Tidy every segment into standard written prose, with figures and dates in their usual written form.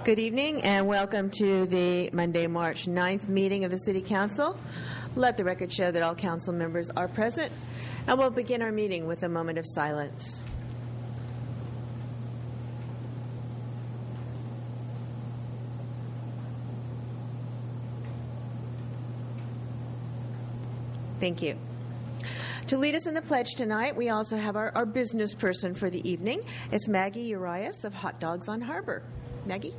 Good evening and welcome to the Monday, March 9th meeting of the City Council. Let the record show that all council members are present, and we'll begin our meeting with a moment of silence. Thank you. To lead us in the pledge tonight, we also have our business person for the evening. It's Maggie Urias of Hot Dogs on Harbor. Maggie?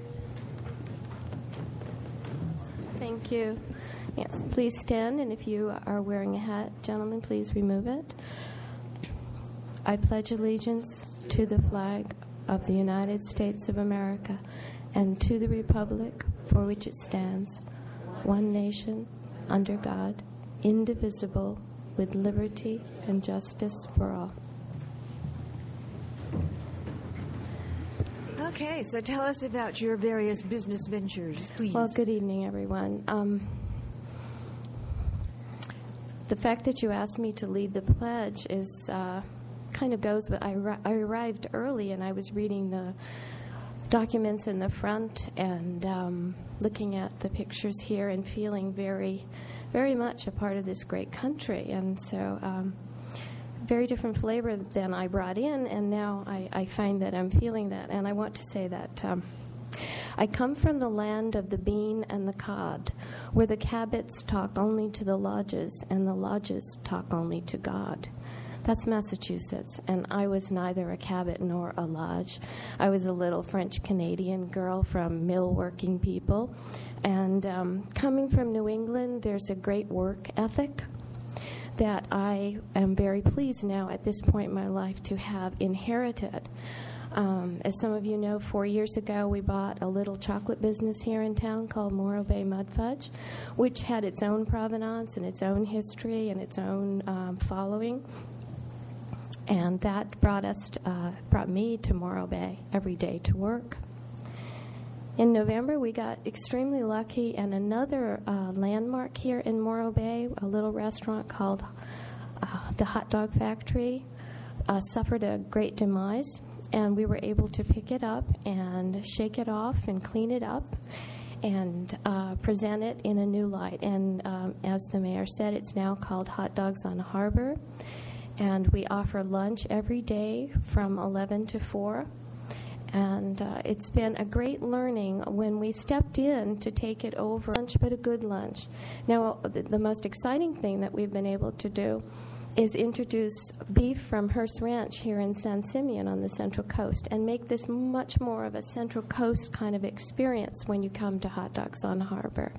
Thank you. Yes, please stand, and if you are wearing a hat, gentlemen, please remove it. I pledge allegiance to the flag of the United States of America and to the republic for which it stands, one nation, under God, indivisible, with liberty and justice for all. Okay, so tell us about your various business ventures, please. Well, good evening, everyone. The fact that you asked me to lead the pledge is kind of goes with, I arrived early and I was reading the documents in the front and looking at the pictures here and feeling very, very much a part of this great country. And so very different flavor than I brought in, and now I find that I'm feeling that. And I want to say that I come from the land of the bean and the cod, where the Cabots talk only to the lodges and the lodges talk only to God. That's Massachusetts, and I was neither a Cabot nor a lodge. I was a little French-Canadian girl from mill-working people. And coming from New England, there's a great work ethic that I am very pleased now at this point in my life to have inherited. As some of you know, 4 years ago we bought a little chocolate business here in town called Morro Bay Mud Fudge, which had its own provenance and its own history and its own following. And that brought me to Morro Bay every day to work. In November, we got extremely lucky, and another landmark here in Morro Bay, a little restaurant called the Hot Dog Factory, suffered a great demise, and we were able to pick it up and shake it off and clean it up and present it in a new light. And as the mayor said, it's now called Hot Dogs on Harbor, and we offer lunch every day from 11 to 4. And it's been a great learning when we stepped in to take it over. Lunch, but a good lunch. Now, the most exciting thing that we've been able to do is introduce beef from Hearst Ranch here in San Simeon on the Central Coast and make this much more of a Central Coast kind of experience when you come to Hot Dogs on Harbor.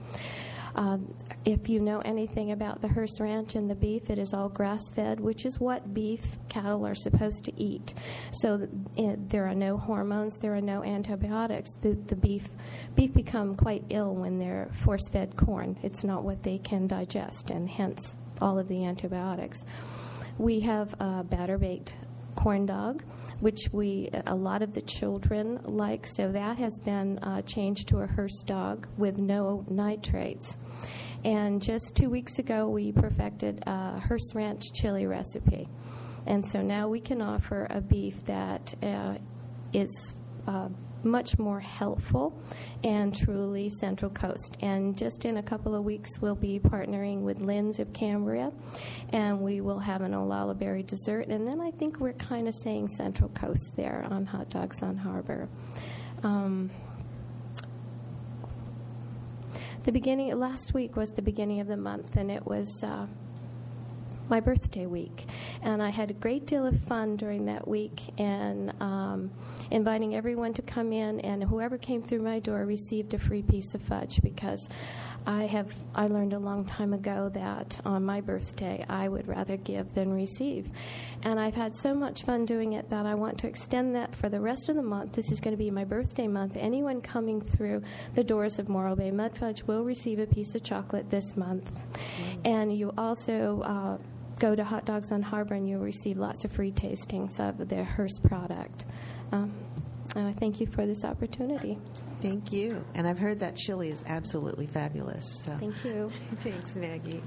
If you know anything about the Hearst Ranch and the beef, it is all grass-fed, which is what beef cattle are supposed to eat. So there are no hormones, there are no antibiotics. The beef become quite ill when they're force-fed corn. It's not what they can digest, and hence all of the antibiotics. We have a batter-baked corn dog, which a lot of the children like, so that has been changed to a Hearst dog with no nitrates. And just 2 weeks ago, we perfected a Hearst Ranch chili recipe. And so now we can offer a beef that is much more healthful and truly Central Coast. And just in a couple of weeks, we'll be partnering with Lynn's of Cambria, and we will have an Olalla berry dessert. And then I think we're kind of saying Central Coast there on Hot Dogs on Harbor. Last week was the beginning of the month, and it was my birthday week. And I had a great deal of fun during that week and inviting everyone to come in, and whoever came through my door received a free piece of fudge, because I learned a long time ago that on my birthday I would rather give than receive. And I've had so much fun doing it that I want to extend that for the rest of the month. This is going to be my birthday month. Anyone coming through the doors of Morro Bay Mud Fudge will receive a piece of chocolate this month. And you also go to Hot Dogs on Harbor and you'll receive lots of free tastings of their Hearst product. And I thank you for this opportunity. Thank you. And I've heard that chili is absolutely fabulous. So. Thank you. Thanks, Maggie.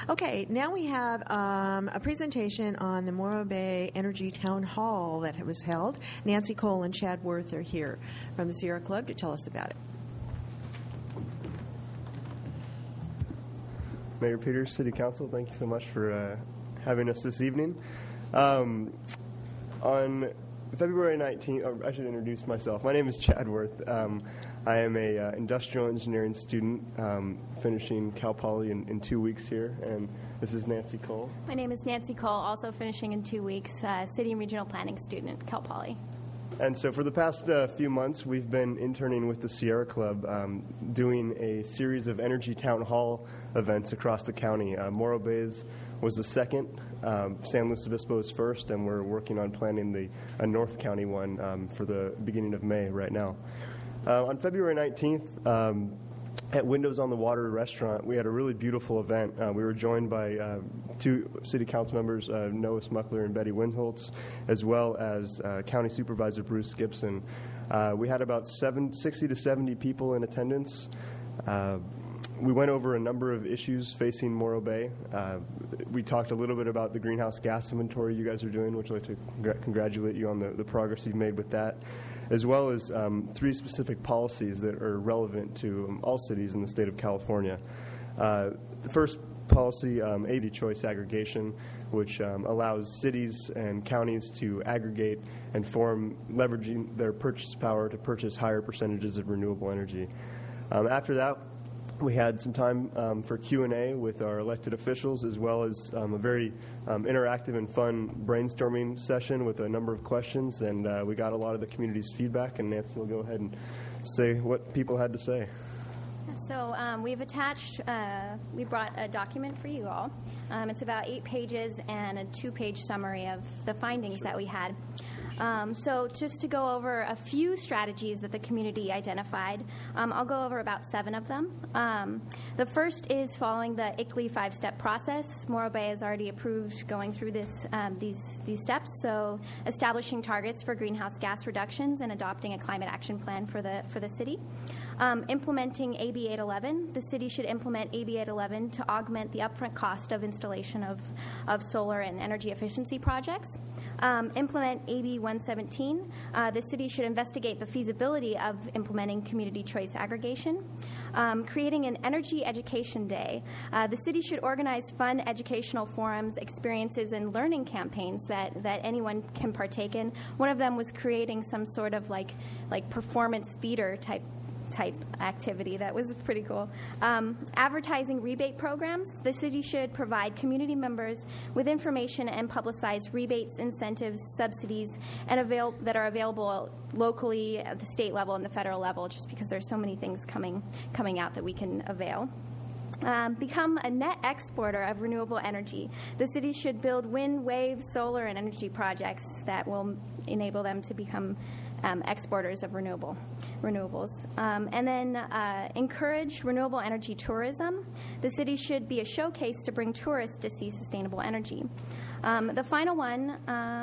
Okay, now we have a presentation on the Morro Bay Energy Town Hall that was held. Nancy Cole and Chad Worth are here from the Sierra Club to tell us about it. Mayor Peters, City Council, thank you so much for having us this evening. On February 19th, I should introduce myself. My name is Chad Worth. I am a industrial engineering student finishing Cal Poly in 2 weeks here, and this is Nancy Cole. My name is Nancy Cole, also finishing in 2 weeks, City and Regional Planning student at Cal Poly. And so for the past few months, we've been interning with the Sierra Club, doing a series of energy town hall events across the county. Morro Bay's was the second, San Luis Obispo is first, and we're working on planning a North County one for the beginning of May right now. On February 19th, at Windows on the Water restaurant, we had a really beautiful event. We were joined by two city council members, Noah Smuckler and Betty Windholtz, as well as County Supervisor Bruce Gibson. We had about 60 to 70 people in attendance. We went over a number of issues facing Morro Bay. We talked a little bit about the greenhouse gas inventory you guys are doing, which I'd like to congratulate you on the progress you've made with that, as well as 3 specific policies that are relevant to all cities in the state of California. The first policy, AB choice aggregation, which allows cities and counties to aggregate and form, leveraging their purchase power to purchase higher percentages of renewable energy. After that, we had some time for Q&A with our elected officials, as well as a very interactive and fun brainstorming session with a number of questions, and we got a lot of the community's feedback, and Nancy will go ahead and say what people had to say. So we've attached, we brought a document for you all. It's about 8 pages and a 2-page summary of the findings that we had. So just to go over a few strategies that the community identified, I'll go over about 7 of them. The first is following the ICLEI 5-step process. Morro Bay has already approved going through these steps, so establishing targets for greenhouse gas reductions and adopting a climate action plan for the city. Implementing AB 811. The city should implement AB 811 to augment the upfront cost of installation of solar and energy efficiency projects. Implement AB 117. The city should investigate the feasibility of implementing community choice aggregation. Creating an energy education day. The city should organize fun educational forums, experiences, and learning campaigns that anyone can partake in. One of them was creating some sort of like performance theater type activity. That was pretty cool. Advertising rebate programs. The city should provide community members with information and publicize rebates, incentives, subsidies, and that are available locally at the state level and the federal level, just because there's so many things coming out that we can avail. Become a net exporter of renewable energy. The city should build wind, wave, solar, and energy projects that will enable them to become exporters of renewables. And then encourage renewable energy tourism. The city should be a showcase to bring tourists to see sustainable energy. The final one,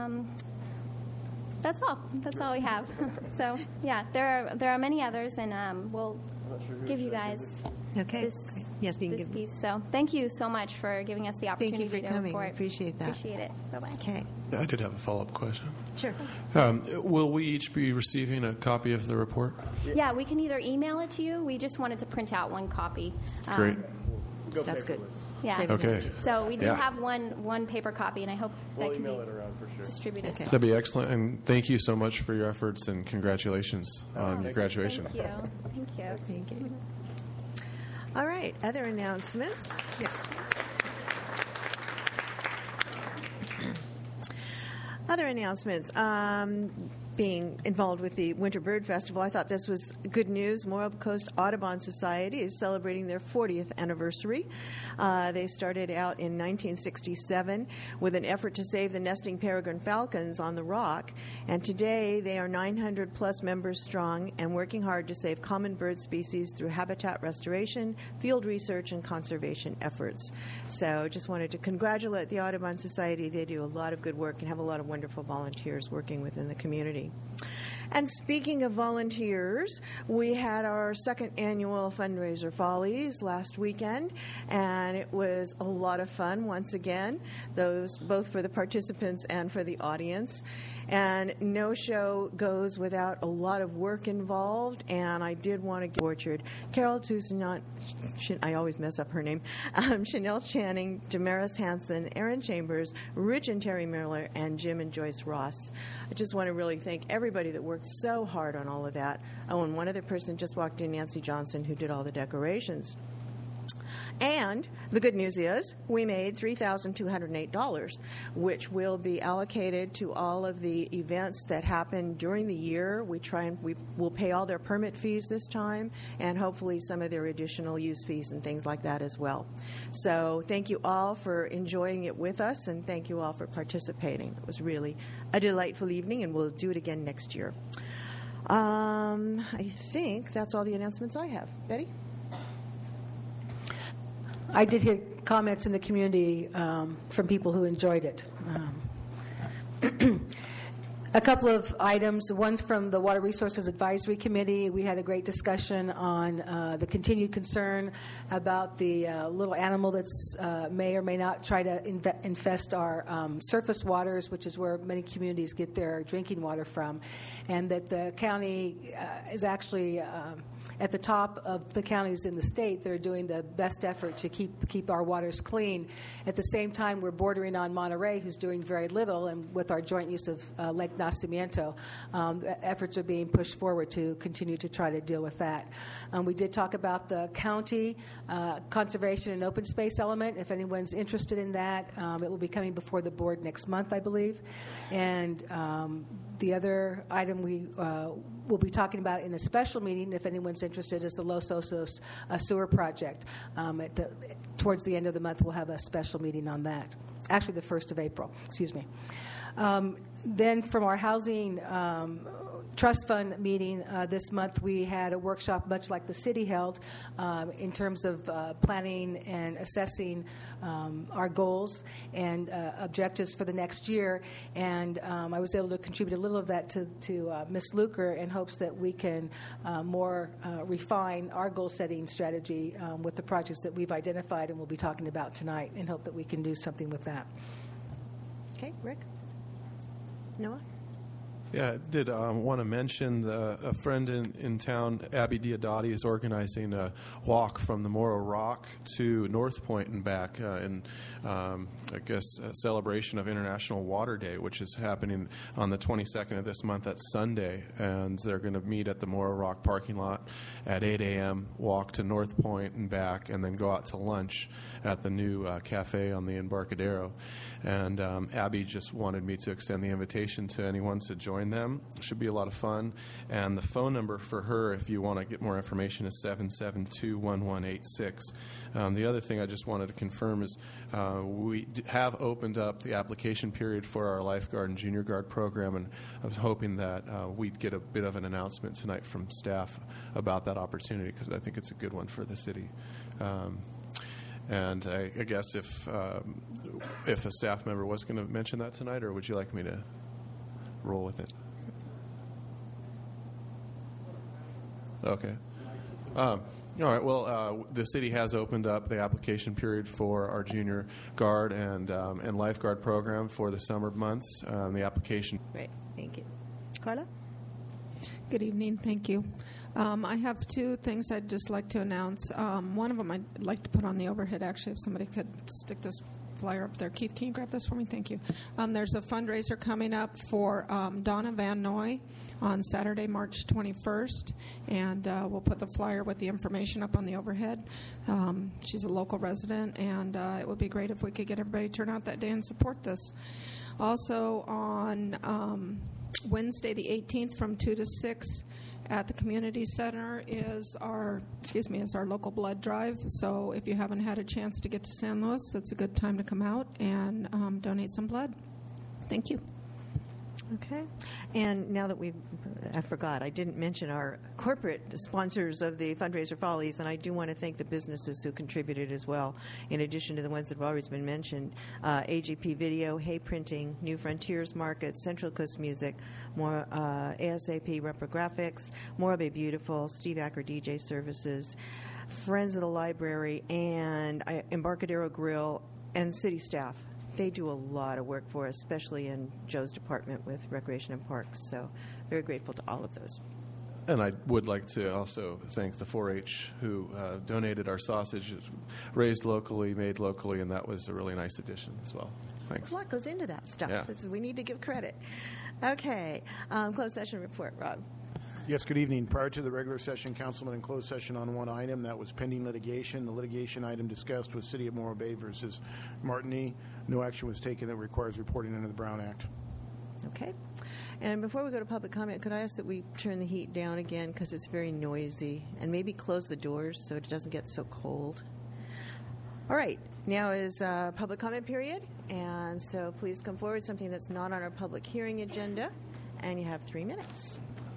that's all. That's all we have. So, yeah, there are many others, and we'll give you guys this piece. So thank you so much for giving us the opportunity to report. Thank you for coming. I appreciate that. Appreciate it. Bye-bye. Okay. I did have a follow-up question. Sure. Will we each be receiving a copy of the report? Yeah, we can either email it to you. We just wanted to print out one copy. Great. That's good. Yeah. Save Okay. energy. So we did have one paper copy, and I hope that can be distributed. Okay. That'd be excellent. And thank you so much for your efforts, and congratulations on your graduation. Thank you. Thank you. Thank you. All right. Other announcements? Yes. Other announcements. Being involved with the Winter Bird Festival, I thought this was good news. Morro Coast Audubon Society is celebrating their 40th anniversary. They started out in 1967 with an effort to save the nesting peregrine falcons on the rock, and today they are 900-plus members strong and working hard to save common bird species through habitat restoration, field research, and conservation efforts. So just wanted to congratulate the Audubon Society. They do a lot of good work and have a lot of wonderful volunteers working within the community. And speaking of volunteers, we had our second annual fundraiser Follies last weekend, and it was a lot of fun once again, those both for the participants and for the audience. And no show goes without a lot of work involved, and I did want to get Orchard. Carol Toussaint, I always mess up her name, Chanel Channing, Damaris Hansen, Erin Chambers, Rich and Terry Miller, and Jim and Joyce Ross. I just want to really thank everybody that worked so hard on all of that. Oh, and one other person just walked in, Nancy Johnson, who did all the decorations. And the good news is we made $3,208, which will be allocated to all of the events that happen during the year. We will pay all their permit fees this time, and hopefully some of their additional use fees and things like that as well. So thank you all for enjoying it with us, and thank you all for participating. It was really a delightful evening, and we'll do it again next year. I think that's all the announcements I have. Betty? I did hear comments in the community from people who enjoyed it. A couple of items. One's from the Water Resources Advisory Committee. We had a great discussion on the continued concern about the little animal that's may or may not try to infest our surface waters, which is where many communities get their drinking water from, and that the county is actually at the top of the counties in the state. They're doing the best effort to keep our waters clean. At the same time, we're bordering on Monterey, who's doing very little, and with our joint use of Lake Nacimiento, efforts are being pushed forward to continue to try to deal with that. We did talk about the county conservation and open space element. If anyone's interested in that, it will be coming before the board next month, I believe. And the other item we will be talking about in a special meeting, if anyone's interested, is the Los Osos sewer project. Towards the end of the month, we'll have a special meeting on that. Actually, the 1st of April. Excuse me. Then from our housing trust fund meeting this month, we had a workshop much like the city held in terms of planning and assessing our goals and objectives for the next year. And I was able to contribute a little of that to Ms. Luker in hopes that we can more refine our goal-setting strategy with the projects that we've identified and we'll be talking about tonight, and hope that we can do something with that. Okay, Rick? Noah? Yeah, I did want to mention a friend in town, Abby Diodati, is organizing a walk from the Morro Rock to North Point and back in, I guess, a celebration of International Water Day, which is happening on the 22nd of this month. That's Sunday, and they're going to meet at the Morro Rock parking lot at 8 a.m., walk to North Point and back, and then go out to lunch at the new cafe on the Embarcadero. And Abby just wanted me to extend the invitation to anyone to join them. It should be a lot of fun. And the phone number for her, if you want to get more information, is 772-1186. The other thing I just wanted to confirm is we have opened up the application period for our lifeguard and junior guard program, and I was hoping that we'd get a bit of an announcement tonight from staff about that opportunity, because I think it's a good one for the city. And I guess if a staff member was going to mention that tonight, or would you like me to roll with it? Okay. All right. Well, the city has opened up the application period for our junior guard and lifeguard program for the summer months. The application. Great. Thank you. Carla? Good evening. Thank you. I have two things I'd just like to announce. One of them I'd like to put on the overhead, actually, if somebody could stick this flyer up there. Keith, can you grab this for me? Thank you. There's a fundraiser coming up for Donna Van Noy on Saturday, March 21st, and we'll put the flyer with the information up on the overhead. She's a local resident, and it would be great if we could get everybody to turn out that day and support this. Also on Wednesday the 18th from 2 to 6 at the community center is our local blood drive. So if you haven't had a chance to get to San Luis, that's a good time to come out and donate some blood. Thank you. Okay. And now that I forgot, I didn't mention our corporate sponsors of the fundraiser Follies, and I do want to thank the businesses who contributed as well, in addition to the ones that have always been mentioned. AGP Video, Hay Printing, New Frontiers Market, Central Coast Music, ASAP Reprographics, Morro Bay Beautiful, Steve Acker DJ Services, Friends of the Library, and Embarcadero Grill, and city staff. They do a lot of work for us, especially in Joe's department with Recreation and Parks. So very grateful to all of those. And I would like to also thank the 4-H who donated our sausage. It's raised locally, made locally, and that was a really nice addition as well. Thanks. A lot goes into that stuff. Yeah. We need to give credit. Okay. Closed session report, Rob. Yes, good evening. Prior to the regular session, Councilman in closed session on one item. That was pending litigation. The litigation item discussed was City of Morro Bay versus Martigny. No action was taken that requires reporting under the Brown Act. Okay. And before we go to public comment, could I ask that we turn the heat down again because it's very noisy, and maybe close the doors so it doesn't get so cold? All right. Now is public comment period, and so please come forward, something that's not on our public hearing agenda, and you have 3 minutes.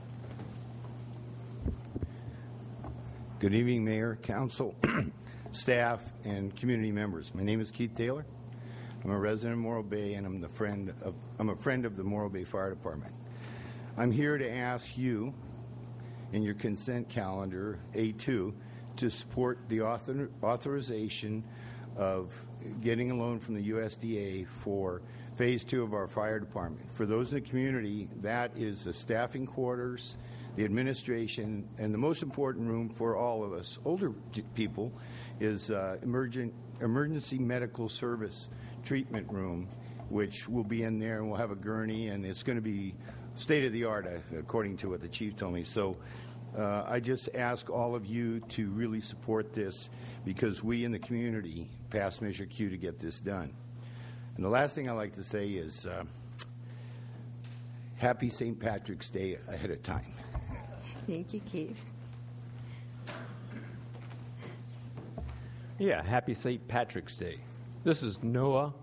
Good evening, Mayor, Council, staff, and community members. My name is Keith Taylor. I'm a resident of Morro Bay, and I'm a friend of the Morro Bay Fire Department. I'm here to ask you, in your consent calendar, A2, to support the authorization of getting a loan from the USDA for Phase 2 of our fire department. For those in the community, that is the staffing quarters, the administration, and the most important room for all of us older people is emergency medical service treatment room, which will be in there, and we'll have a gurney, and it's going to be state-of-the-art, according to what the chief told me. So I just ask all of you to really support this, because we in the community passed Measure Q to get this done. And the last thing I'd like to say is happy St. Patrick's Day ahead of time. Thank you, Keith. Yeah, happy St. Patrick's Day. This is Noah,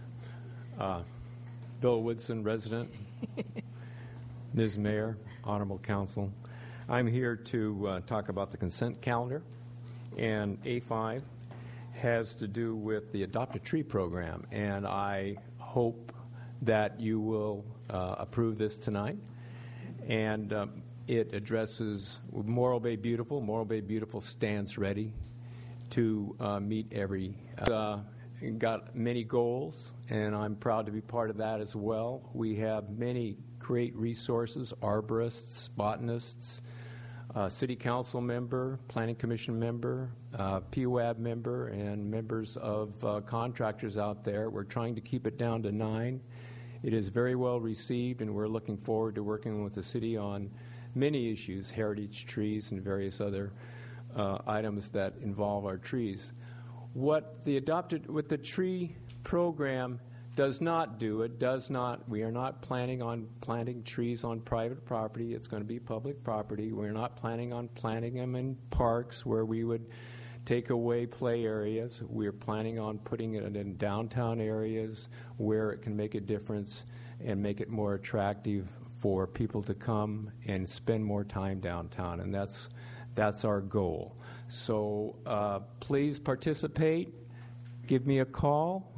Bill Woodson, resident, Ms. Mayor, Honorable Council. I'm here to talk about the consent calendar, and A5 has to do with the Adopt a Tree program, and I hope that you will approve this tonight. And it addresses Morro Bay Beautiful. Morro Bay Beautiful stands ready to meet every got many goals, and I'm proud to be part of that as well. We have many great resources, arborists, botanists, city council member, planning commission member, PWAB member, and members of contractors out there. We're trying to keep it down to 9. It is very well received, and we're looking forward to working with the city on many issues, heritage trees and various other items that involve our trees. What the tree program does not do, we are not planning on planting trees on private property. It's going to be public property. We're not planning on planting them in parks where we would take away play areas. We're planning on putting it in downtown areas where it can make a difference and make it more attractive for people to come and spend more time downtown, and that's our goal. So please participate. Give me a call,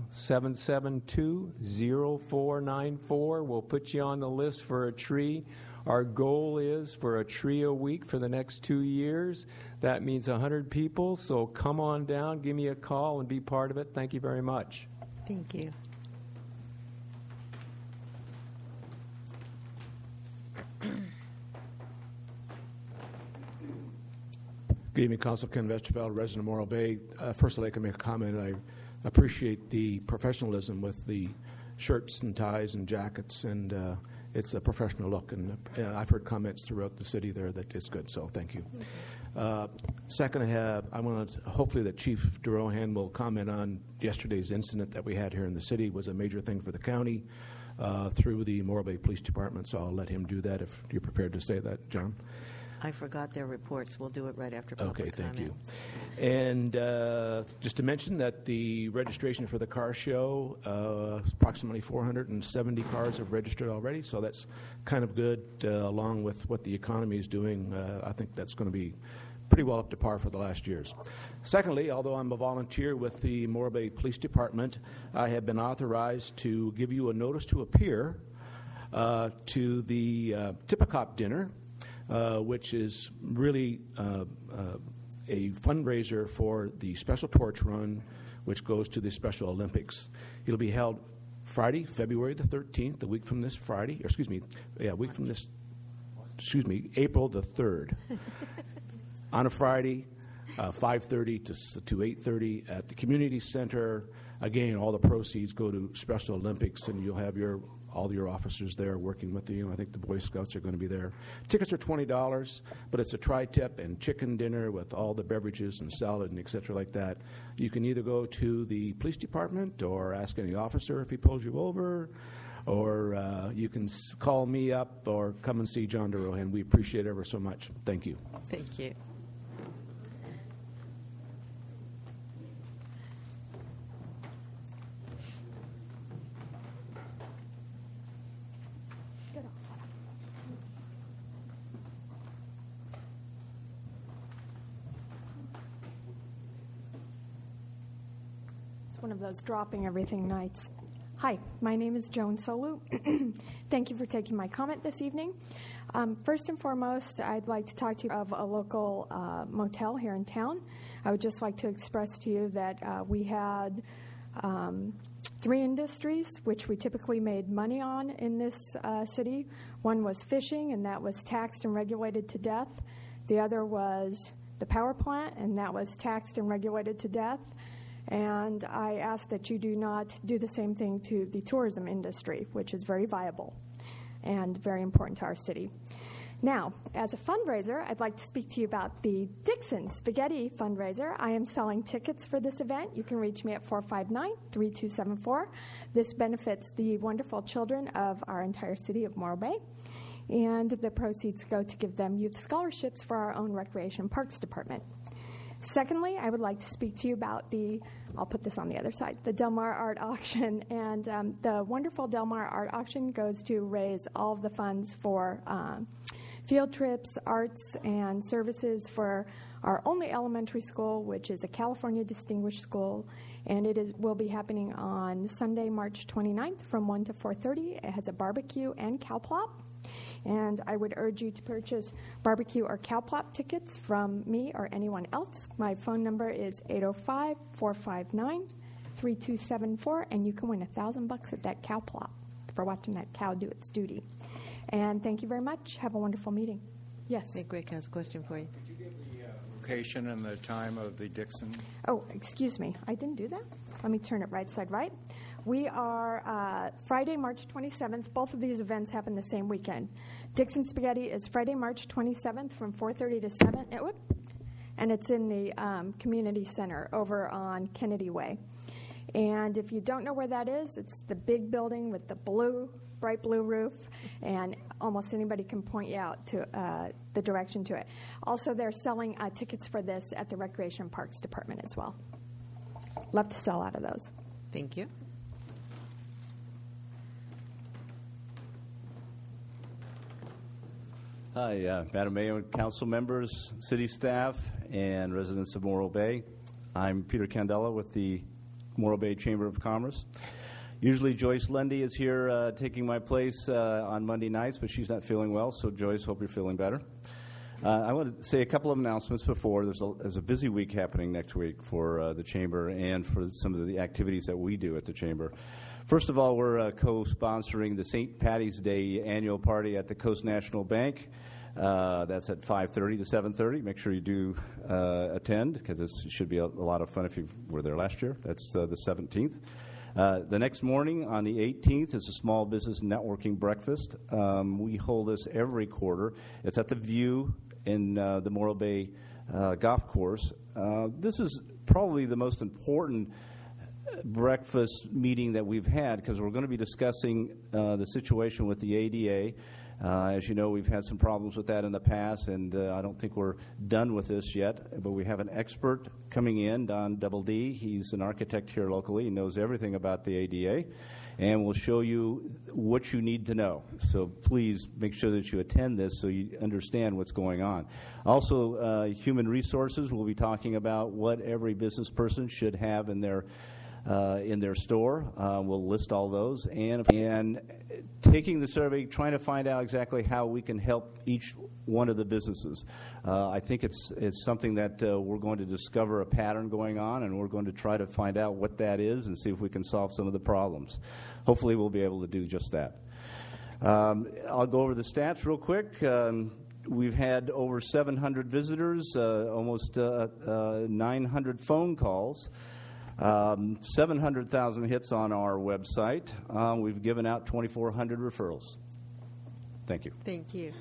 772-0494. We'll put you on the list for a tree. Our goal is for a tree a week for the next 2 years. That means 100 people, so come on down, give me a call, and be part of it. Thank you very much. Thank you. Good evening, Council. Ken Vesterfeld, resident of Morro Bay. First, I'd like to make a comment. I appreciate the professionalism with the shirts and ties and jackets, and it's a professional look. And I've heard comments throughout the city there that it's good, so thank you. Second, I want to hopefully that Chief Durohan will comment on yesterday's incident that we had here in the city. It was a major thing for the county through the Morro Bay Police Department, so I'll let him do that if you're prepared to say that, John. I forgot their reports. We'll do it right after public Okay, thank comment. you. And just to mention that the registration for the car show, approximately 470 cars have registered already, so that's kind of good, along with what the economy is doing. I think that's going to be pretty well up to par for the last years. Secondly, although I'm a volunteer with the Morro Bay Police Department, I have been authorized to give you a notice to appear to the Tip-A-Cop dinner, which is really a fundraiser for the Special Torch Run, which goes to the Special Olympics. It'll be held Friday, February the 13th, a week from this Friday, or April the 3rd. On a Friday, 5:30 to 8:30 at the community center. Again, all the proceeds go to Special Olympics, and you'll have all your officers there working with you. I think the Boy Scouts are going to be there. Tickets are $20, but it's a tri-tip and chicken dinner with all the beverages and salad and et cetera like that. You can either go to the police department or ask any officer if he pulls you over, or you can call me up or come and see John DeRohan. We appreciate it ever so much. Thank you. Thank you. One of those dropping everything nights. Hi, my name is Joan Solu. Thank you for taking my comment this evening. First and foremost, I'd like to talk to you of a local motel here in town. I would just like to express to you that we had 3 industries which we typically made money on in this city. One was fishing, and that was taxed and regulated to death. The other was the power plant, and that was taxed and regulated to death. And I ask that you do not do the same thing to the tourism industry, which is very viable and very important to our city. Now, as a fundraiser, I'd like to speak to you about the Dixon Spaghetti fundraiser. I am selling tickets for this event. You can reach me at 459-3274. This benefits the wonderful children of our entire city of Morro Bay, and the proceeds go to give them youth scholarships for our own Recreation Parks Department. Secondly, I would like to speak to you about I'll put this on the other side, the Del Mar Art Auction. And the wonderful Del Mar Art Auction goes to raise all of the funds for field trips, arts, and services for our only elementary school, which is a California Distinguished School. And will be happening on Sunday, March 29th from 1 to 4:30. It has a barbecue and cow plop. And I would urge you to purchase barbecue or cow plop tickets from me or anyone else. My phone number is 805-459-3274, and you can win $1,000 at that cow plop for watching that cow do its duty. And thank you very much. Have a wonderful meeting. Yes? Hey, Greg has a question for you. Could you give the location and the time of the Dixon? Oh, excuse me. I didn't do that. Let me turn it right side right. We are Friday, March 27th. Both of these events happen the same weekend. Dixon Spaghetti is Friday, March 27th from 4:30 to 7. And it's in the community center over on Kennedy Way. And if you don't know where that is, it's the big building with the bright blue roof, and almost anybody can point you out to the direction to it. Also, they're selling tickets for this at the Recreation Parks Department as well. Love to sell out of those. Thank you. Hi, Madam Mayor, council members, city staff, and residents of Morro Bay. I'm Peter Candela with the Morro Bay Chamber of Commerce. Usually Joyce Lundy is here taking my place on Monday nights, but she's not feeling well, so Joyce, hope you're feeling better. I want to say a couple of announcements before. There's a busy week happening next week for the Chamber and for some of the activities that we do at the Chamber. First of all, we're co-sponsoring the St. Patty's Day annual party at the Coast National Bank. That's at 5:30 to 7:30. Make sure you do attend, because it should be a lot of fun if you were there last year. That's the 17th. The next morning, on the 18th, is a small business networking breakfast. We hold this every quarter. It's at the View in the Morro Bay Golf Course. This is probably the most important breakfast meeting that we've had, because we're going to be discussing the situation with the ADA. As you know, we've had some problems with that in the past, and I don't think we're done with this yet. But we have an expert coming in, Don Double D. He's an architect here locally. He knows everything about the ADA, and will show you what you need to know. So please make sure that you attend this so you understand what's going on. Also, Human Resources will be talking about what every business person should have in their store. We'll list all those. And taking the survey, trying to find out exactly how we can help each one of the businesses. I think it's something that we're going to discover a pattern going on, and we're going to try to find out what that is and see if we can solve some of the problems. Hopefully we'll be able to do just that. I'll go over the stats real quick. We've had over 700 visitors, almost 900 phone calls. 700,000 hits on our website. We've given out 2,400 referrals. Thank you. Thank you.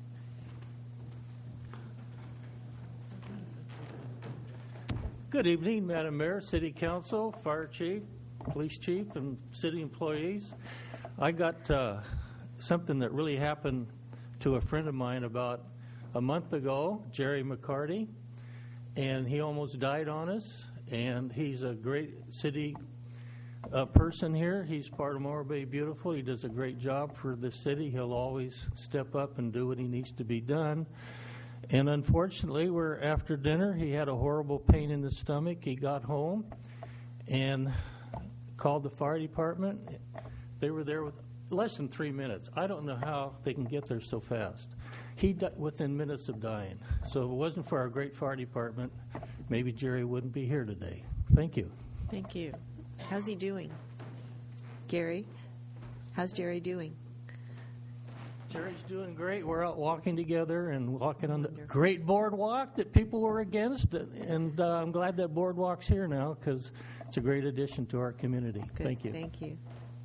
Good evening, Madam Mayor, City Council, Fire Chief, Police Chief, and City employees. I got something that really happened to a friend of mine about a month ago, Jerry McCarty, and he almost died on us. And he's a great city person here. He's part of Morro Bay Beautiful. He does a great job for the city. He'll always step up and do what he needs to be done. And unfortunately, we're after dinner. He had a horrible pain in the stomach. He got home and called the fire department. They were there with less than 3 minutes. I don't know how they can get there so fast. He died within minutes of dying. So if it wasn't for our great fire department, maybe Jerry wouldn't be here today. Thank you. Thank you. How's he doing? Gary, how's Jerry doing? Jerry's doing great. We're out walking together and walking on the great boardwalk that people were against. And I'm glad that boardwalk's here now because it's a great addition to our community. Good. Thank you. Thank you.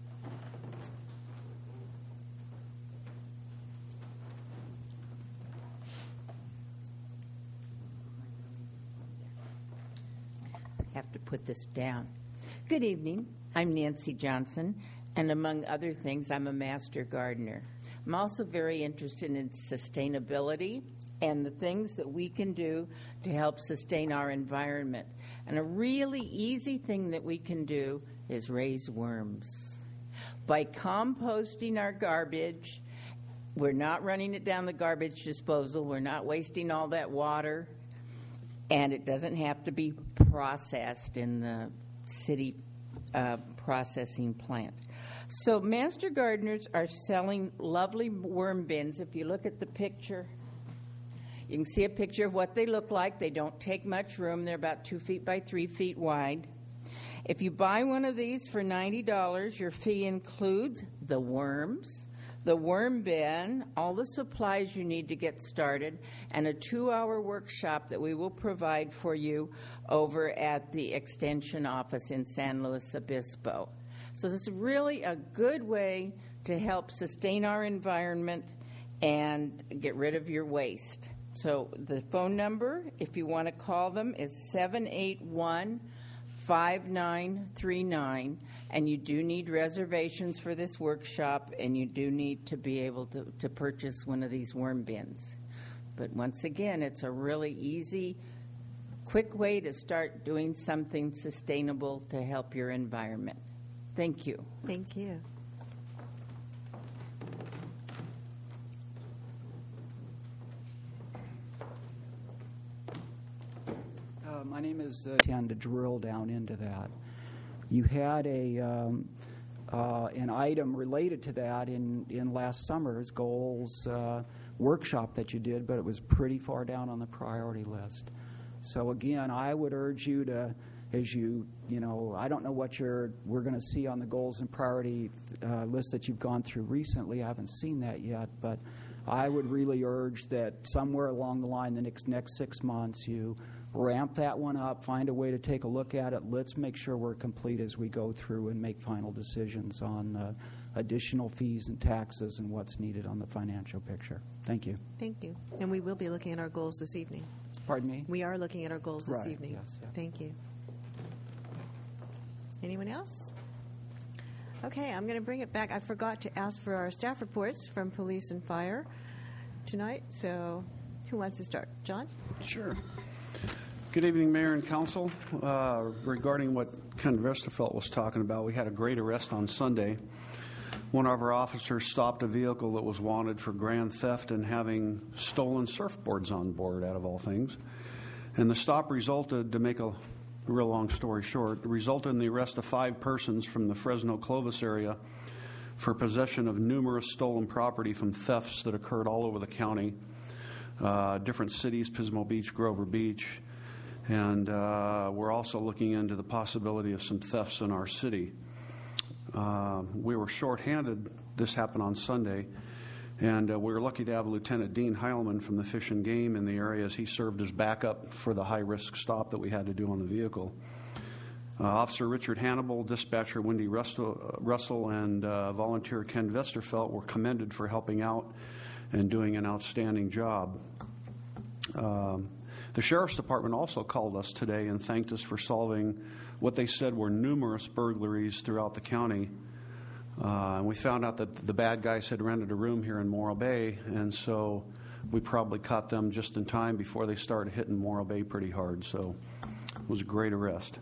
Have to put this down. Good evening. I'm Nancy Johnson, and among other things, I'm a master gardener. I'm also very interested in sustainability and the things that we can do to help sustain our environment. And a really easy thing that we can do is raise worms. By composting our garbage, we're not running it down the garbage disposal, we're not wasting all that water, and it doesn't have to be processed in the city processing plant. So Master Gardeners are selling lovely worm bins. If you look at the picture, you can see a picture of what they look like. They don't take much room. They're about 2 feet by 3 feet wide. If you buy one of these for $90, your fee includes the worms, the worm bin, all the supplies you need to get started, and a 2-hour workshop that we will provide for you over at the Extension office in San Luis Obispo. So this is really a good way to help sustain our environment and get rid of your waste. So the phone number, if you want to call them, is 781-5939, and you do need reservations for this workshop, and you do need to be able to purchase one of these worm bins. But once again, it's a really easy, quick way to start doing something sustainable to help your environment. Thank you. Thank you. My name is tend to drill down into that. You had an item related to that in last summer's goals workshop that you did, but it was pretty far down on the priority list. So again, I would urge you to, as you know, I don't know what we're going to see on the goals and priority list that you've gone through recently. I haven't seen that yet, but I would really urge that somewhere along the line, the next 6 months, you ramp that one up, find a way to take a look at it. Let's make sure we're complete as we go through and make final decisions on additional fees and taxes and what's needed on the financial picture. Thank you. Thank you. And we will be looking at our goals this evening. Pardon me? We are looking at our goals this evening. Yes, yeah. Thank you. Anyone else? Okay, I'm going to bring it back. I forgot to ask for our staff reports from police and fire tonight. So who wants to start? John? Sure. Good evening, Mayor and Council. Regarding what Ken Westerfeld was talking about, we had a great arrest on Sunday. One of our officers stopped a vehicle that was wanted for grand theft and having stolen surfboards on board, out of all things. And the stop resulted, to make a real long story short, resulted in the arrest of 5 persons from the Fresno-Clovis area for possession of numerous stolen property from thefts that occurred all over the county, different cities, Pismo Beach, Grover Beach, and we're also looking into the possibility of some thefts in our city. We were shorthanded. This happened on Sunday, and we were lucky to have Lieutenant Dean Heilman from the Fish and Game in the area as he served as backup for the high-risk stop that we had to do on the vehicle. Officer Richard Hannibal, dispatcher Wendy Russell, and volunteer Ken Westerfeld were commended for helping out and doing an outstanding job. The Sheriff's Department also called us today and thanked us for solving what they said were numerous burglaries throughout the county. And we found out that the bad guys had rented a room here in Morro Bay, and so we probably caught them just in time before they started hitting Morro Bay pretty hard. So it was a great arrest.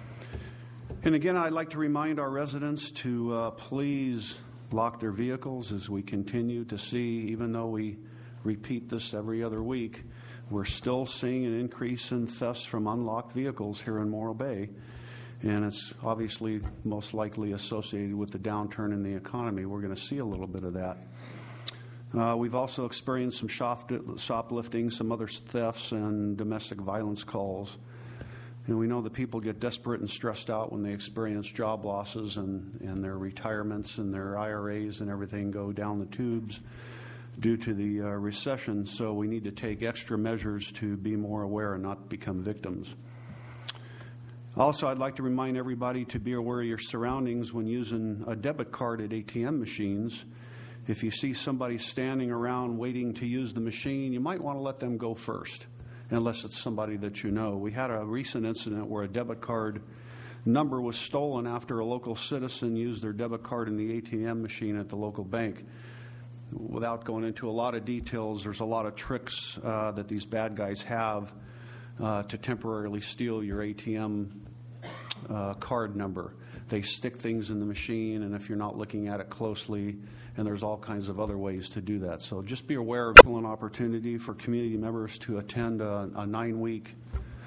And again, I'd like to remind our residents to please lock their vehicles as we continue to see, even though we repeat this every other week, we're still seeing an increase in thefts from unlocked vehicles here in Morro Bay. And it's obviously most likely associated with the downturn in the economy. We're going to see a little bit of that. We've also experienced some shoplifting, some other thefts, and domestic violence calls. And we know that people get desperate and stressed out when they experience job losses and their retirements and their IRAs and everything go down the tubes due to the recession. So we need to take extra measures to be more aware and not become victims. Also, I'd like to remind everybody to be aware of your surroundings when using a debit card at ATM machines. If you see somebody standing around waiting to use the machine, you might want to let them go first, unless it's somebody that you know. We had a recent incident where a debit card number was stolen after a local citizen used their debit card in the ATM machine at the local bank. Without going into a lot of details, there's a lot of tricks that these bad guys have to temporarily steal your ATM card number. They stick things in the machine, and if you're not looking at it closely, and there's all kinds of other ways to do that. So just be aware of an opportunity for community members to attend a 9-week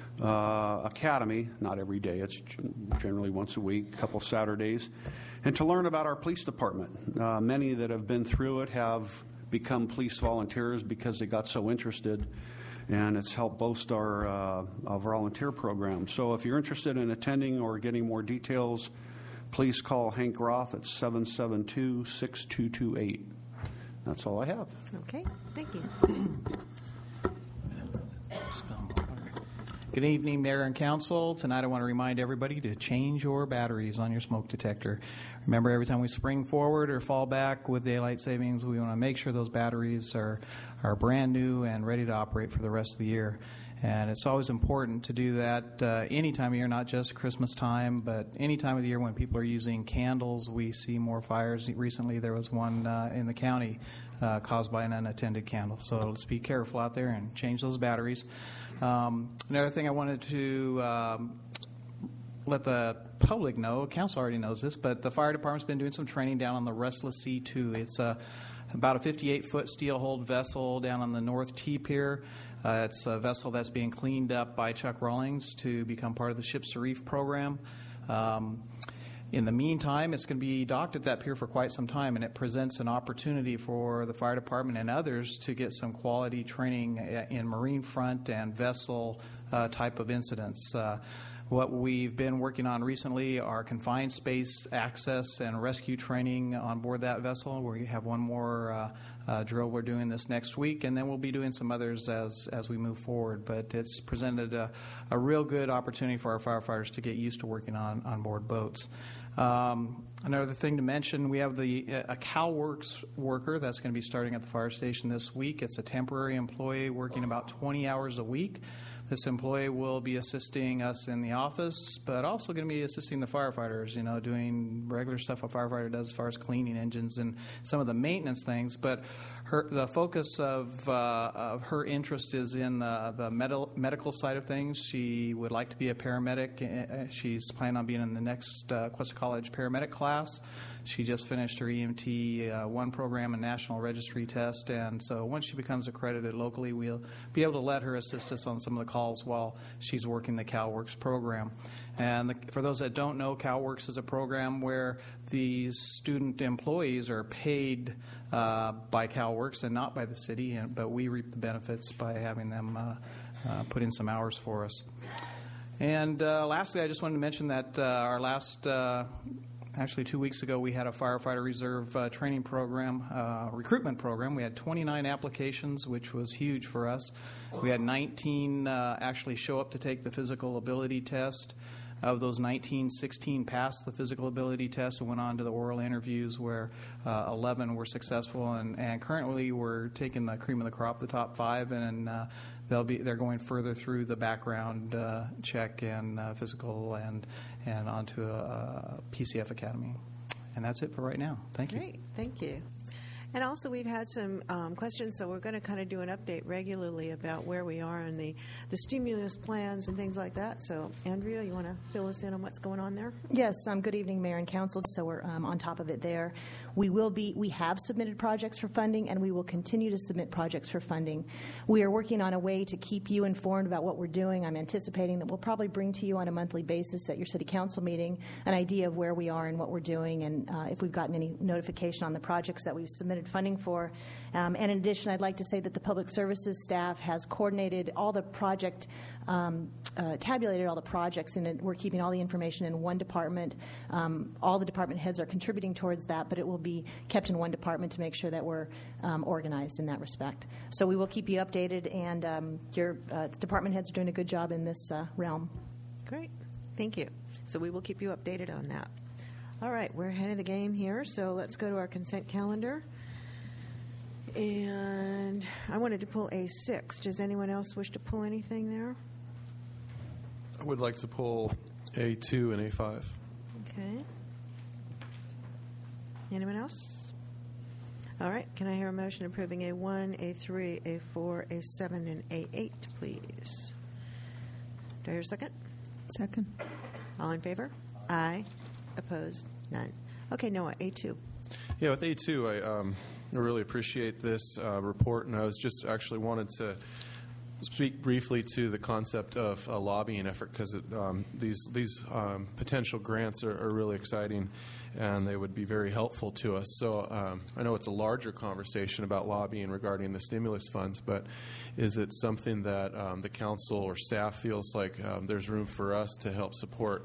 academy, not every day, it's generally once a week, a couple Saturdays, and to learn about our police department. Many that have been through it have become police volunteers because they got so interested, and it's helped boost our volunteer program. So if you're interested in attending or getting more details, please call Hank Roth at 772-6228. That's all I have. Okay, thank you. Good evening, Mayor and Council. Tonight I want to remind everybody to change your batteries on your smoke detector. Remember, every time we spring forward or fall back with daylight savings, we want to make sure those batteries are brand new and ready to operate for the rest of the year. And it's always important to do that any time of year, not just Christmas time, but any time of the year when people are using candles. We see more fires. Recently there was one in the county caused by an unattended candle. So let's be careful out there and change those batteries. Another thing I wanted to let the public know, council already knows this, but the fire department's been doing some training down on the Restless Sea 2. It's about a 58-foot steel-hulled vessel down on the North T Pier. It's a vessel that's being cleaned up by Chuck Rawlings to become part of the Ships to Reef program. In the meantime, it's going to be docked at that pier for quite some time, and it presents an opportunity for the fire department and others to get some quality training in marine front and vessel type of incidents. What we've been working on recently are confined space access and rescue training on board that vessel. We have one more drill we're doing this next week, and then we'll be doing some others as we move forward. But it's presented a real good opportunity for our firefighters to get used to working on board boats. Another thing to mention, we have a CalWorks worker that's going to be starting at the fire station this week. It's a temporary employee working about 20 hours a week. This employee will be assisting us in the office, but also going to be assisting the firefighters, doing regular stuff a firefighter does as far as cleaning engines and some of the maintenance things. But the focus of her interest is in the medical side of things. She would like to be a paramedic. She's planning on being in the next Cuesta College paramedic class. She just finished her EMT 1 program and national registry test, and so once she becomes accredited locally, we'll be able to let her assist us on some of the calls while she's working the CalWorks program. And for those that don't know, CalWorks is a program where these student employees are paid by CalWorks and not by the city, but we reap the benefits by having them put in some hours for us. And lastly, I just wanted to mention that our last actually 2 weeks ago, we had a firefighter reserve training program, recruitment program. We had 29 applications, which was huge for us. We had 19 actually show up to take the physical ability test. Of those 19, 16 passed the physical ability test and went on to the oral interviews, where 11 were successful. And currently, we're taking the cream of the crop, the top 5, and they're going further through the background check and physical and onto a PCF Academy. And that's it for right now. Thank you. Great. Thank you. And also, we've had some questions, so we're going to kind of do an update regularly about where we are in the stimulus plans and things like that. So, Andrea, you want to fill us in on what's going on there? Yes. Good evening, Mayor and Council. So we're on top of it there. We have submitted projects for funding, and we will continue to submit projects for funding. We are working on a way to keep you informed about what we're doing. I'm anticipating that we'll probably bring to you on a monthly basis at your City Council meeting an idea of where we are and what we're doing, and if we've gotten any notification on the projects that we've submitted funding for. And in addition, I'd like to say that the Public Services staff has coordinated all the tabulated all the projects, and we're keeping all the information in one department. All the department heads are contributing towards that, but it will be kept in one department to make sure that we're organized in that respect. So we will keep you updated, and your department heads are doing a good job in this realm. Great. Thank you. So we will keep you updated on that. All right, we're ahead of the game here, so let's go to our consent calendar. And I wanted to pull A6. Does anyone else wish to pull anything there? I would like to pull A2 and A5. Okay. Anyone else? All right. Can I hear a motion approving A1, A3, A4, A7, and A8, please? Do I hear a second? Second. All in favor? Aye. Opposed? None. Okay, Noah, A2. Yeah, with A2, I really appreciate this report, and I was just actually wanted to speak briefly to the concept of a lobbying effort, because these potential grants are really exciting, and they would be very helpful to us. So I know it's a larger conversation about lobbying regarding the stimulus funds, but is it something that the council or staff feels like there's room for us to help support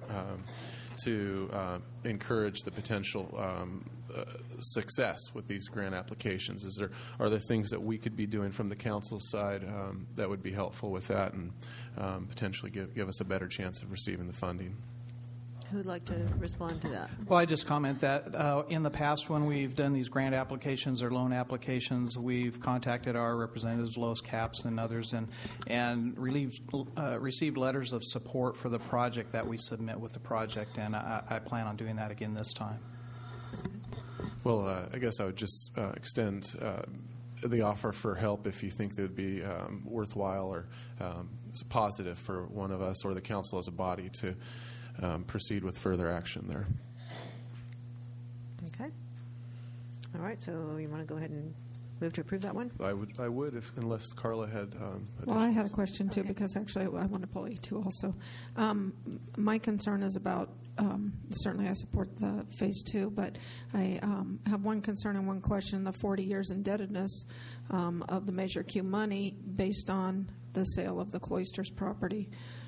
to encourage the potential success with these grant applications? Are there things that we could be doing from the council side that would be helpful with that and potentially give us a better chance of receiving the funding? Who would like to respond to that? Well, I just comment that in the past, when we've done these grant applications or loan applications, we've contacted our representatives, Lois Capps and others, and received letters of support for the project that we submit with the project, and I plan on doing that again this time. Well, I guess I would just extend the offer for help if you think that would be worthwhile or positive for one of us or the council as a body to proceed with further action there. Okay. All right. So you want to go ahead and move to approve that one? I would, unless Carla had. Well, I had a question too, because actually I want to pull A2 also. My concern is about. Certainly, I support the Phase 2, but I have one concern and one question: the 40 years indebtedness of the Measure Q money based on the sale of the Cloisters property,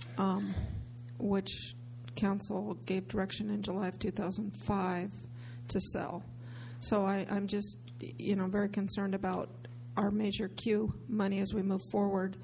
which Council gave direction in July of 2005 to sell. So I'm just, very concerned about our Measure Q money as we move forward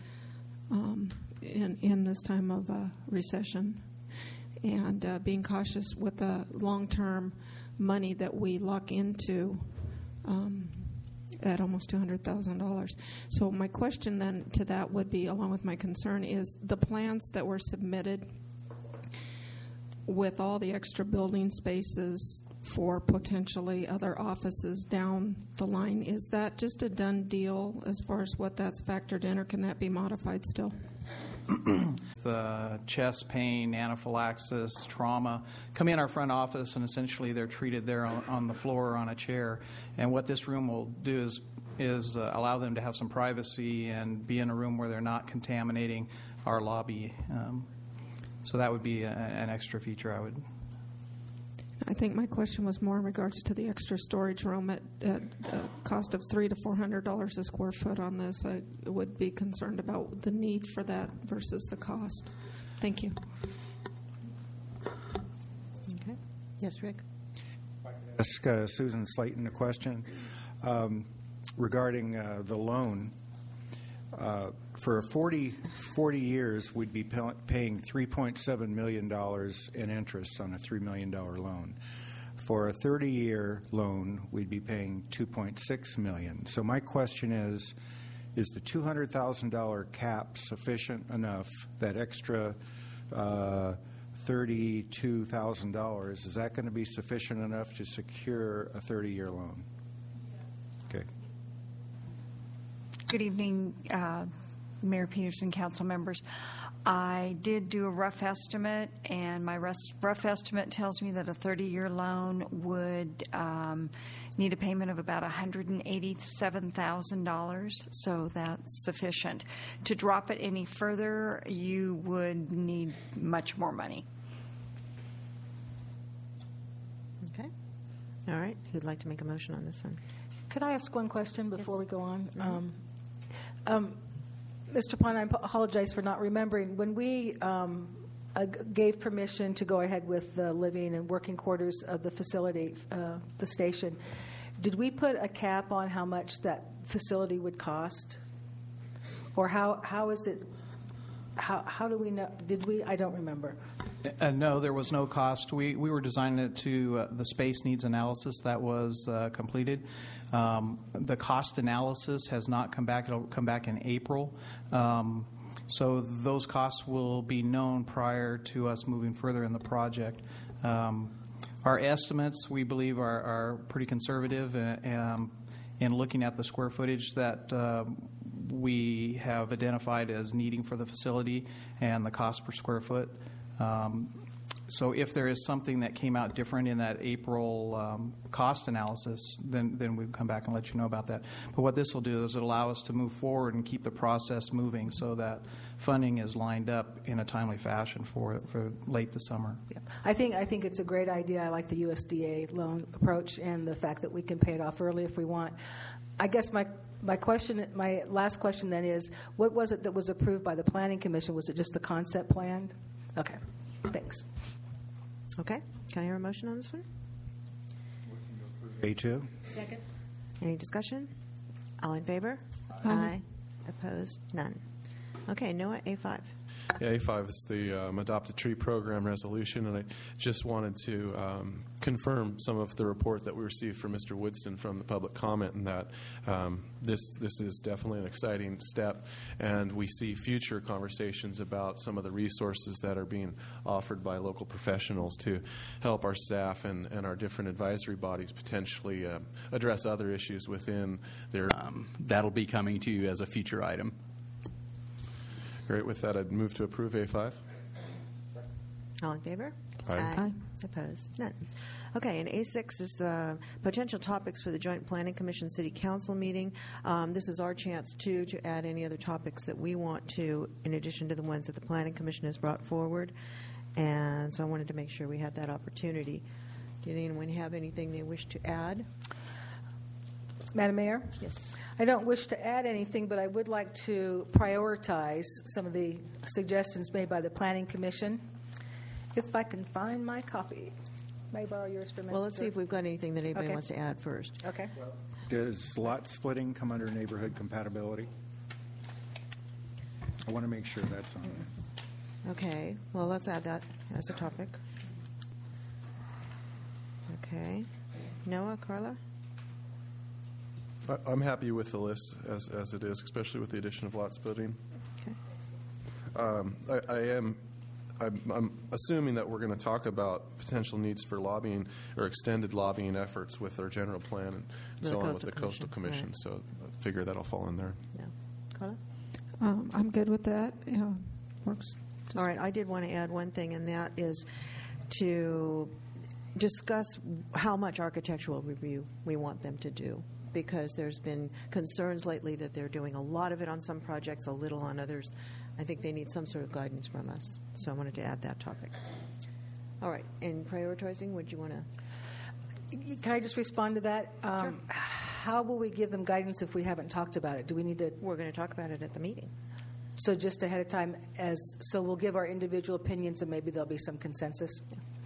in this time of recession, and being cautious with the long-term money that we lock into at almost $200,000. So my question then to that would be, along with my concern, is the plans that were submitted with all the extra building spaces for potentially other offices down the line, is that just a done deal as far as what that's factored in, or can that be modified still? The chest pain, anaphylaxis, trauma come in our front office, and essentially they're treated there on the floor or on a chair. And what this room will do is allow them to have some privacy and be in a room where they're not contaminating our lobby. So that would be an extra feature I think my question was more in regards to the extra storage room at a cost of $300 to $400 a square foot on this. I would be concerned about the need for that versus the cost. Thank you. Okay. Yes, Rick. Ask Susan Slayton a question regarding the loan. For 40 years, we'd be paying $3.7 million in interest on a $3 million loan. For a 30-year loan, we'd be paying $2.6 million. So my question is the $200,000 cap sufficient enough, that extra $32,000, is that going to be sufficient enough to secure a 30-year loan? Okay. Good evening, Mayor Peterson, council members. I did do a rough estimate, and my rough estimate tells me that a 30-year loan would need a payment of about $187,000, so that's sufficient. To drop it any further, you would need much more money. Okay. All right. Who'd like to make a motion on this one? Could I ask one question before we go on? Mm-hmm. Mr. Pond, I apologize for not remembering. When we gave permission to go ahead with the living and working quarters of the facility, the station, did we put a cap on how much that facility would cost? Or how is it, how do we know? Did we? I don't remember. No, there was no cost. We were designing it to the space needs analysis that was completed. The cost analysis has not come back. It'll come back in April. So those costs will be known prior to us moving further in the project. Our estimates, we believe, are pretty conservative in looking at the square footage that we have identified as needing for the facility and the cost per square foot. So if there is something that came out different in that April cost analysis, then we'd come back and let you know about that. But what this will do is it'll allow us to move forward and keep the process moving so that funding is lined up in a timely fashion for late this summer. Yeah. I think it's a great idea. I like the USDA loan approach and the fact that we can pay it off early if we want. I guess my last question then is, what was it that was approved by the Planning Commission? Was it just the concept plan? Okay. Thanks. Okay. Can I hear a motion on this one? A2. Second. Any discussion? All in favor? Aye. Opposed? None. Okay. Noah, A5. Yeah, A5 is the Adopt a Tree Program resolution, and I just wanted to confirm some of the report that we received from Mr. Woodston from the public comment, and that this is definitely an exciting step, and we see future conversations about some of the resources that are being offered by local professionals to help our staff and our different advisory bodies potentially address other issues within their... That'll be coming to you as a future item. Great. With that, I'd move to approve A5. All in favor? Aye. Opposed? None. Okay, and A6 is the potential topics for the Joint Planning Commission City Council meeting. This is our chance, too, to add any other topics that we want to, in addition to the ones that the Planning Commission has brought forward. And so I wanted to make sure we had that opportunity. Did anyone have anything they wish to add? Madam Mayor? Yes. I don't wish to add anything, but I would like to prioritize some of the suggestions made by the Planning Commission. If I can find my copy. May I borrow yours for a minute? Well, let's see if we've got anything that anybody wants to add first. Okay. Does lot splitting come under neighborhood compatibility? I want to make sure that's on there. Okay. Well, let's add that as a topic. Okay. Noah, Carla? I'm happy with the list as it is, especially with the addition of lot splitting. Okay. I'm assuming that we're going to talk about potential needs for lobbying or extended lobbying efforts with our general plan and so on with the Coastal Commission. Right. So I figure that'll fall in there. Yeah. Carla? I'm good with that. Yeah, works. All right. I did want to add one thing, and that is to discuss how much architectural review we want them to do, because there's been concerns lately that they're doing a lot of it on some projects, a little on others. I think they need some sort of guidance from us. So I wanted to add that topic. All right. In prioritizing, would you want to? Can I just respond to that? Sure. How will we give them guidance if we haven't talked about it? Do we need to? We're going to talk about it at the meeting. So just ahead of time, so we'll give our individual opinions, and maybe there'll be some consensus.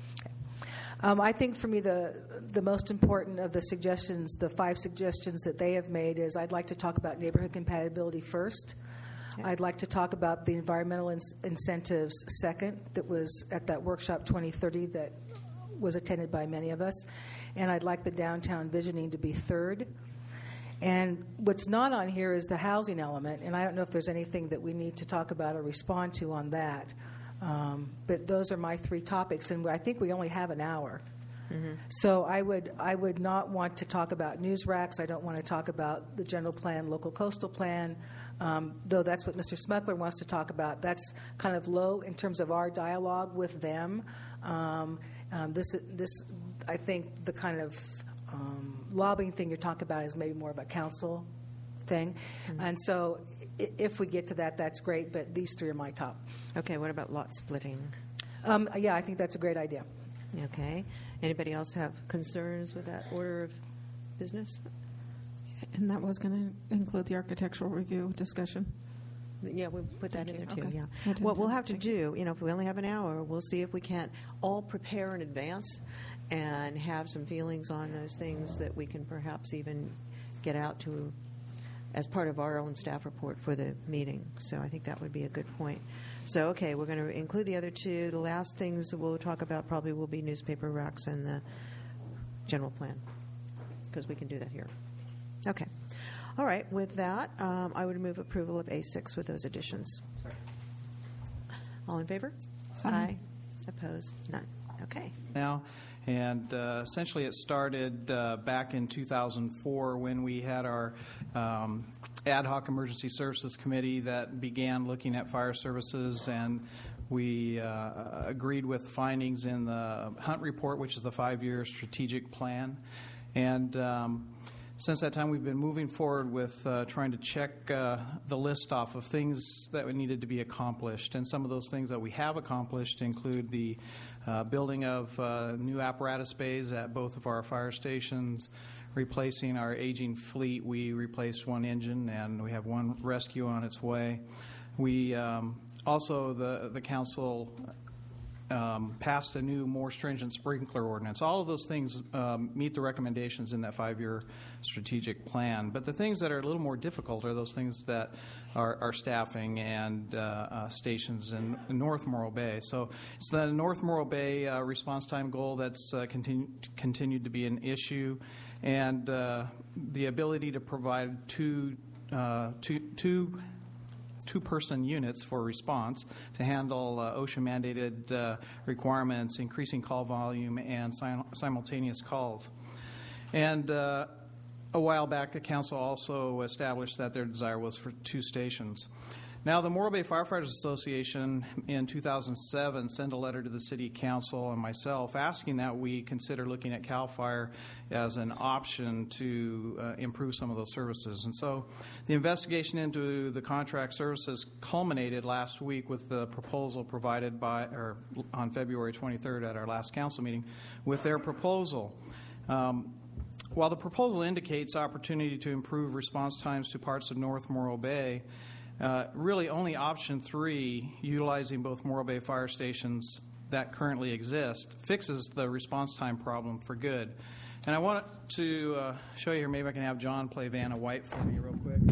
I think for me the most important of the suggestions, the 5 suggestions that they have made, is I'd like to talk about neighborhood compatibility first. Okay. I'd like to talk about the environmental incentives second, that was at that workshop 2030 that was attended by many of us. And I'd like the downtown visioning to be third. And what's not on here is the housing element, and I don't know if there's anything that we need to talk about or respond to on that. But those are my 3 topics, and I think we only have an hour. Mm-hmm. So I would not want to talk about news racks. I don't want to talk about the general plan, local coastal plan, though that's what Mr. Smuggler wants to talk about. That's kind of low in terms of our dialogue with them. This I think the kind of lobbying thing you're talking about is maybe more of a council thing. Mm-hmm. And so if we get to that, that's great, but these 3 are my top. Okay, what about lot splitting? Yeah, I think that's a great idea. Okay. Anybody else have concerns with that order of business? And that was going to include the architectural review discussion. Yeah, we'll put that in there too. Okay. Yeah. What we'll have to do, if we only have an hour, we'll see if we can't all prepare in advance and have some feelings on those things that we can perhaps even get out to as part of our own staff report for the meeting. So I think that would be a good point. So, okay, we're going to include the other 2. The last things that we'll talk about probably will be newspaper racks and the general plan, because we can do that here. Okay. All right. With that, I would move approval of A6 with those additions. All in favor? Aye. Opposed? None. Okay. Now, and essentially it started back in 2004 when we had our ad hoc emergency services committee that began looking at fire services, and we agreed with findings in the Hunt report, which is the 5-year strategic plan. And since that time, we've been moving forward with trying to check the list off of things that needed to be accomplished. And some of those things that we have accomplished include the building of new apparatus bays at both of our fire stations, replacing our aging fleet. We replaced 1 engine, and we have 1 rescue on its way. We also, the council passed a new, more stringent sprinkler ordinance. All of those things meet the recommendations in that 5-year strategic plan. But the things that are a little more difficult are those things that are staffing and stations in North Morro Bay. So it's the North Morro Bay response time goal that's continued to be an issue, and the ability to provide two-person units for response to handle OSHA-mandated requirements, increasing call volume, and simultaneous calls. And a while back, the council also established that their desire was for 2 stations. Now, the Morro Bay Firefighters Association in 2007 sent a letter to the City Council and myself asking that we consider looking at CAL FIRE as an option to improve some of those services. And so the investigation into the contract services culminated last week with the proposal provided on February 23rd at our last council meeting with their proposal. While the proposal indicates opportunity to improve response times to parts of North Morro Bay, really only option 3, utilizing both Morro Bay fire stations that currently exist, fixes the response time problem for good. And I want to show you here, maybe I can have John play Vanna White for me real quick.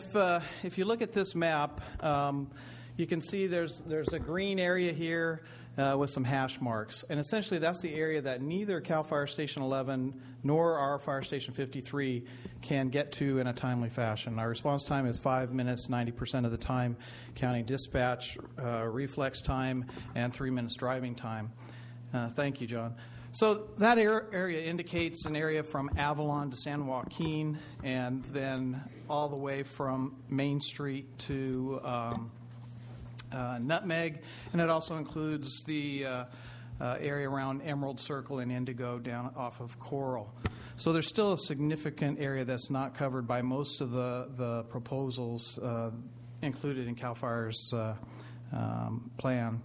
If you look at this map, you can see there's a green area here with some hash marks. And essentially, that's the area that neither CAL FIRE Station 11 nor our Fire Station 53 can get to in a timely fashion. Our response time is 5 minutes, 90% of the time, counting dispatch, reflex time, and 3 minutes driving time. Thank you, John. So that area indicates an area from Avalon to San Joaquin, and then all the way from Main Street to Nutmeg, and it also includes the area around Emerald Circle and Indigo down off of Coral. So there's still a significant area that's not covered by most of the proposals included in CAL FIRE's plan.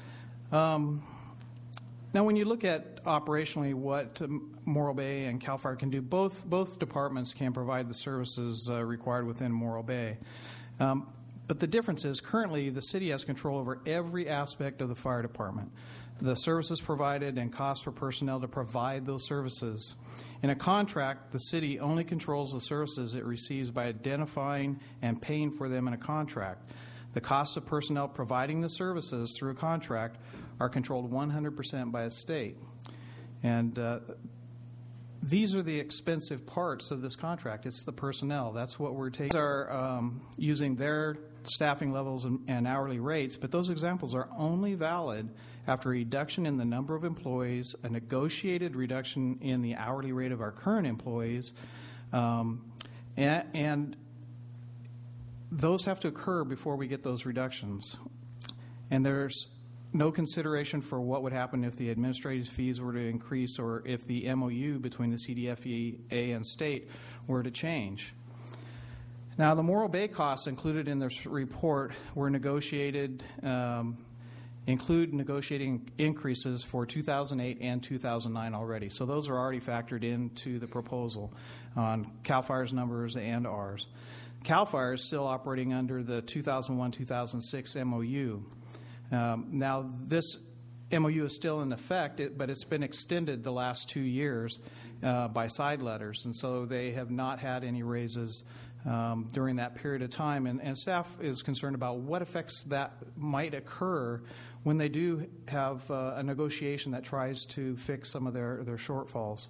Now, when you look at operationally what Morro Bay and CAL FIRE can do, both departments can provide the services required within Morro Bay. But the difference is currently the city has control over every aspect of the fire department, the services provided and cost for personnel to provide those services. In a contract, the city only controls the services it receives by identifying and paying for them in a contract. The cost of personnel providing the services through a contract are controlled 100% by a state. And these are the expensive parts of this contract. It's the personnel. That's what we're taking. Are using their staffing levels and hourly rates, but those examples are only valid after a reduction in the number of employees, a negotiated reduction in the hourly rate of our current employees, and those have to occur before we get those reductions. And there's no consideration for what would happen if the administrative fees were to increase or if the MOU between the CDFEA and state were to change. Now, the Morro Bay costs included in this report were negotiated, include negotiating increases for 2008 and 2009 already. So those are already factored into the proposal on CAL FIRE's numbers and ours. CAL FIRE is still operating under the 2001-2006 MOU. Now, this MOU is still in effect, but it's been extended the last 2 years by side letters, and so they have not had any raises during that period of time. And staff is concerned about what effects that might occur when they do have a negotiation that tries to fix some of their shortfalls.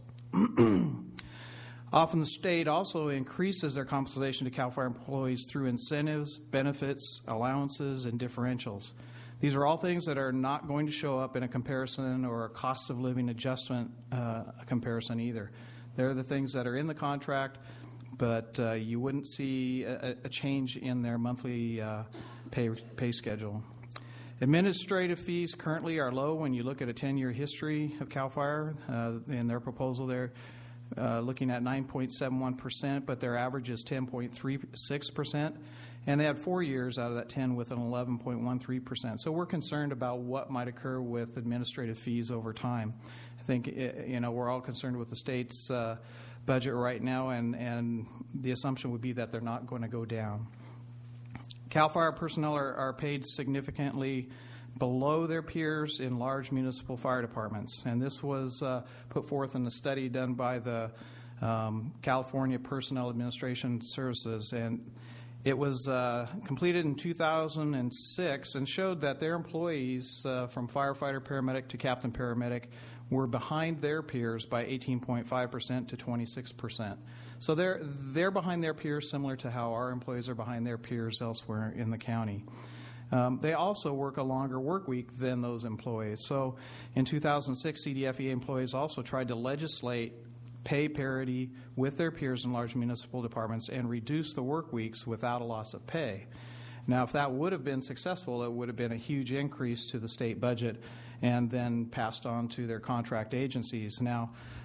Often the state also increases their compensation to CAL FIRE employees through incentives, benefits, allowances, and differentials. These are all things that are not going to show up in a comparison or a cost of living adjustment comparison either. They're the things that are in the contract, but you wouldn't see a change in their monthly pay schedule. Administrative fees currently are low when you look at a 10-year history of CAL FIRE. In their proposal, they're looking at 9.71%, but their average is 10.36%. And they had 4 years out of that 10 with an 11.13%. So we're concerned about what might occur with administrative fees over time. I think we're all concerned with the state's budget right now, and the assumption would be that they're not going to go down. CAL FIRE personnel are paid significantly below their peers in large municipal fire departments, and this was put forth in a study done by the California Personnel Administration Services, and it was completed in 2006 and showed that their employees from firefighter, paramedic to captain paramedic were behind their peers by 18.5% to 26%. So they're behind their peers, similar to how our employees are behind their peers elsewhere in the county. They also work a longer work week than those employees. So in 2006, CDFEA employees also tried to legislate pay parity with their peers in large municipal departments and reduce the work weeks without a loss of pay. Now, if that would have been successful, it would have been a huge increase to the state budget and then passed on to their contracting agencies. Now,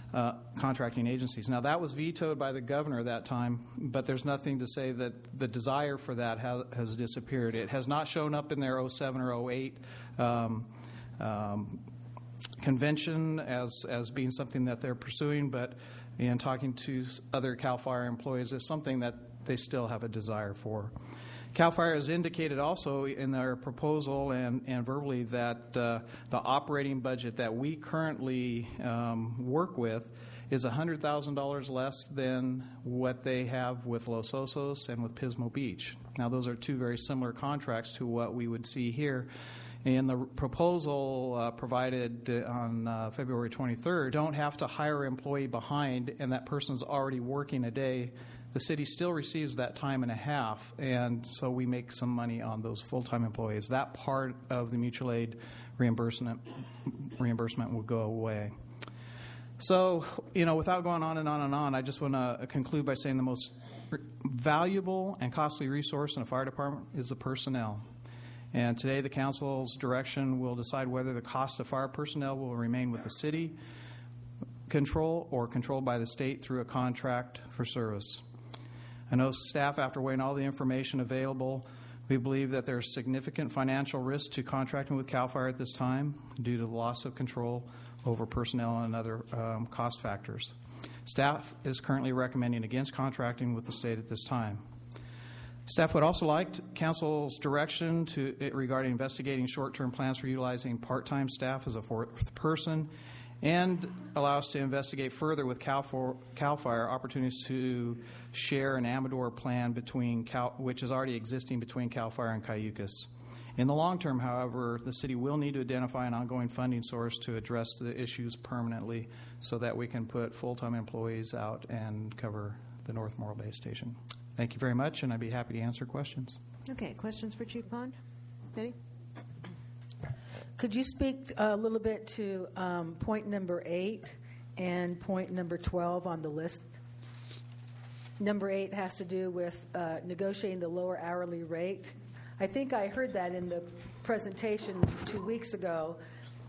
that was vetoed by the governor at that time, but there's nothing to say that the desire for that has disappeared. It has not shown up in their 07 or 08 convention as being something that they're pursuing, but in talking to other CAL FIRE employees, it's something that they still have a desire for. CAL FIRE has indicated also in their proposal and verbally that the operating budget that we currently work with is $100,000 less than what they have with Los Osos and with Pismo Beach. Now, those are two very similar contracts to what we would see here In the proposal provided on February 23rd, don't have to hire an employee behind and that person's already working a day. The city still receives that time and a half, and so we make some money on those full-time employees. That part of the mutual aid reimbursement will go away. So, without going on and on and on, I just want to conclude by saying the most valuable and costly resource in a fire department is the personnel. And today the council's direction will decide whether the cost of fire personnel will remain with the city control or controlled by the state through a contract for service. I know staff, after weighing all the information available, we believe that there's significant financial risk to contracting with CAL FIRE at this time due to the loss of control over personnel and other cost factors. Staff is currently recommending against contracting with the state at this time. Staff would also like Council's direction regarding investigating short-term plans for utilizing part-time staff as a fourth person, and allow us to investigate further with CAL FIRE opportunities to share an Amador plan which is already existing between CAL FIRE and Cayucas. In the long term, however, the city will need to identify an ongoing funding source to address the issues permanently so that we can put full-time employees out and cover the North Morro Bay Station. Thank you very much, and I'd be happy to answer questions. Okay, questions for Chief Bond? Betty? Could you speak a little bit to point number 8 and point number 12 on the list? Number 8 has to do with negotiating the lower hourly rate. I think I heard that in the presentation 2 weeks ago,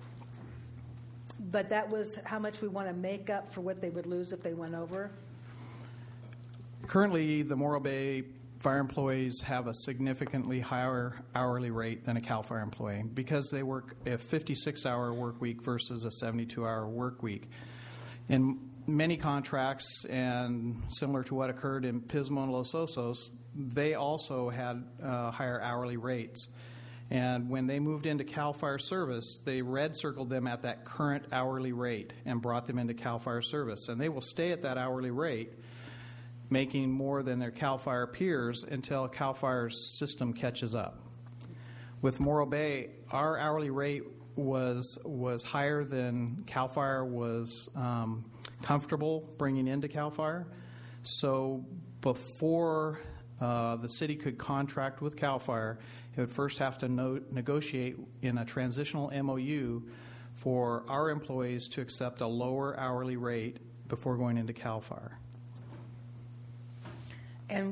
but that was how much we want to make up for what they would lose if they went over. Currently, the Morro Bay fire employees have a significantly higher hourly rate than a CAL FIRE employee because they work a 56-hour work week versus a 72-hour work week. In many contracts, and similar to what occurred in Pismo and Los Osos, they also had higher hourly rates. And when they moved into CAL FIRE service, they red circled them at that current hourly rate and brought them into CAL FIRE service. And they will stay at that hourly rate, making more than their CAL FIRE peers until CAL FIRE's system catches up. With Morro Bay, our hourly rate was higher than CAL FIRE was comfortable bringing into CAL FIRE. So before the city could contract with CAL FIRE, it would first have to negotiate in a transitional MOU for our employees to accept a lower hourly rate before going into CAL FIRE. And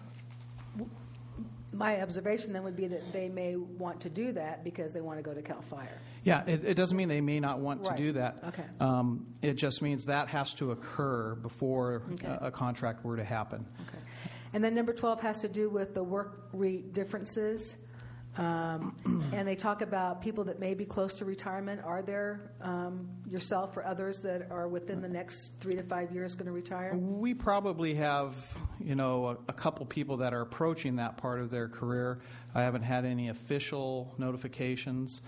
my observation then would be that they may want to do that because they want to go to CAL FIRE. Yeah, it doesn't mean they may not want to do that. Okay. It just means that has to occur before a contract were to happen. Okay. And then number 12 has to do with the work rate differences. And they talk about people that may be close to retirement. Are there yourself or others that are within the next 3 to 5 years going to retire? We probably have, a couple people that are approaching that part of their career. I haven't had any official notifications.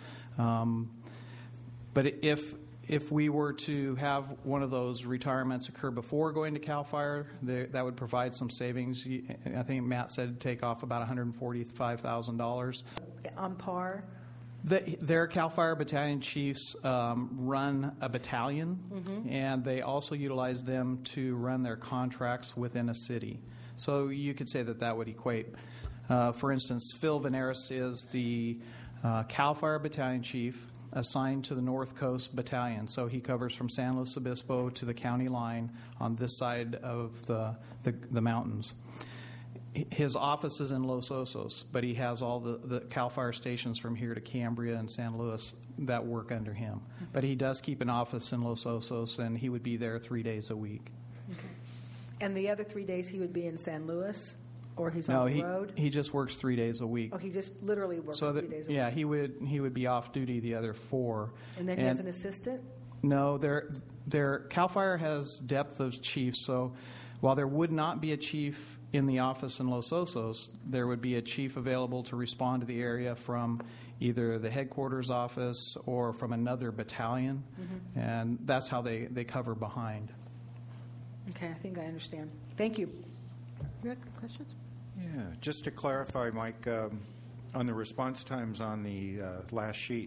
But if we were to have one of those retirements occur before going to CAL FIRE, that would provide some savings. I think Matt said it'd take off about $145,000. On par? Their CAL FIRE battalion chiefs run a battalion, and they also utilize them to run their contracts within a city. So you could say that would equate. For instance, Phil Veneris is the CAL FIRE battalion chief assigned to the North Coast Battalion. So he covers from San Luis Obispo to the county line on this side of the mountains. His office is in Los Osos, but he has all the CAL FIRE stations from here to Cambria and San Luis that work under him. But he does keep an office in Los Osos, and he would be there 3 days a week. Okay. And the other 3 days he would be in San Luis? Or he's on the road? He just works 3 days a week. Oh, he just literally works 3 days a week. Yeah, he would be off duty the other 4. And then he has an assistant? No, CAL FIRE has depth of chiefs. So while there would not be a chief in the office in Los Osos, there would be a chief available to respond to the area from either the headquarters office or from another battalion. And that's how they cover behind. Okay, I think I understand. Thank you. Rick, questions? Yeah, just to clarify, Mike, on the response times on the last sheet,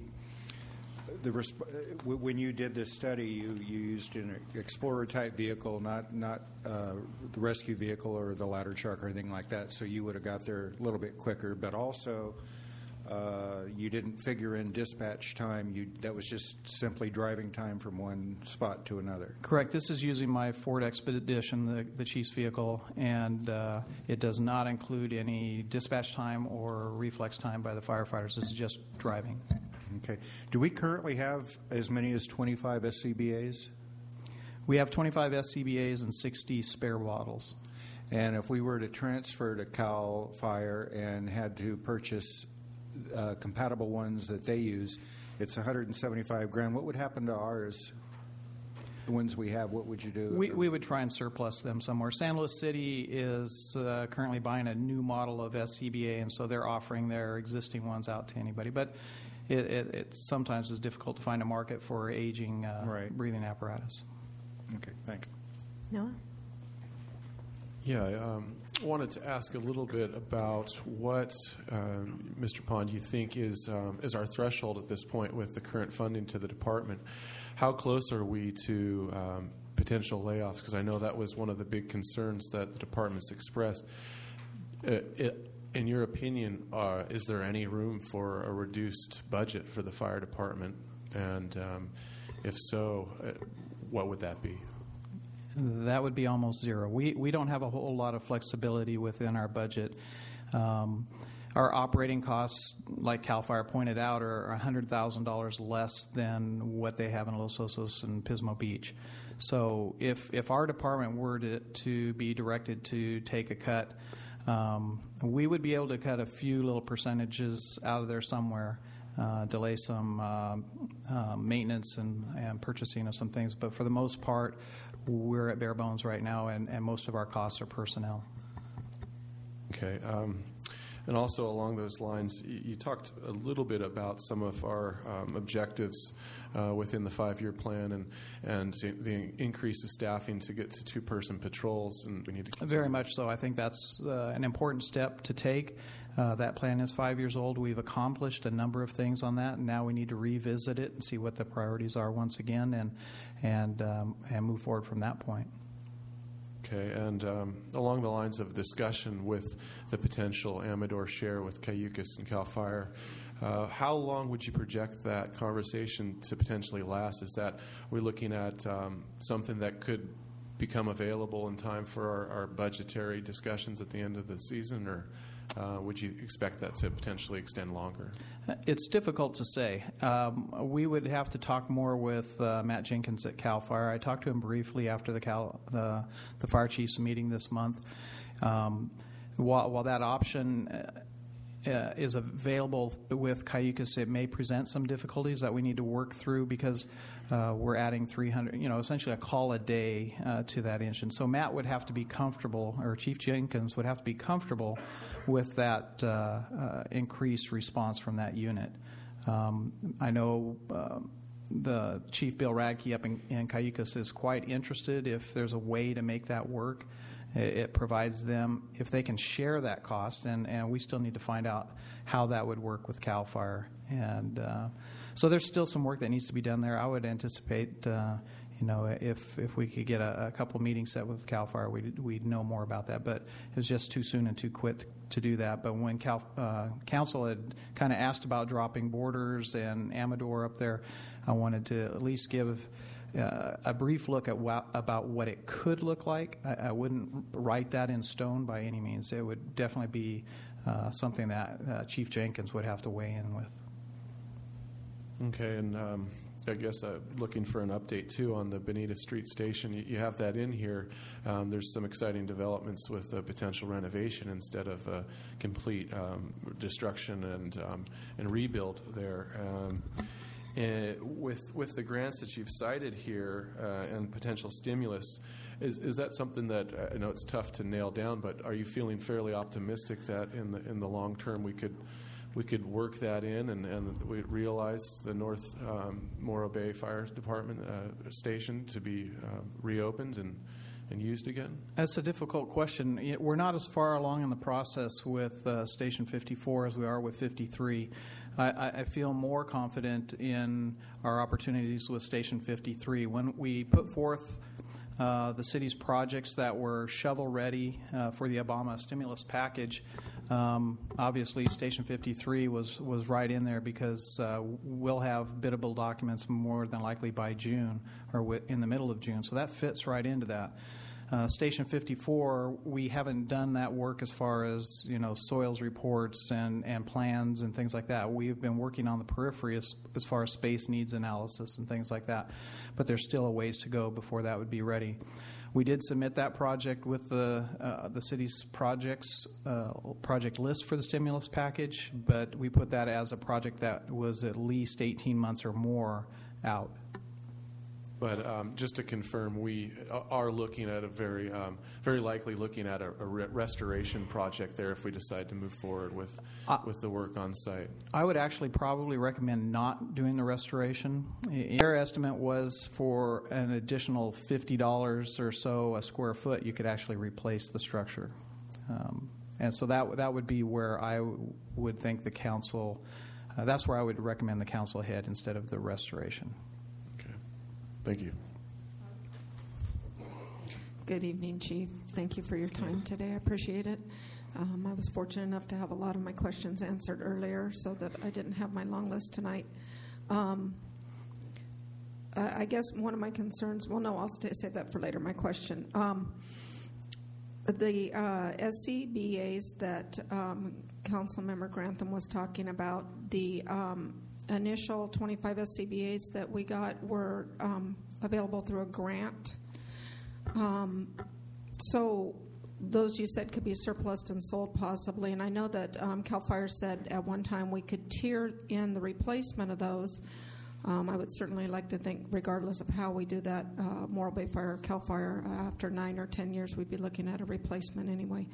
when you did this study, you used an Explorer-type vehicle, not the rescue vehicle or the ladder truck or anything like that, so you would have got there a little bit quicker. But also, you didn't figure in dispatch time. That was just simply driving time from one spot to another. Correct. This is using my Ford Expedition, the chief's vehicle, and it does not include any dispatch time or reflex time by the firefighters. This is just driving. Okay. Do we currently have as many as 25 SCBAs? We have 25 SCBAs and 60 spare bottles. And if we were to transfer to CAL FIRE and had to purchase compatible ones that they use, it's $175,000. What would happen to ours? The ones we have, what would you do? We would try and surplus them somewhere. San Luis City is currently buying a new model of SCBA, and so they're offering their existing ones out to anybody. But it sometimes is difficult to find a market for aging breathing apparatus. Okay, thanks. Noah? Yeah, I wanted to ask a little bit about what, Mr. Pond, you think is our threshold at this point with the current funding to the department. How close are we to potential layoffs? Because I know that was one of the big concerns that the department's expressed. In your opinion, is there any room for a reduced budget for the fire department? And if so, what would that be? That would be almost zero. We don't have a whole lot of flexibility within our budget. Our operating costs, like CAL FIRE pointed out, are $100,000 less than what they have in Los Osos and Pismo Beach. So if our department were to be directed to take a cut, we would be able to cut a few little percentages out of there somewhere, delay some maintenance and purchasing of some things. But for the most part, we're at bare bones right now, and most of our costs are personnel. Okay. And also along those lines, you talked a little bit about some of our objectives within the 5-year plan and the increase of staffing to get to 2-person patrols. And we need to very much so. I think that's an important step to take. That plan is 5 years old. We've accomplished a number of things on that, and now we need to revisit it and see what the priorities are once again, and move forward from that point. Okay, and along the lines of discussion with the potential Amador share with Cayucos and CAL FIRE, how long would you project that conversation to potentially last? Is that we're looking at something that could become available in time for our budgetary discussions at the end of the season, or would you expect that to potentially extend longer? It's difficult to say. We would have to talk more with Matt Jenkins at CAL FIRE. I talked to him briefly after the fire chiefs meeting this month. While that option is available with Cayucos, it may present some difficulties that we need to work through because we're adding 300, essentially a call a day to that engine. So Matt would have to be comfortable, or Chief Jenkins would have to be comfortable with that increased response from that unit. I know the Chief Bill Radke up in Cayucos is quite interested if there's a way to make that work. It provides them, if they can share that cost, and we still need to find out how that would work with CAL FIRE. And so there's still some work that needs to be done there. I would anticipate, if we could get a couple meetings set with CAL FIRE, we'd know more about that. But it was just too soon and too quick to do that. But when Council had kind of asked about dropping Borders and Amador up there, I wanted to at least give a brief look at about what it could look like. I wouldn't write that in stone by any means. It would definitely be something that Chief Jenkins would have to weigh in with. Okay, and I guess looking for an update, too, on the Bonita Street Station. You have that in here. There's some exciting developments with potential renovation instead of complete destruction and rebuild there. With the grants that you've cited here and potential stimulus, is that something that I know it's tough to nail down, but are you feeling fairly optimistic that in the long term we could work that in and we realize the North Morro Bay Fire Department station to be reopened and used again? That's a difficult question. We're not as far along in the process with Station 54 as we are with 53. I feel more confident in our opportunities with Station 53. When we put forth the city's projects that were shovel-ready for the Obama stimulus package, obviously Station 53 was right in there because we'll have biddable documents more than likely by June or in the middle of June. So that fits right into that. Station 54, we haven't done that work as far as soils reports and plans and things like that. We've been working on the periphery as far as space needs analysis and things like that, but there's still a ways to go before that would be ready. We did submit that project with the city's project list for the stimulus package, but we put that as a project that was at least 18 months or more out. But just to confirm, we are looking at very likely looking at a restoration project there if we decide to move forward with the work on site. I would actually probably recommend not doing the restoration. Their estimate was for an additional $50 or so a square foot, you could actually replace the structure. And so that would be where I would think the council, that's where I would recommend the council head instead of the restoration. Thank you. Good evening, Chief. Thank you for your time today. I appreciate it. I was fortunate enough to have a lot of my questions answered earlier so that I didn't have my long list tonight. I guess one of my concerns, well, no, I'll save that for later, my question. The SCBAs that Councilmember Grantham was talking about, the initial 25 SCBAs that we got were available through a grant. So those you said could be surplused and sold possibly, and I know that CAL FIRE said at one time we could tier in the replacement of those. I would certainly like to think, regardless of how we do that, Morro Bay Fire, CAL FIRE, after 9 or 10 years, we'd be looking at a replacement anyway.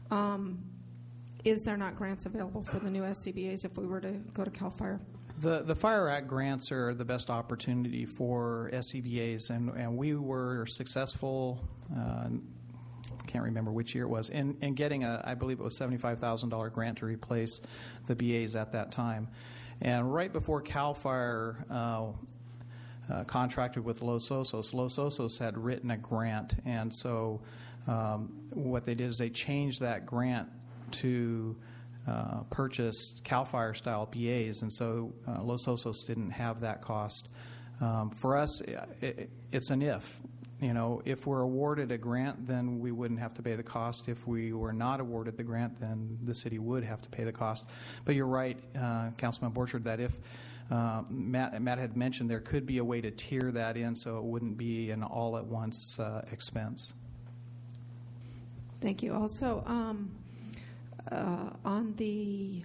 Is there not grants available for the new SCBAs if we were to go to CAL FIRE? The FIRE Act grants are the best opportunity for SCBAs, and we were successful, can't remember which year it was, in getting I believe it was $75,000 grant to replace the BAs at that time. And right before CAL FIRE contracted with Los Osos had written a grant, and so what they did is they changed that grant to purchased CAL FIRE style BAs, and so Los Osos didn't have that cost. For us, it's an if. If we're awarded a grant, then we wouldn't have to pay the cost. If we were not awarded the grant, then the city would have to pay the cost. But you're right, Councilman Borchard, that if Matt had mentioned there could be a way to tier that in so it wouldn't be an all-at-once expense. Thank you. Also, on the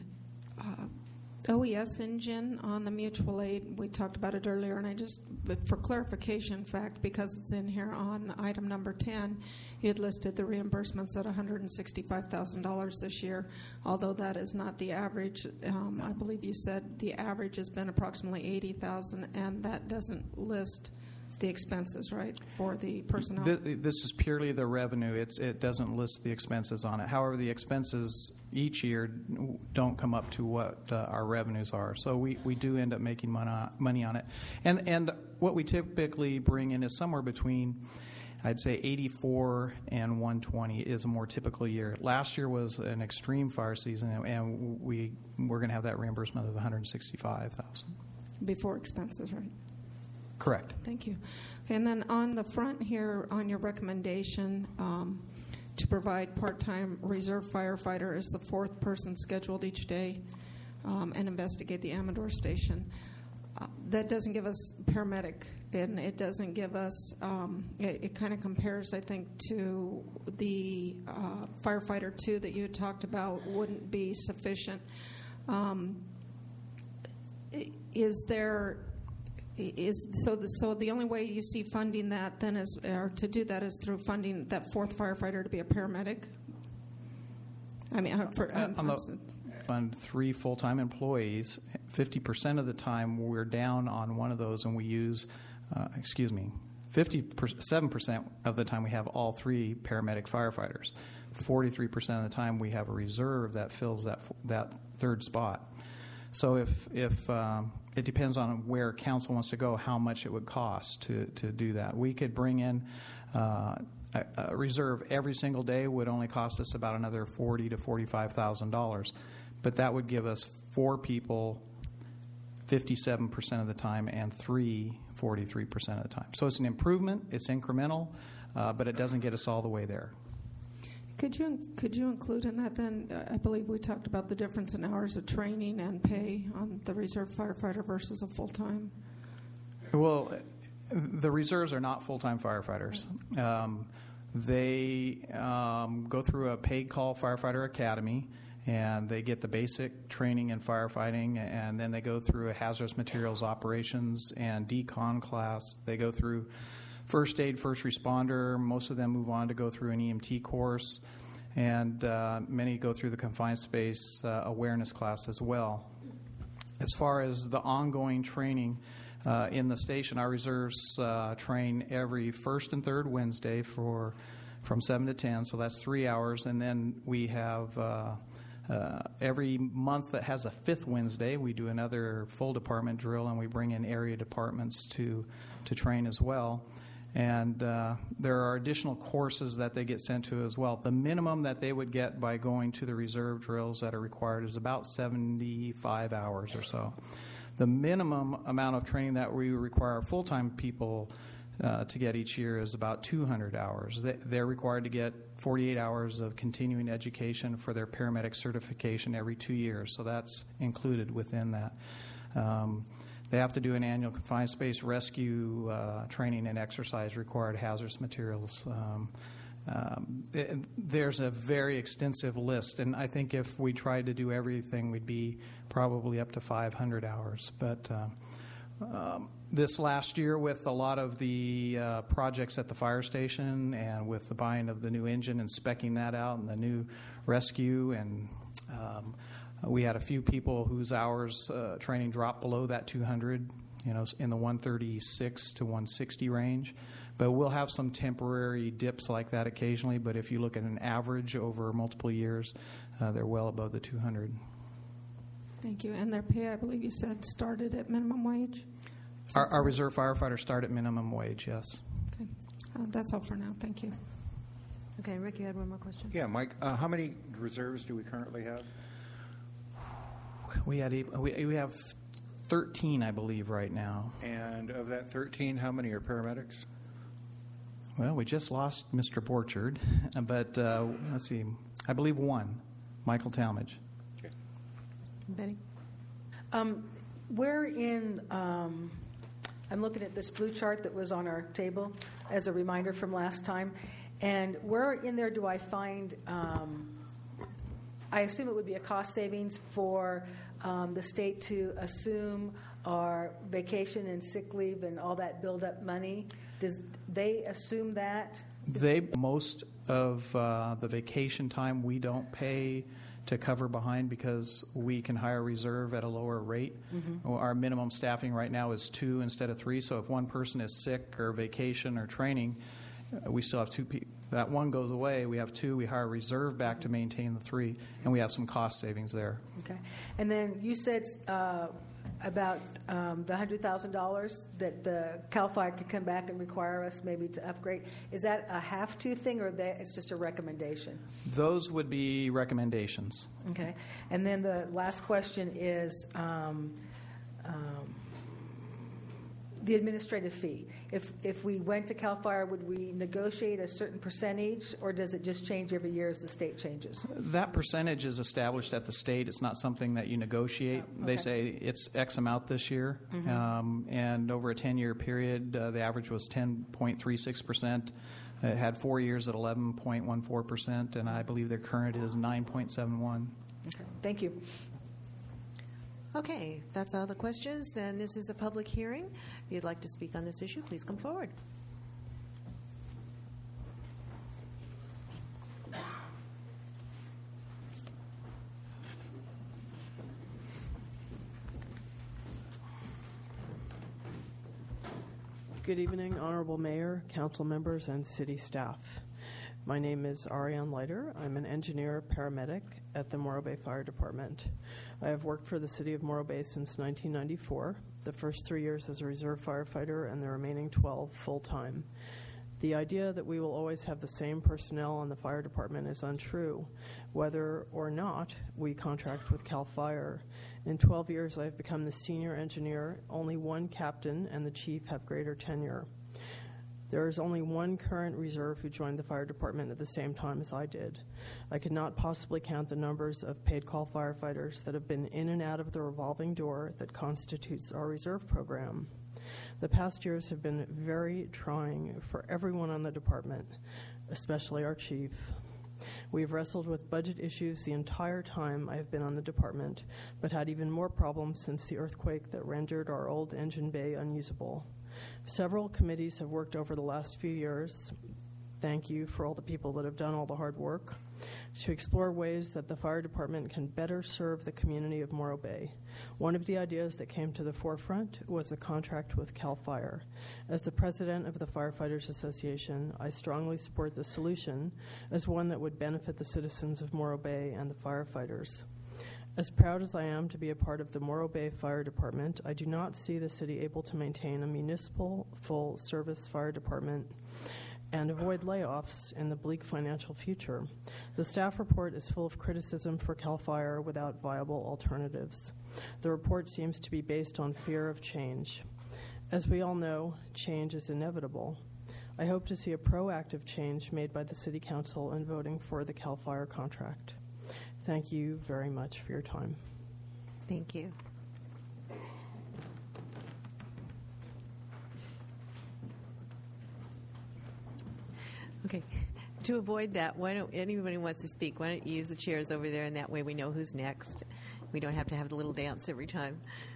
OES engine on the mutual aid, we talked about it earlier, and for clarification, in fact, because it's in here on item number 10, you had listed the reimbursements at $165,000 this year, although that is not the average. I believe you said the average has been approximately $80,000, and that doesn't list the expenses, right, for the personnel? This is purely the revenue. It doesn't list the expenses on it. However, the expenses each year don't come up to what our revenues are. So we do end up making money on it. And what we typically bring in is somewhere between, I'd say, 84 and 120 is a more typical year. Last year was an extreme fire season, and we're going to have that reimbursement of $165,000. Before expenses, right? Correct. Thank you. And then on the front here, on your recommendation to provide part-time reserve firefighter as the fourth person scheduled each day and investigate the Amador station, that doesn't give us paramedic, and it doesn't give us, it kind of compares, I think, to the firefighter 2 that you had talked about wouldn't be sufficient. So the only way you see funding that then is, or to do that, is through funding that fourth firefighter to be a paramedic? I mean, fund 3 full-time employees. 50% of the time we're down on one of those, and we use, 57% of the time we have all 3 paramedic firefighters. 43% of the time we have a reserve that fills that third spot. So if it depends on where council wants to go, how much it would cost to do that. We could bring in a reserve every single day would only cost us about another $40,000 to $45,000, but that would give us 4 people 57% of the time and 3 43% of the time. So it's an improvement, it's incremental, but it doesn't get us all the way there. Could you include in that then, I believe we talked about the difference in hours of training and pay on the reserve firefighter versus a full-time? Well, the reserves are not full-time firefighters. They go through a paid call firefighter academy, and they get the basic training in firefighting, and then they go through a hazardous materials operations and decon class. They go through first aid, first responder. Most of them move on to go through an EMT course, and many go through the confined space awareness class as well. As far as the ongoing training in the station, our reserves train every first and third Wednesday from 7 to 10, so that's 3 hours, and then we have every month that has a fifth Wednesday, we do another full department drill, and we bring in area departments to train as well. And there are additional courses that they get sent to as well. The minimum that they would get by going to the reserve drills that are required is about 75 hours or so. The minimum amount of training that we require full-time people to get each year is about 200 hours. They're required to get 48 hours of continuing education for their paramedic certification every 2 years, so that's included within that. They have to do an annual confined space rescue training and exercise required hazardous materials. There's a very extensive list, and I think if we tried to do everything, we'd be probably up to 500 hours. But this last year, with a lot of the projects at the fire station and with the buying of the new engine and speccing that out and the new rescue, and we had a few people whose hours training dropped below that 200, in the 136 to 160 range. But we'll have some temporary dips like that occasionally, but if you look at an average over multiple years, they're well above the 200. Thank you. And their pay, I believe you said, started at minimum wage? Our reserve firefighters start at minimum wage, yes. Okay. That's all for now. Thank you. Okay, Rick, you had one more question? Yeah, Mike, how many reserves do we currently have? We have 13, I believe, right now. And of that 13, how many are paramedics? Well, we just lost Mr. Borchard, but let's see. I believe one, Michael Talmadge. Okay. Betty? Where in, I'm looking at this blue chart that was on our table as a reminder from last time, and where in there do I find, I assume it would be a cost savings for the state to assume our vacation and sick leave and all that build-up money. Does they assume that? Most of the vacation time we don't pay to cover behind because we can hire reserve at a lower rate. Mm-hmm. Our minimum staffing right now is 2 instead of 3, so if one person is sick or vacation or training, we still have 2 people. That one goes away, we have 2, we hire reserve back to maintain the 3, and we have some cost savings there. Okay. And then you said about the $100,000 that the CAL FIRE could come back and require us maybe to upgrade. Is that a have-to thing, or it's just a recommendation? Those would be recommendations. Okay. And then the last question is the administrative fee. If we went to CAL FIRE, would we negotiate a certain percentage, or does it just change every year as the state changes? That percentage is established at the state. It's not something that you negotiate. Oh, okay. They say it's X amount this year, mm-hmm. And over a 10-year period, the average was 10.36%. It had 4 years at 11.14%, and I believe their current is 9.71%. Okay. Thank you. Okay, that's all the questions. Then this is a public hearing. If you'd like to speak on this issue, please come forward. Good evening, Honorable Mayor, council members, and city staff. My name is Ariane Leiter. I'm an engineer paramedic at the Morro Bay Fire Department. I have worked for the city of Morro Bay since 1994, the first 3 years as a reserve firefighter and the remaining 12 full-time. The idea that we will always have the same personnel on the fire department is untrue, whether or not we contract with CAL FIRE. In 12 years, I have become the senior engineer. Only one captain and the chief have greater tenure. There is only one current reserve who joined the fire department at the same time as I did. I could not possibly count the numbers of paid call firefighters that have been in and out of the revolving door that constitutes our reserve program. The past years have been very trying for everyone on the department, especially our chief. We've wrestled with budget issues the entire time I have been on the department, but had even more problems since the earthquake that rendered our old engine bay unusable. Several committees have worked over the last few years. Thank you for all the people that have done all the hard work to explore ways that the fire department can better serve the community of Morro Bay. One of the ideas that came to the forefront was a contract with CAL FIRE. As the president of the Firefighters Association, I strongly support the solution as one that would benefit the citizens of Morro Bay and the firefighters. As proud as I am to be a part of the Morro Bay Fire Department, I do not see the city able to maintain a municipal full-service fire department and avoid layoffs in the bleak financial future. The staff report is full of criticism for CAL FIRE without viable alternatives. The report seems to be based on fear of change. As we all know, change is inevitable. I hope to see a proactive change made by the City Council in voting for the CAL FIRE contract. Thank you very much for your time. Thank you. Okay. To avoid that, why don't anybody who wants to speak, why don't you use the chairs over there, and that way we know who's next. We don't have to have the little dance every time.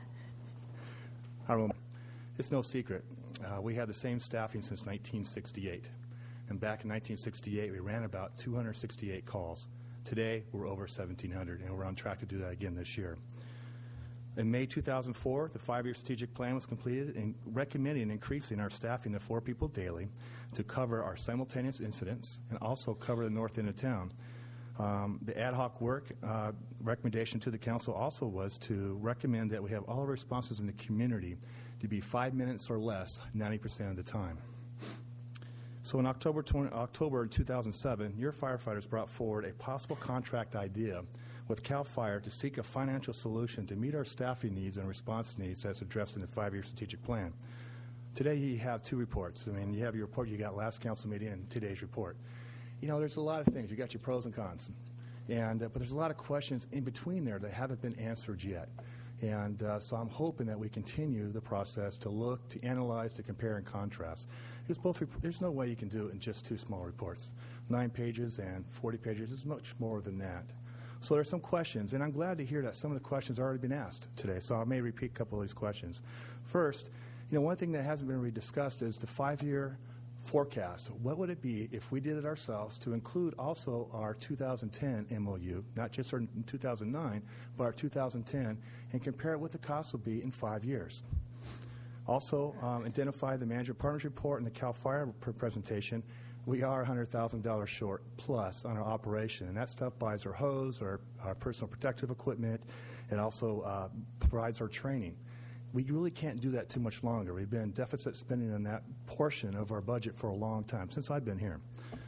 It's no secret. We had the same staffing since 1968. And back in 1968, we ran about 268 calls. Today, we're over 1,700, and we're on track to do that again this year. In May 2004, the 5-year strategic plan was completed and recommending increasing our staffing to 4 people daily to cover our simultaneous incidents and also cover the north end of town. The ad hoc work recommendation to the council also was to recommend that we have all our responses in the community to be 5 minutes or less 90% of the time. So in October 2007, your firefighters brought forward a possible contract idea with CAL FIRE to seek a financial solution to meet our staffing needs and response needs as addressed in the 5-year strategic plan. Today you have 2 reports. I mean, you have your report you got last council meeting and today's report. You know, there's a lot of things. You got your pros and cons. But there's a lot of questions in between there that haven't been answered yet. And so I'm hoping that we continue the process to look, to analyze, to compare and contrast. There's no way you can do it in just 2 small reports. 9 pages and 40 pages is much more than that. So there's some questions, and I'm glad to hear that some of the questions have already been asked today, so I may repeat a couple of these questions. First, one thing that hasn't been really discussed is the 5-year forecast. What would it be if we did it ourselves to include also our 2010 MOU, not just our 2009, but our 2010, and compare it what the cost will be in 5 years? Also, identify the manager partners report and the CAL FIRE presentation. We are $100,000 short plus on our operation, and that stuff buys our hose, our personal protective equipment. It also provides our training. We really can't do that too much longer. We've been deficit spending on that portion of our budget for a long time, since I've been here.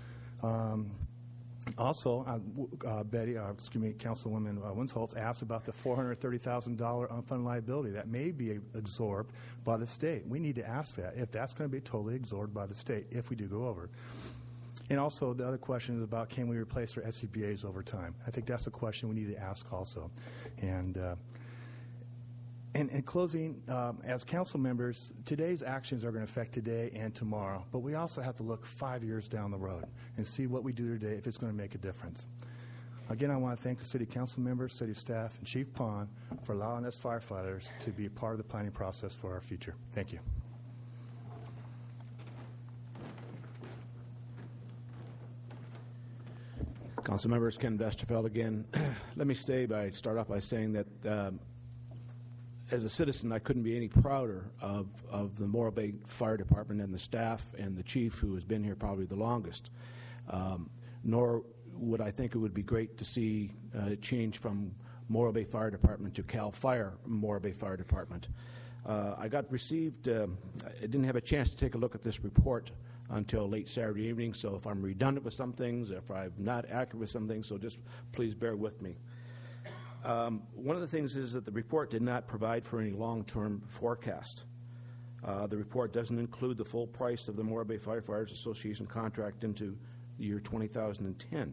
Also, Councilwoman Winsholtz asked about the $430,000 unfunded liability that may be absorbed by the state. We need to ask that, if that's going to be totally absorbed by the state, if we do go over. And also, the other question is about, can we replace our SCBAs over time? I think that's a question we need to ask also. And in closing, as council members, today's actions are going to affect today and tomorrow, but we also have to look 5 years down the road and see what we do today if it's going to make a difference. Again, I want to thank the city council members, city staff, and Chief Pond for allowing us firefighters to be a part of the planning process for our future. Thank you. Council members, Ken Vesterfeld again. Let me start off by saying that as a citizen, I couldn't be any prouder of the Morro Bay Fire Department and the staff and the chief, who has been here probably the longest. Nor would I think it would be great to see a change from Morro Bay Fire Department to CAL FIRE Morro Bay Fire Department. I didn't have a chance to take a look at this report until late Saturday evening, so if I'm redundant with some things, if I'm not accurate with some things, so just please bear with me. One of the things is that the report did not provide for any long-term forecast. The report doesn't include the full price of the Morro Bay Firefighters Association contract into the year 2010.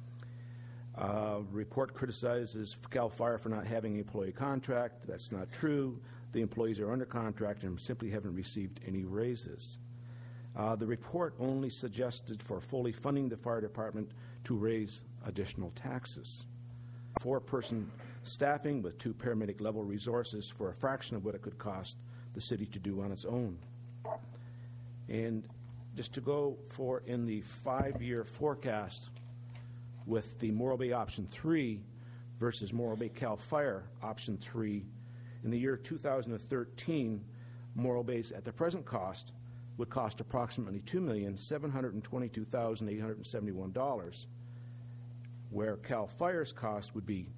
Report criticizes CAL FIRE for not having an employee contract. That's not true. The employees are under contract and simply haven't received any raises. The report only suggested for fully funding the fire department to raise additional taxes. 4-person staffing with 2 paramedic-level resources for a fraction of what it could cost the city to do on its own. And just to go for in the 5-year forecast with the Morro Bay Option 3 versus Morro Bay CAL FIRE Option 3, in the year 2013, Morro Bay's at the present cost would cost approximately $2,722,871, where CAL FIRE's cost would be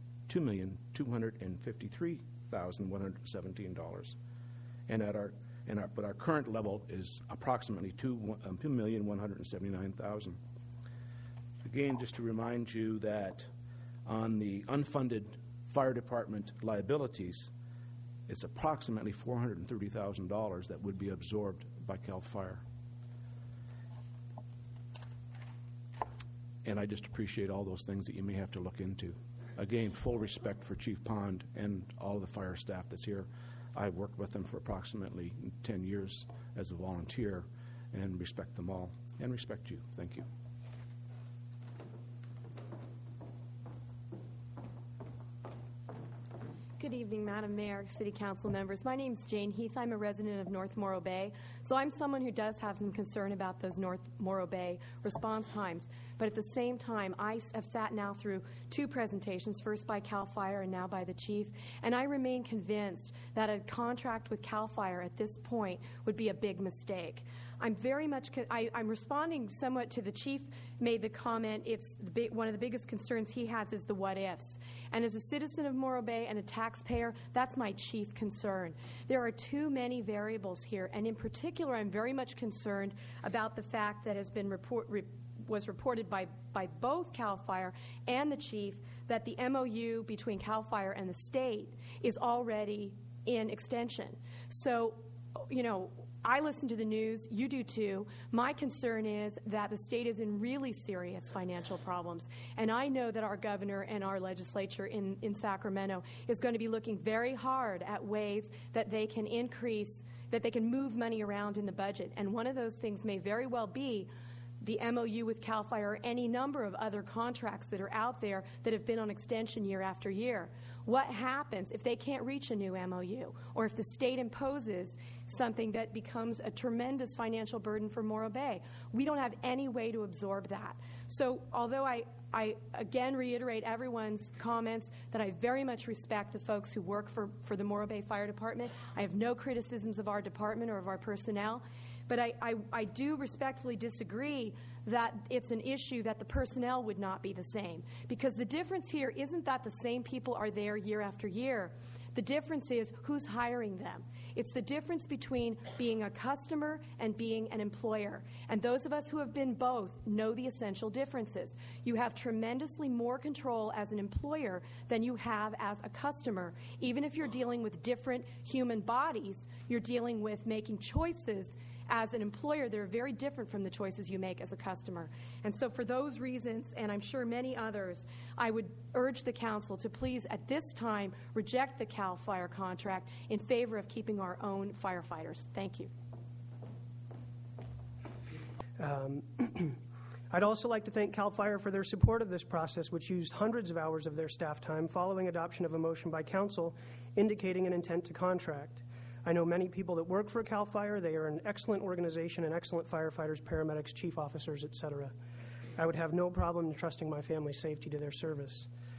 $2,253,117, but our current level is approximately $2,179,000. Again, just to remind you that on the unfunded fire department liabilities, it's approximately $430,000 that would be absorbed by CAL FIRE. And I just appreciate all those things that you may have to look into. Again, full respect for Chief Pond and all of the fire staff that's here. I've worked with them for approximately 10 years as a volunteer and respect them all and respect you. Thank you. Good evening, Madam Mayor, City Council members. My name is Jane Heath. I'm a resident of North Morro Bay, so I'm someone who does have some concern about those North Morro Bay response times. But at the same time, I have sat now through 2 presentations, first by CAL FIRE and now by the chief, and I remain convinced that a contract with CAL FIRE at this point would be a big mistake. I'm very much, I'm responding somewhat to the chief made the comment, one of the biggest concerns he has is the what ifs. And as a citizen of Morro Bay and a taxpayer, that's my chief concern. There are too many variables here, and in particular, I'm very much concerned about the fact that has been was reported by both CAL FIRE and the chief that the MOU between CAL FIRE and the state is already in extension. So, you know, I listen to the news, you do too. My concern is that the state is in really serious financial problems. And I know that our governor and our legislature in Sacramento is going to be looking very hard at ways that they can increase, that they can move money around in the budget. And one of those things may very well be the MOU with CAL FIRE or any number of other contracts that are out there that have been on extension year after year. What happens if they can't reach a new MOU, or if the state imposes something that becomes a tremendous financial burden for Morro Bay? We don't have any way to absorb that. So although I again reiterate everyone's comments that I very much respect the folks who work for the Morro Bay Fire Department, I have no criticisms of our department or of our personnel, but I do respectfully disagree that it's an issue that the personnel would not be the same. Because the difference here isn't that the same people are there year after year. The difference is who's hiring them. It's the difference between being a customer and being an employer. And those of us who have been both know the essential differences. You have tremendously more control as an employer than you have as a customer. Even if you're dealing with different human bodies, you're dealing with making choices as an employer that are very different from the choices you make as a customer. And so for those reasons, and I'm sure many others, I would urge the council to please at this time reject the CAL FIRE contract in favor of keeping our own firefighters. Thank you. I'd also like to thank CAL FIRE for their support of this process, which used hundreds of hours of their staff time following adoption of a motion by council indicating an intent to contract. I know many people that work for CAL FIRE. They are an excellent organization and excellent firefighters, paramedics, chief officers, etc. I would have no problem entrusting my family's safety to their service.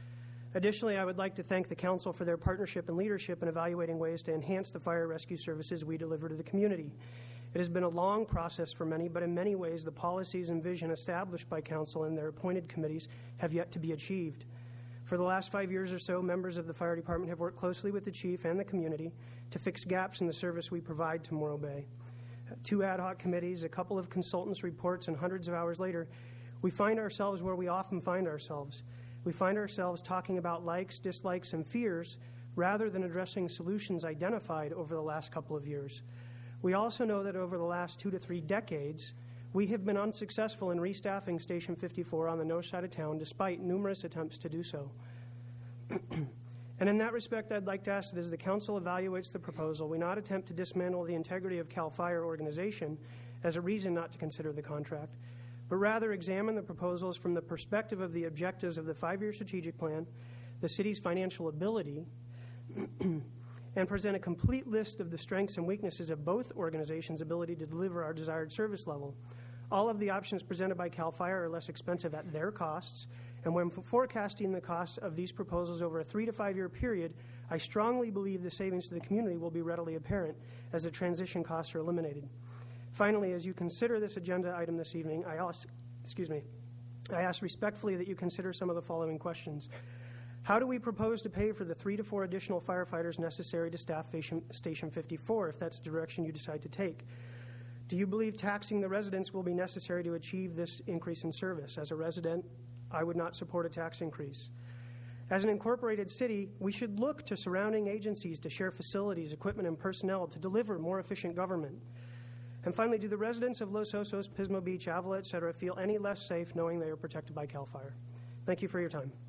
Additionally, I would like to thank the Council for their partnership and leadership in evaluating ways to enhance the fire rescue services we deliver to the community. It has been a long process for many, but in many ways, the policies and vision established by Council and their appointed committees have yet to be achieved. For the last 5 years or so, members of the Fire Department have worked closely with the Chief and the community to fix gaps in the service we provide to Morro Bay. 2 ad hoc committees, a couple of consultants' reports, and hundreds of hours later, we find ourselves where we often find ourselves. We find ourselves talking about likes, dislikes, and fears rather than addressing solutions identified over the last couple of years. We also know that over the last 2 to 3 decades, we have been unsuccessful in restaffing Station 54 on the north side of town despite numerous attempts to do so. And in that respect, I'd like to ask that as the Council evaluates the proposal, we not attempt to dismantle the integrity of CAL FIRE organization as a reason not to consider the contract, but rather examine the proposals from the perspective of the objectives of the 5-year strategic plan, the city's financial ability, and present a complete list of the strengths and weaknesses of both organizations' ability to deliver our desired service level. All of the options presented by CAL FIRE are less expensive at their costs, and when forecasting the costs of these proposals over a 3 to 5 year period, I strongly believe the savings to the community will be readily apparent as the transition costs are eliminated. Finally, as you consider this agenda item this evening, I ask respectfully that you consider some of the following questions. How do we propose to pay for the 3 to 4 additional firefighters necessary to staff Station 54 if that's the direction you decide to take? Do you believe taxing the residents will be necessary to achieve this increase in service? As a resident, I would not support a tax increase. As an incorporated city, we should look to surrounding agencies to share facilities, equipment, and personnel to deliver more efficient government. And finally, do the residents of Los Osos, Pismo Beach, Avila, etc. feel any less safe knowing they are protected by CAL FIRE? Thank you for your time.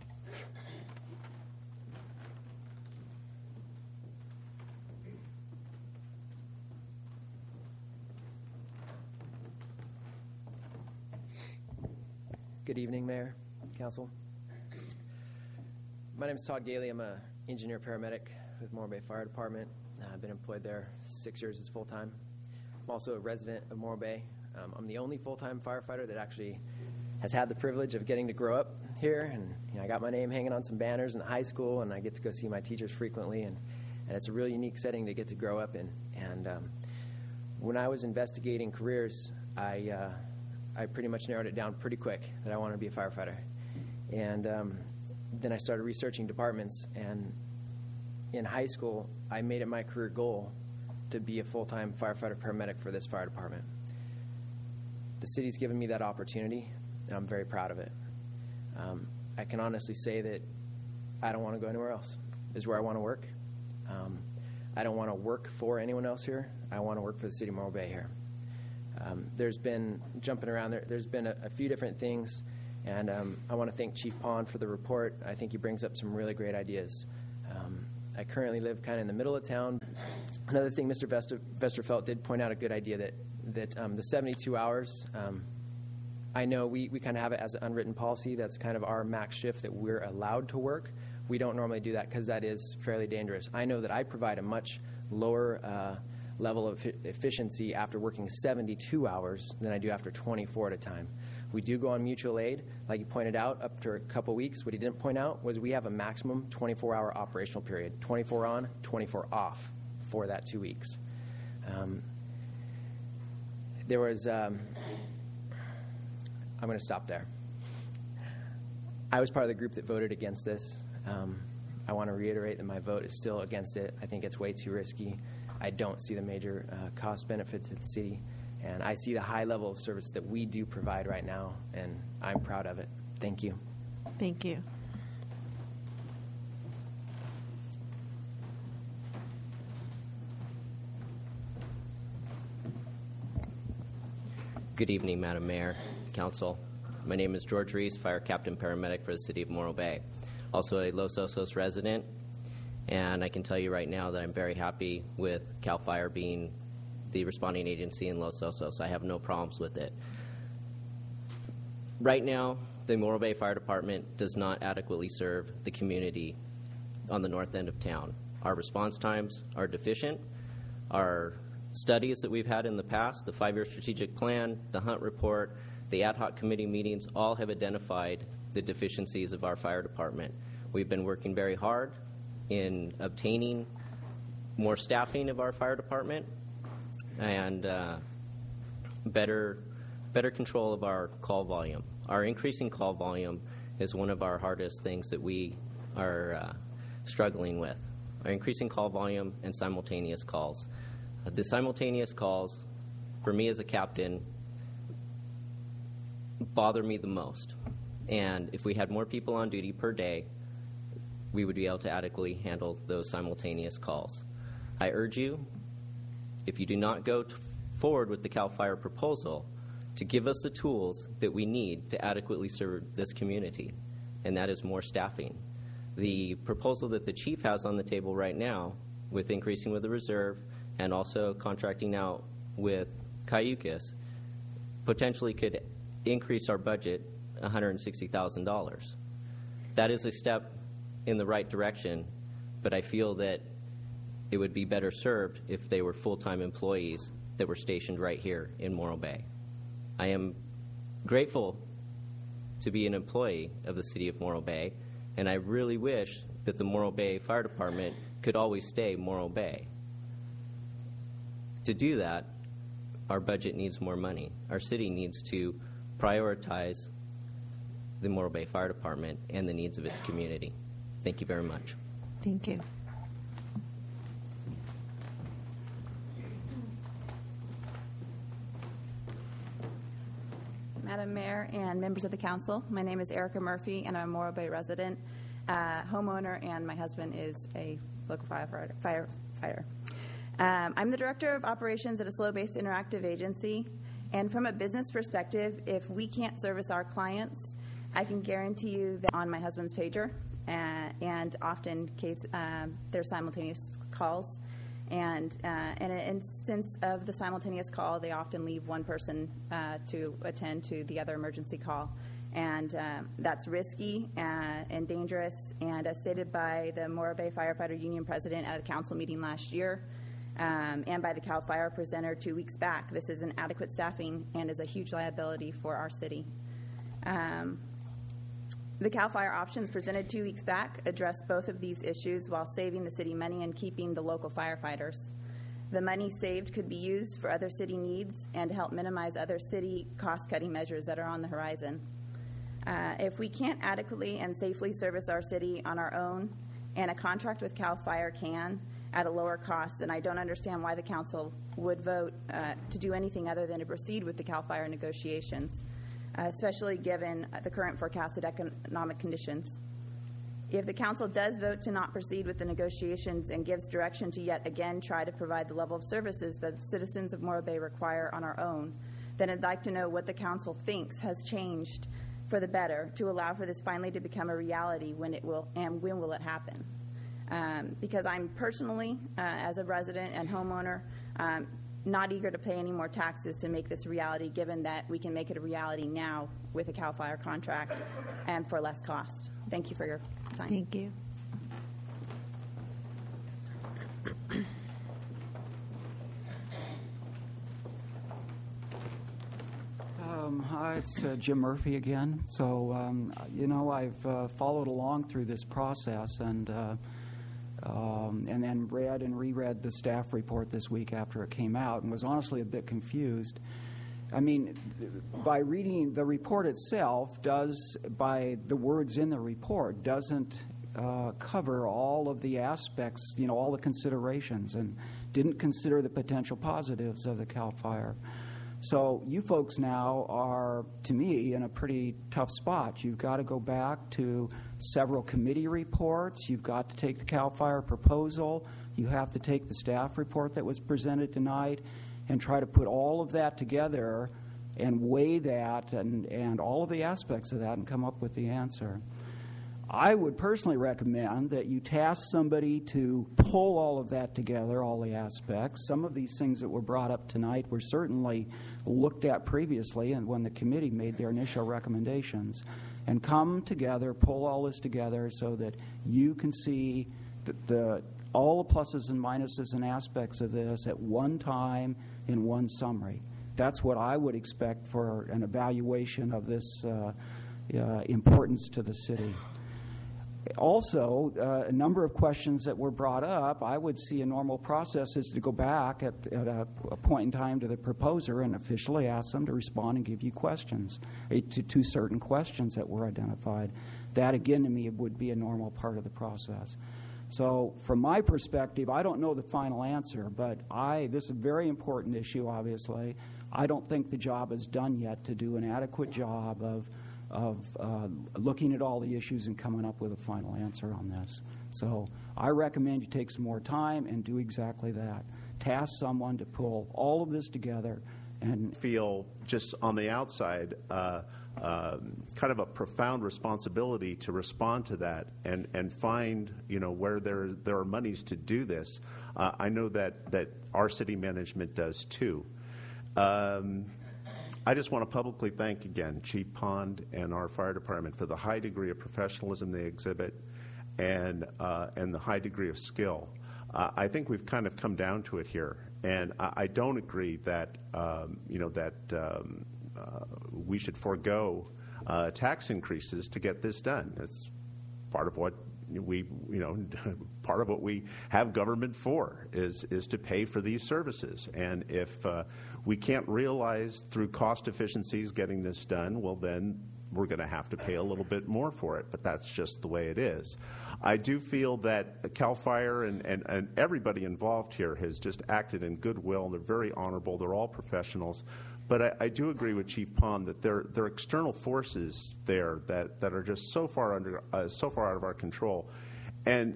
Good evening, Mayor, Council. My name is Todd Gailey. I'm an engineer paramedic with Morro Bay Fire Department. I've been employed there 6 years as full-time. I'm also a resident of Morro Bay. I'm the only full-time firefighter that actually has had the privilege of getting to grow up here. And I got my name hanging on some banners in the high school, and I get to go see my teachers frequently. And it's a really unique setting to get to grow up in. And when I was investigating careers, I pretty much narrowed it down pretty quick that I wanted to be a firefighter. And then I started researching departments, and in high school, I made it my career goal to be a full-time firefighter paramedic for this fire department. The city's given me that opportunity, and I'm very proud of it. I can honestly say that I don't want to go anywhere else. This is where I want to work. I don't want to work for anyone else here. I want to work for the city of Morro Bay here. There's been, jumping around there, there's been a few different things, and I want to thank Chief Pond for the report. I think he brings up some really great ideas. I currently live kind of in the middle of town. Another thing, Mr. Vesterfelt did point out a good idea that the 72 hours, I know we kind of have it as an unwritten policy. That's kind of our max shift that we're allowed to work. We don't normally do that because that is fairly dangerous. I know that I provide a much lower level of efficiency after working 72 hours than I do after 24 at a time. We do go on mutual aid, like you pointed out, up to a couple weeks. What he didn't point out was we have a maximum 24-hour operational period, 24 on, 24 off for that 2 weeks. There was, I'm going to stop there. I was part of the group that voted against this. I want to reiterate that my vote is still against it. I think it's way too risky. I don't see the major cost benefit to the city, and I see the high level of service that we do provide right now, and I'm proud of it. Thank you. Thank you. Good evening, Madam Mayor, Council. My name is George Reese, Fire Captain Paramedic for the City of Morro Bay. Also a Los Osos resident. And I can tell you right now that I'm very happy with CAL FIRE being the responding agency in Los Osos. I have no problems with it. Right now, the Morro Bay Fire Department does not adequately serve the community on the north end of town. Our response times are deficient. Our studies that we've had in the past, the 5-year strategic plan, the Hunt report, the ad hoc committee meetings, all have identified the deficiencies of our fire department. We've been working very hard in obtaining more staffing of our fire department and better control of our call volume. Our increasing call volume is one of our hardest things that we are struggling with. Our increasing call volume and simultaneous calls. The simultaneous calls, for me as a captain, bother me the most. And if we had more people on duty per day, we would be able to adequately handle those simultaneous calls. I urge you, if you do not go forward with the CAL FIRE proposal, to give us the tools that we need to adequately serve this community, and that is more staffing. The proposal that the chief has on the table right now, with increasing with the reserve and also contracting out with Cayucas, potentially could increase our budget $160,000. That is a step in the right direction, but I feel that it would be better served if they were full-time employees that were stationed right here in Morro Bay. I am grateful to be an employee of the City of Morro Bay, and I really wish that the Morro Bay Fire Department could always stay Morro Bay. To do that, our budget needs more money. Our city needs to prioritize the Morro Bay Fire Department and the needs of its community. Thank you very much. Thank you. Madam Mayor and members of the council, my name is Erica Murphy, and I'm a Morro Bay resident, homeowner, and my husband is a local firefighter. I'm the Director of Operations at a SLO-based interactive agency, and from a business perspective, if we can't service our clients, I can guarantee you that on my husband's pager, and often there's simultaneous calls. And in an instance of the simultaneous call, they often leave one person to attend to the other emergency call. And that's risky and dangerous. And as stated by the Morro Bay Firefighter Union president at a council meeting last year, and by the CAL FIRE presenter 2 weeks back, this is inadequate staffing and is a huge liability for our city. The CAL FIRE options presented 2 weeks back address both of these issues while saving the city money and keeping the local firefighters. The money saved could be used for other city needs and to help minimize other city cost-cutting measures that are on the horizon. If we can't adequately and safely service our city on our own, and a contract with CAL FIRE can at a lower cost, then I don't understand why the council would vote to do anything other than to proceed with the CAL FIRE negotiations, especially given the current forecasted economic conditions. If the council does vote to not proceed with the negotiations and gives direction to yet again try to provide the level of services that citizens of Morro Bay require on our own, then I'd like to know what the council thinks has changed for the better to allow for this finally to become a reality, when it will, and when will it happen. Because I'm personally, as a resident and homeowner, not eager to pay any more taxes to make this a reality, given that we can make it a reality now with a CAL FIRE contract and for less cost. Thank you for your time. Thank you. Hi, it's Jim Murphy again. So, I've followed along through this process and then read and reread the staff report this week after it came out and was honestly a bit confused. I mean, by reading the report itself, by the words in the report, doesn't cover all of the aspects, all the considerations, and didn't consider the potential positives of the CAL FIRE. So you folks now are, to me, in a pretty tough spot. You've got to go back to several committee reports. You've got to take the CAL FIRE proposal. You have to take the staff report that was presented tonight and try to put all of that together and weigh that and all of the aspects of that and come up with the answer. I would personally recommend that you task somebody to pull all of that together, all the aspects. Some of these things that were brought up tonight were certainly looked at previously and when the committee made their initial recommendations, and come together, pull all this together so that you can see all the pluses and minuses and aspects of this at one time in one summary. That's what I would expect for an evaluation of this importance to the city. Also, a number of questions that were brought up, I would see a normal process is to go back at a point in time to the proposer and officially ask them to respond and give you questions to certain questions that were identified. That, again, to me, would be a normal part of the process. So from my perspective, I don't know the final answer, but this is a very important issue, obviously. I don't think the job is done yet to do an adequate job of looking at all the issues and coming up with a final answer on this. So I recommend you take some more time and do exactly that. Task someone to pull all of this together and feel just on the outside kind of a profound responsibility to respond to that and find where there are monies to do this. I know that our city management does too. I just want to publicly thank again Chief Pond and our fire department for the high degree of professionalism they exhibit and the high degree of skill. I think we've kind of come down to it here, and I don't agree that we should forego tax increases to get this done. It's part of what part of what we have government for is to pay for these services. And if we can't realize through cost efficiencies getting this done, well, then we're going to have to pay a little bit more for it. But that's just the way it is. I do feel that CAL FIRE and everybody involved here has just acted in goodwill. They're very honorable. They're all professionals. But I do agree with Chief Pond that there are external forces there that are just so far out of our control, and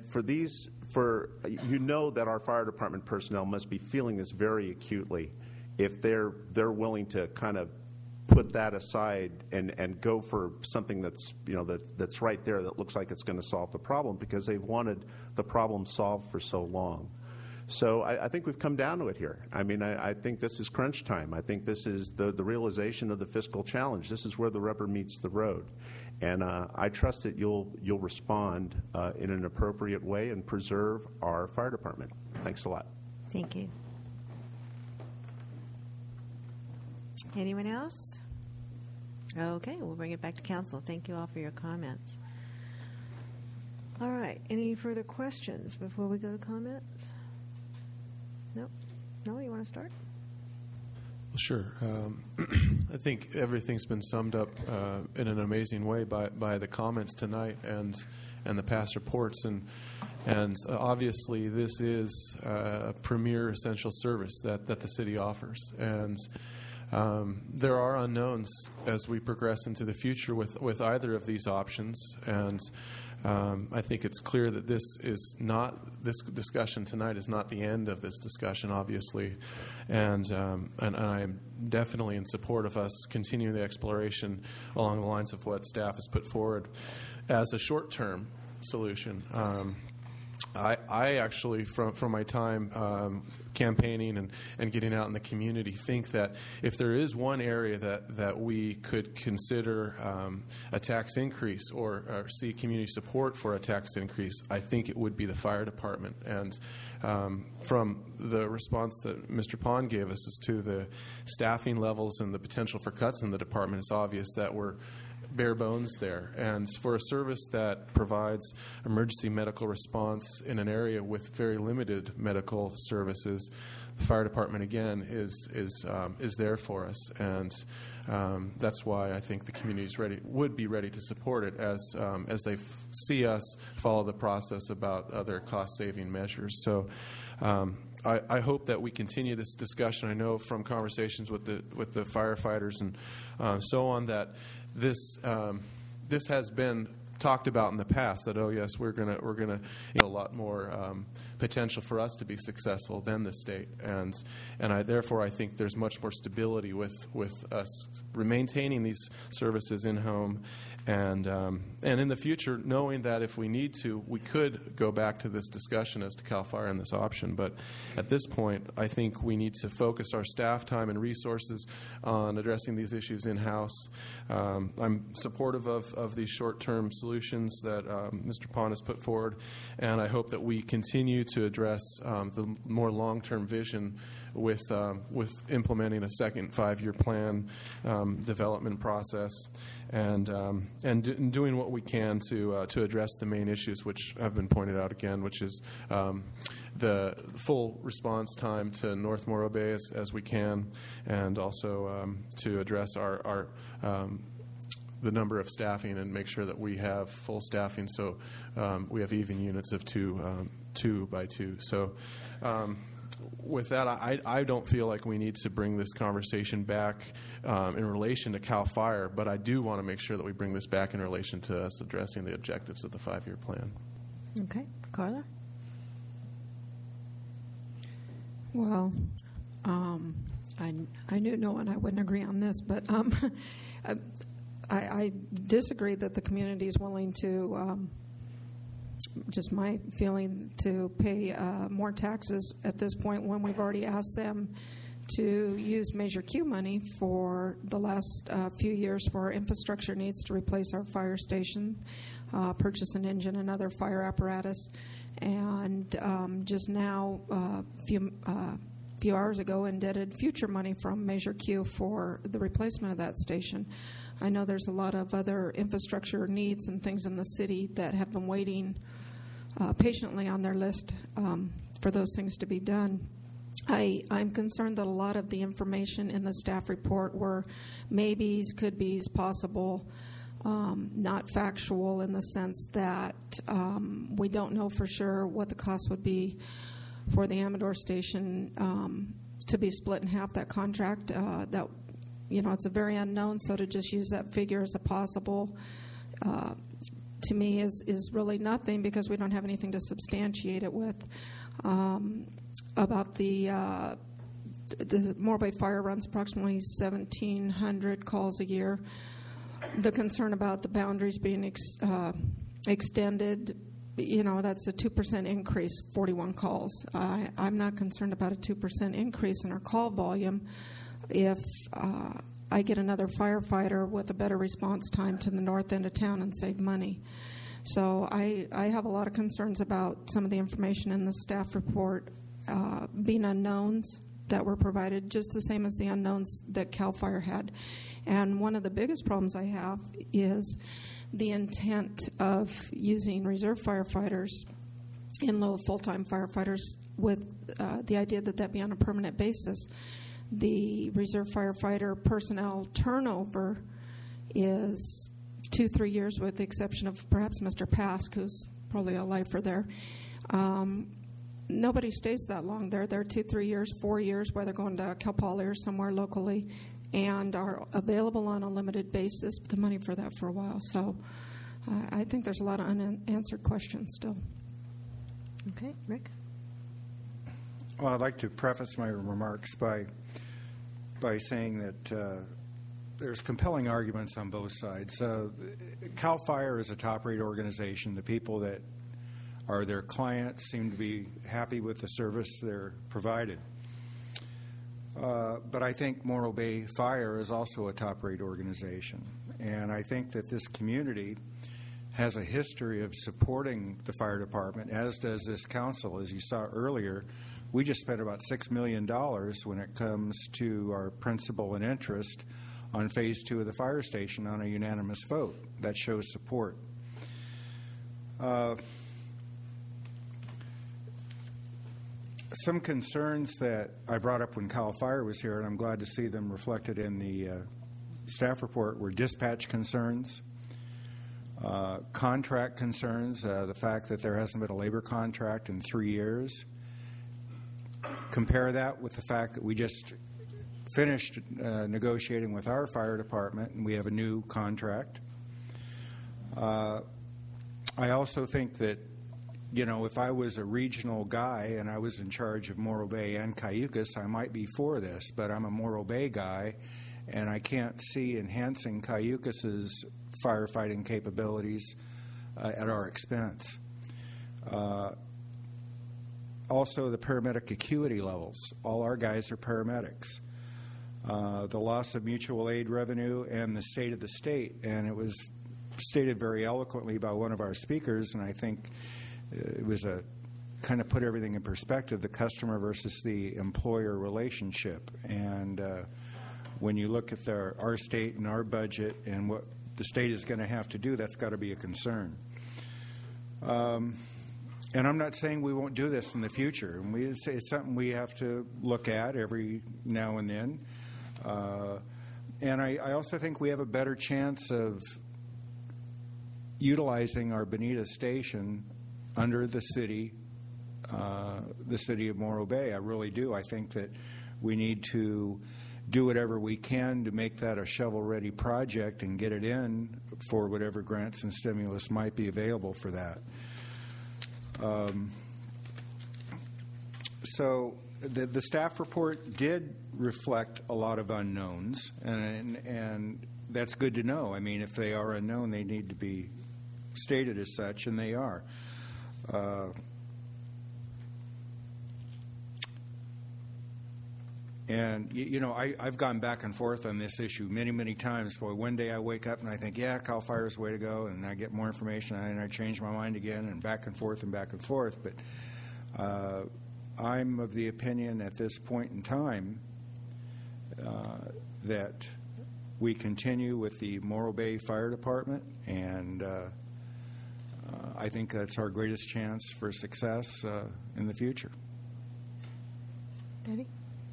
that our fire department personnel must be feeling this very acutely if they're willing to kind of put that aside and go for something that's that's right there that looks like it's going to solve the problem because they've wanted the problem solved for so long. So I think we've come down to it here. I mean, I think this is crunch time. I think this is the realization of the fiscal challenge. This is where the rubber meets the road. And I trust that you'll respond in an appropriate way and preserve our fire department. Thanks a lot. Thank you. Anyone else? Okay, we'll bring it back to council. Thank you all for your comments. All right, any further questions before we go to comments? No, you want to start? Well, sure. I think everything's been summed up in an amazing way by the comments tonight and the past reports, and obviously this is a premier essential service that the city offers, and there are unknowns as we progress into the future with either of these options, and I think it's clear that this discussion tonight is not the end of this discussion, obviously, and I am definitely in support of us continuing the exploration along the lines of what staff has put forward as a short-term solution. I actually, from my time campaigning and getting out in the community, think that if there is one area that we could consider a tax increase or see community support for a tax increase, I think it would be the fire department. And from the response that Mr. Pond gave us as to the staffing levels and the potential for cuts in the department, it's obvious that we're bare bones there. And for a service that provides emergency medical response in an area with very limited medical services, the fire department again is there for us, and that's why I think the community would be ready to support it as they see us follow the process about other cost saving measures. So. I hope that we continue this discussion. I know from conversations with the firefighters and so on that this has been talked about in the past. That yes, we're gonna a lot more potential for us to be successful than the state, and therefore I think there's much more stability with us maintaining these services in home. And in the future, knowing that if we need to, we could go back to this discussion as to CAL FIRE and this option. But at this point, I think we need to focus our staff time and resources on addressing these issues in-house. I'm supportive of these short-term solutions that Mr. Pond has put forward, and I hope that we continue to address the more long-term vision with implementing a second 5-year plan development process, and doing what we can to address the main issues which have been pointed out again, which is the full response time to North Morro Bay as we can, and also to address our the number of staffing and make sure that we have full staffing, so we have even units of 2 by 2. So with that, I don't feel like we need to bring this conversation back in relation to CAL FIRE, but I do want to make sure that we bring this back in relation to us addressing the objectives of the 5-year plan. Okay. Carla? Well, I knew no one I wouldn't agree on this, but I disagree that the community is willing to, just my feeling, to pay more taxes at this point when we've already asked them to use Measure Q money for the last few years for our infrastructure needs to replace our fire station, purchase an engine and other fire apparatus, and just now, few hours ago, indebted future money from Measure Q for the replacement of that station. I know there's a lot of other infrastructure needs and things in the city that have been waiting patiently on their list for those things to be done. I'm concerned that a lot of the information in the staff report were maybes, could be's, possible, not factual in the sense that we don't know for sure what the cost would be for the Amador station to be split in half, that contract. That, it's a very unknown, so to just use that figure as a possible to me is really nothing, because we don't have anything to substantiate it with. About the Morro Bay Fire runs approximately 1,700 calls a year. The concern about the boundaries being extended, that's a 2% increase, 41 calls. I'm not concerned about a 2% increase in our call volume if I get another firefighter with a better response time to the north end of town and save money. So I have a lot of concerns about some of the information in the staff report being unknowns that were provided, just the same as the unknowns that CAL FIRE had. And one of the biggest problems I have is the intent of using reserve firefighters in lieu of full-time firefighters with the idea that that be on a permanent basis. The reserve firefighter personnel turnover is 2-3 years, with the exception of perhaps Mr. Pask, who's probably a lifer there. Nobody stays that long there. They're 2-3 years, 4 years, whether going to Cal Poly or somewhere locally, and are available on a limited basis, but the money for that for a while. So I think there's a lot of unanswered questions still. Okay, Rick? Well, I'd like to preface my remarks by saying that there's compelling arguments on both sides. CAL FIRE is a top-rate organization. The people that are their clients seem to be happy with the service they're provided. But I think Morro Bay Fire is also a top-rate organization. And I think that this community has a history of supporting the fire department, as does this council. As you saw earlier, we just spent about $6 million when it comes to our principal and interest on Phase 2 of the fire station on a unanimous vote. That shows support. Some concerns that I brought up when CAL FIRE was here, and I'm glad to see them reflected in the staff report, were dispatch concerns, contract concerns, the fact that there hasn't been a labor contract in 3 years. Compare that with the fact that we just finished negotiating with our fire department, and we have a new contract. I also think that, if I was a regional guy and I was in charge of Morro Bay and Cayucas, I might be for this, but I'm a Morro Bay guy, and I can't see enhancing Cayucas's firefighting capabilities at our expense. Also, the paramedic acuity levels. All our guys are paramedics. The loss of mutual aid revenue and the state of the state, and it was stated very eloquently by one of our speakers, and I think it was a kind of put everything in perspective, the customer versus the employer relationship. And when you look at our state and our budget and what the state is going to have to do, that's got to be a concern. And I'm not saying we won't do this in the future. And it's something we have to look at every now and then. And I also think we have a better chance of utilizing our Bonita station under the city of Morro Bay. I really do. I think that we need to do whatever we can to make that a shovel-ready project and get it in for whatever grants and stimulus might be available for that. So the staff report did reflect a lot of unknowns, and that's good to know. I mean, if they are unknown, they need to be stated as such, and they are. And, you know, I've gone back and forth on this issue many, many times. Boy, one day I wake up and I think, yeah, CAL FIRE is the way to go, and I get more information, and I change my mind again, and back and forth and back and forth. But I'm of the opinion at this point in time that we continue with the Morro Bay Fire Department, and I think that's our greatest chance for success in the future. Debbie?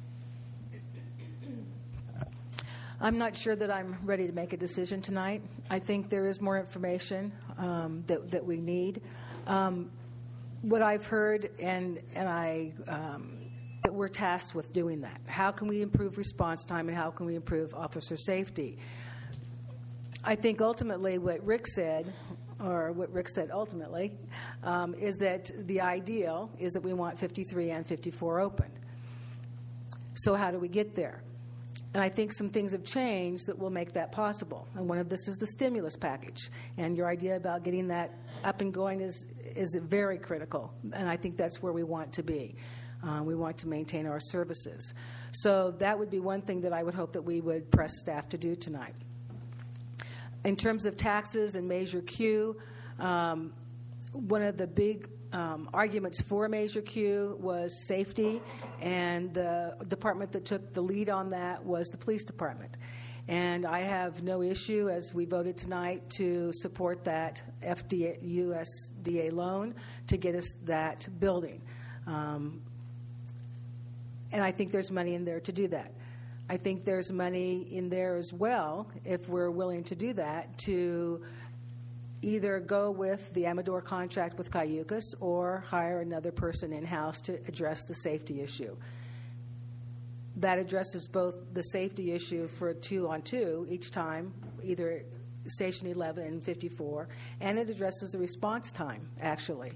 I'm not sure that I'm ready to make a decision tonight. I think there is more information that we need. What I've heard, and I that we're tasked with doing that. How can we improve response time, and how can we improve officer safety? I think ultimately what Rick said ultimately, is that the ideal is that we want 53 and 54 open. So how do we get there? And I think some things have changed that will make that possible. And one of this is the stimulus package. And your idea about getting that up and going is very critical. And I think that's where we want to be. We want to maintain our services. So that would be one thing that I would hope that we would press staff to do tonight. In terms of taxes and Measure Q, one of the big arguments for Measure Q was safety, and the department that took the lead on that was the police department. And I have no issue, as we voted tonight, to support that USDA loan to get us that building. And I think there's money in there to do that. I think there's money in there as well, if we're willing to do that, to either go with the Amador contract with Cayucas or hire another person in-house to address the safety issue. That addresses both the safety issue for 2-on-2 each time, either Station 11 and 54, and it addresses the response time, actually,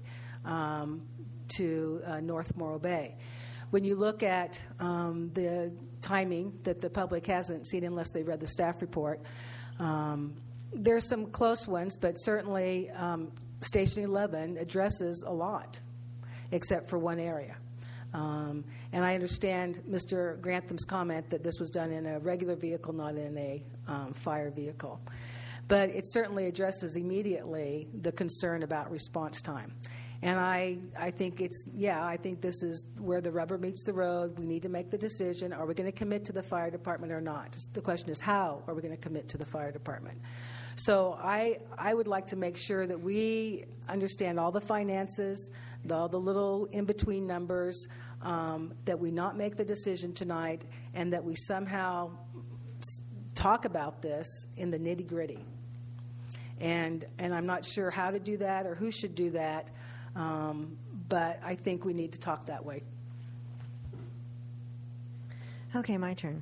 to North Morro Bay. When you look at the timing that the public hasn't seen unless they read the staff report, there's some close ones, but certainly Station 11 addresses a lot, except for one area. And I understand Mr. Grantham's comment that this was done in a regular vehicle, not in a fire vehicle. But it certainly addresses immediately the concern about response time. And I think I think this is where the rubber meets the road. We need to make the decision. Are we going to commit to the fire department or not? The question is, how are we going to commit to the fire department? So I would like to make sure that we understand all the finances, all the little in-between numbers, that we not make the decision tonight, and that we somehow talk about this in the nitty-gritty. And I'm not sure how to do that or who should do that, but I think we need to talk that way. Okay, my turn.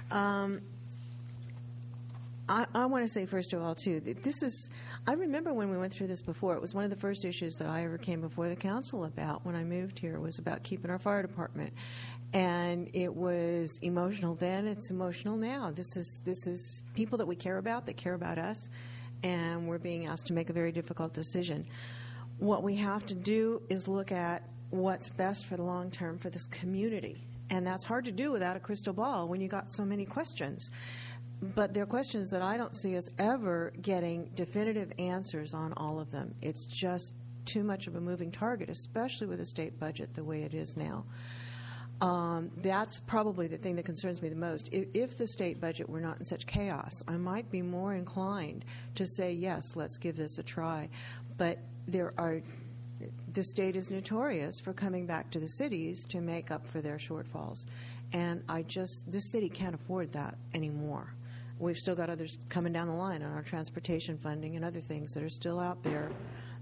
I want to say, first of all, too, that I remember when we went through this before. It was one of the first issues that I ever came before the council about when I moved here, was about keeping our fire department. And it was emotional then, it's emotional now. This is people that we care about, that care about us, and we're being asked to make a very difficult decision. What we have to do is look at what's best for the long term for this community. And that's hard to do without a crystal ball when you got so many questions. But they're questions that I don't see us ever getting definitive answers on all of them. It's just too much of a moving target, especially with the state budget the way it is now. That's probably the thing that concerns me the most. If the state budget were not in such chaos, I might be more inclined to say, yes, let's give this a try. But the state is notorious for coming back to the cities to make up for their shortfalls. And this city can't afford that anymore. We've still got others coming down the line on our transportation funding and other things that are still out there.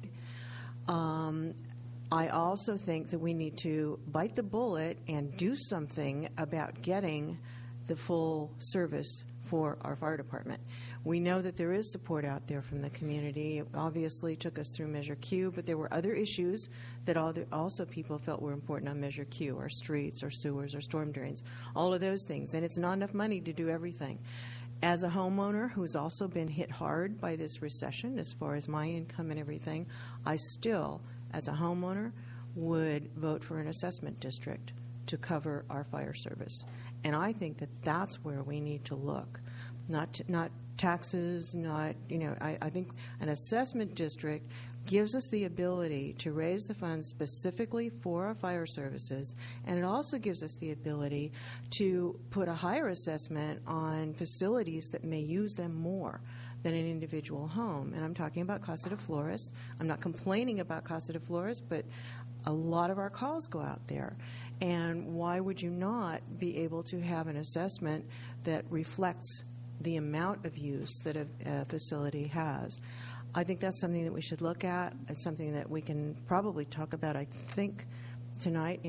I also think that we need to bite the bullet and do something about getting the full service for our fire department. We know that there is support out there from the community. It obviously took us through Measure Q, but there were other issues that also people felt were important on Measure Q, our streets, our sewers, our storm drains, all of those things. And it's not enough money to do everything. As a homeowner who's also been hit hard by this recession as far as my income and everything, I still, as a homeowner, would vote for an assessment district to cover our fire service. And I think that that's where we need to look, not taxes, I think an assessment district gives us the ability to raise the funds specifically for our fire services, and it also gives us the ability to put a higher assessment on facilities that may use them more than an individual home. And I'm talking about Casa de Flores. I'm not complaining about Casa de Flores, but a lot of our calls go out there. And why would you not be able to have an assessment that reflects the amount of use that a facility has? I think that's something that we should look at. It's something that we can probably talk about, I think, tonight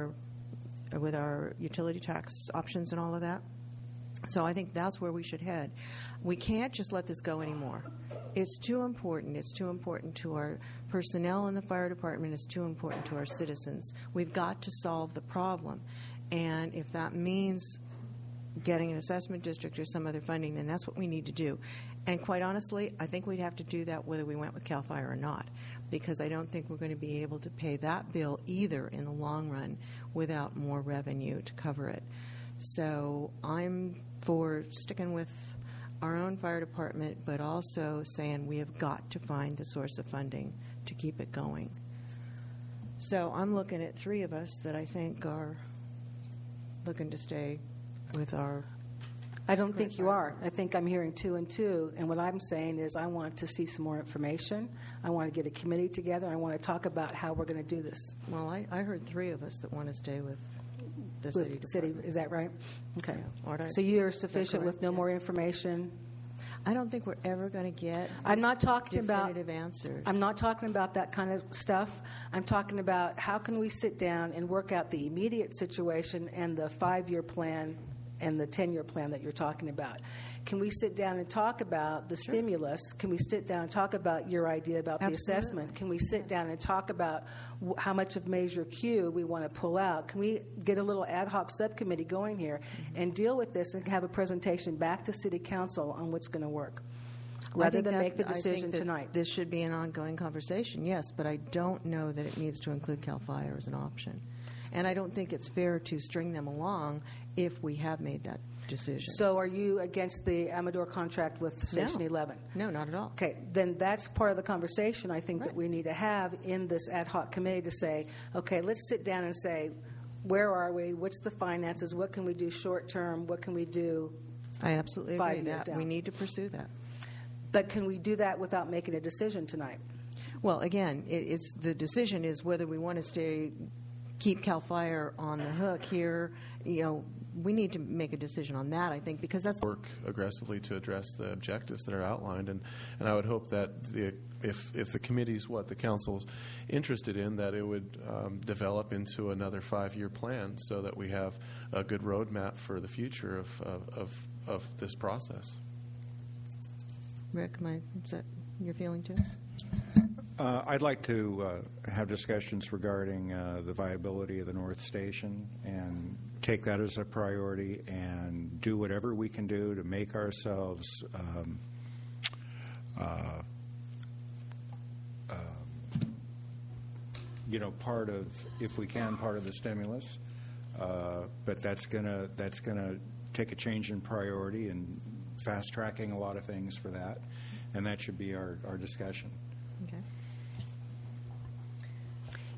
with our utility tax options and all of that. So I think that's where we should head. We can't just let this go anymore. It's too important. It's too important to our personnel in the fire department. It's too important to our citizens. We've got to solve the problem. And if that means getting an assessment district or some other funding, then that's what we need to do. And quite honestly, I think we'd have to do that whether we went with CAL FIRE or not, because I don't think we're going to be able to pay that bill either in the long run without more revenue to cover it. So I'm for sticking with our own fire department, but also saying we have got to find the source of funding to keep it going. So I'm looking at three of us that I think are looking to stay with our... I don't think you are. I think I'm hearing 2 and 2, and what I'm saying is I want to see some more information. I want to get a committee together. I want to talk about how we're going to do this. Well, I heard 3 of us that want to stay with the city. Is that right? Okay. Yeah. So you're sufficient with no more information? I don't think we're ever going to get definitive answers. I'm not talking about that kind of stuff. I'm talking about how can we sit down and work out the immediate situation and the 5-year plan and the 10-year plan that you're talking about. Can we sit down and talk about the stimulus? Can we sit down and talk about your idea about the assessment? Can we sit down and talk about how much of Measure Q we want to pull out? Can we get a little ad hoc subcommittee going here and deal with this and have a presentation back to City Council on what's going to work, rather than make the decision tonight? This should be an ongoing conversation, yes, but I don't know that it needs to include CAL FIRE as an option. And I don't think it's fair to string them along if we have made that decision. So are you against the Amador contract with Station 11? No, not at all. Okay, then that's part of the conversation I think that we need to have in this ad hoc committee to say, okay, let's sit down and say, where are we? What's the finances? What can we do short term? What can we do? I absolutely agree that we need to pursue that. But can we do that without making a decision tonight? Well, again, the decision is whether we want to keep CAL FIRE on the hook here. We need to make a decision on that, I think, because that's... Work aggressively to address the objectives that are outlined, and I would hope that if the committee's what the council's interested in, that it would develop into another 5-year plan so that we have a good roadmap for the future of this process. Rick, is that your feeling too? I'd like to have discussions regarding the viability of the North Station and take that as a priority and do whatever we can do to make ourselves part of, if we can, part of the stimulus. But that's gonna take a change in priority and fast tracking a lot of things for that, and that should be our discussion. Okay.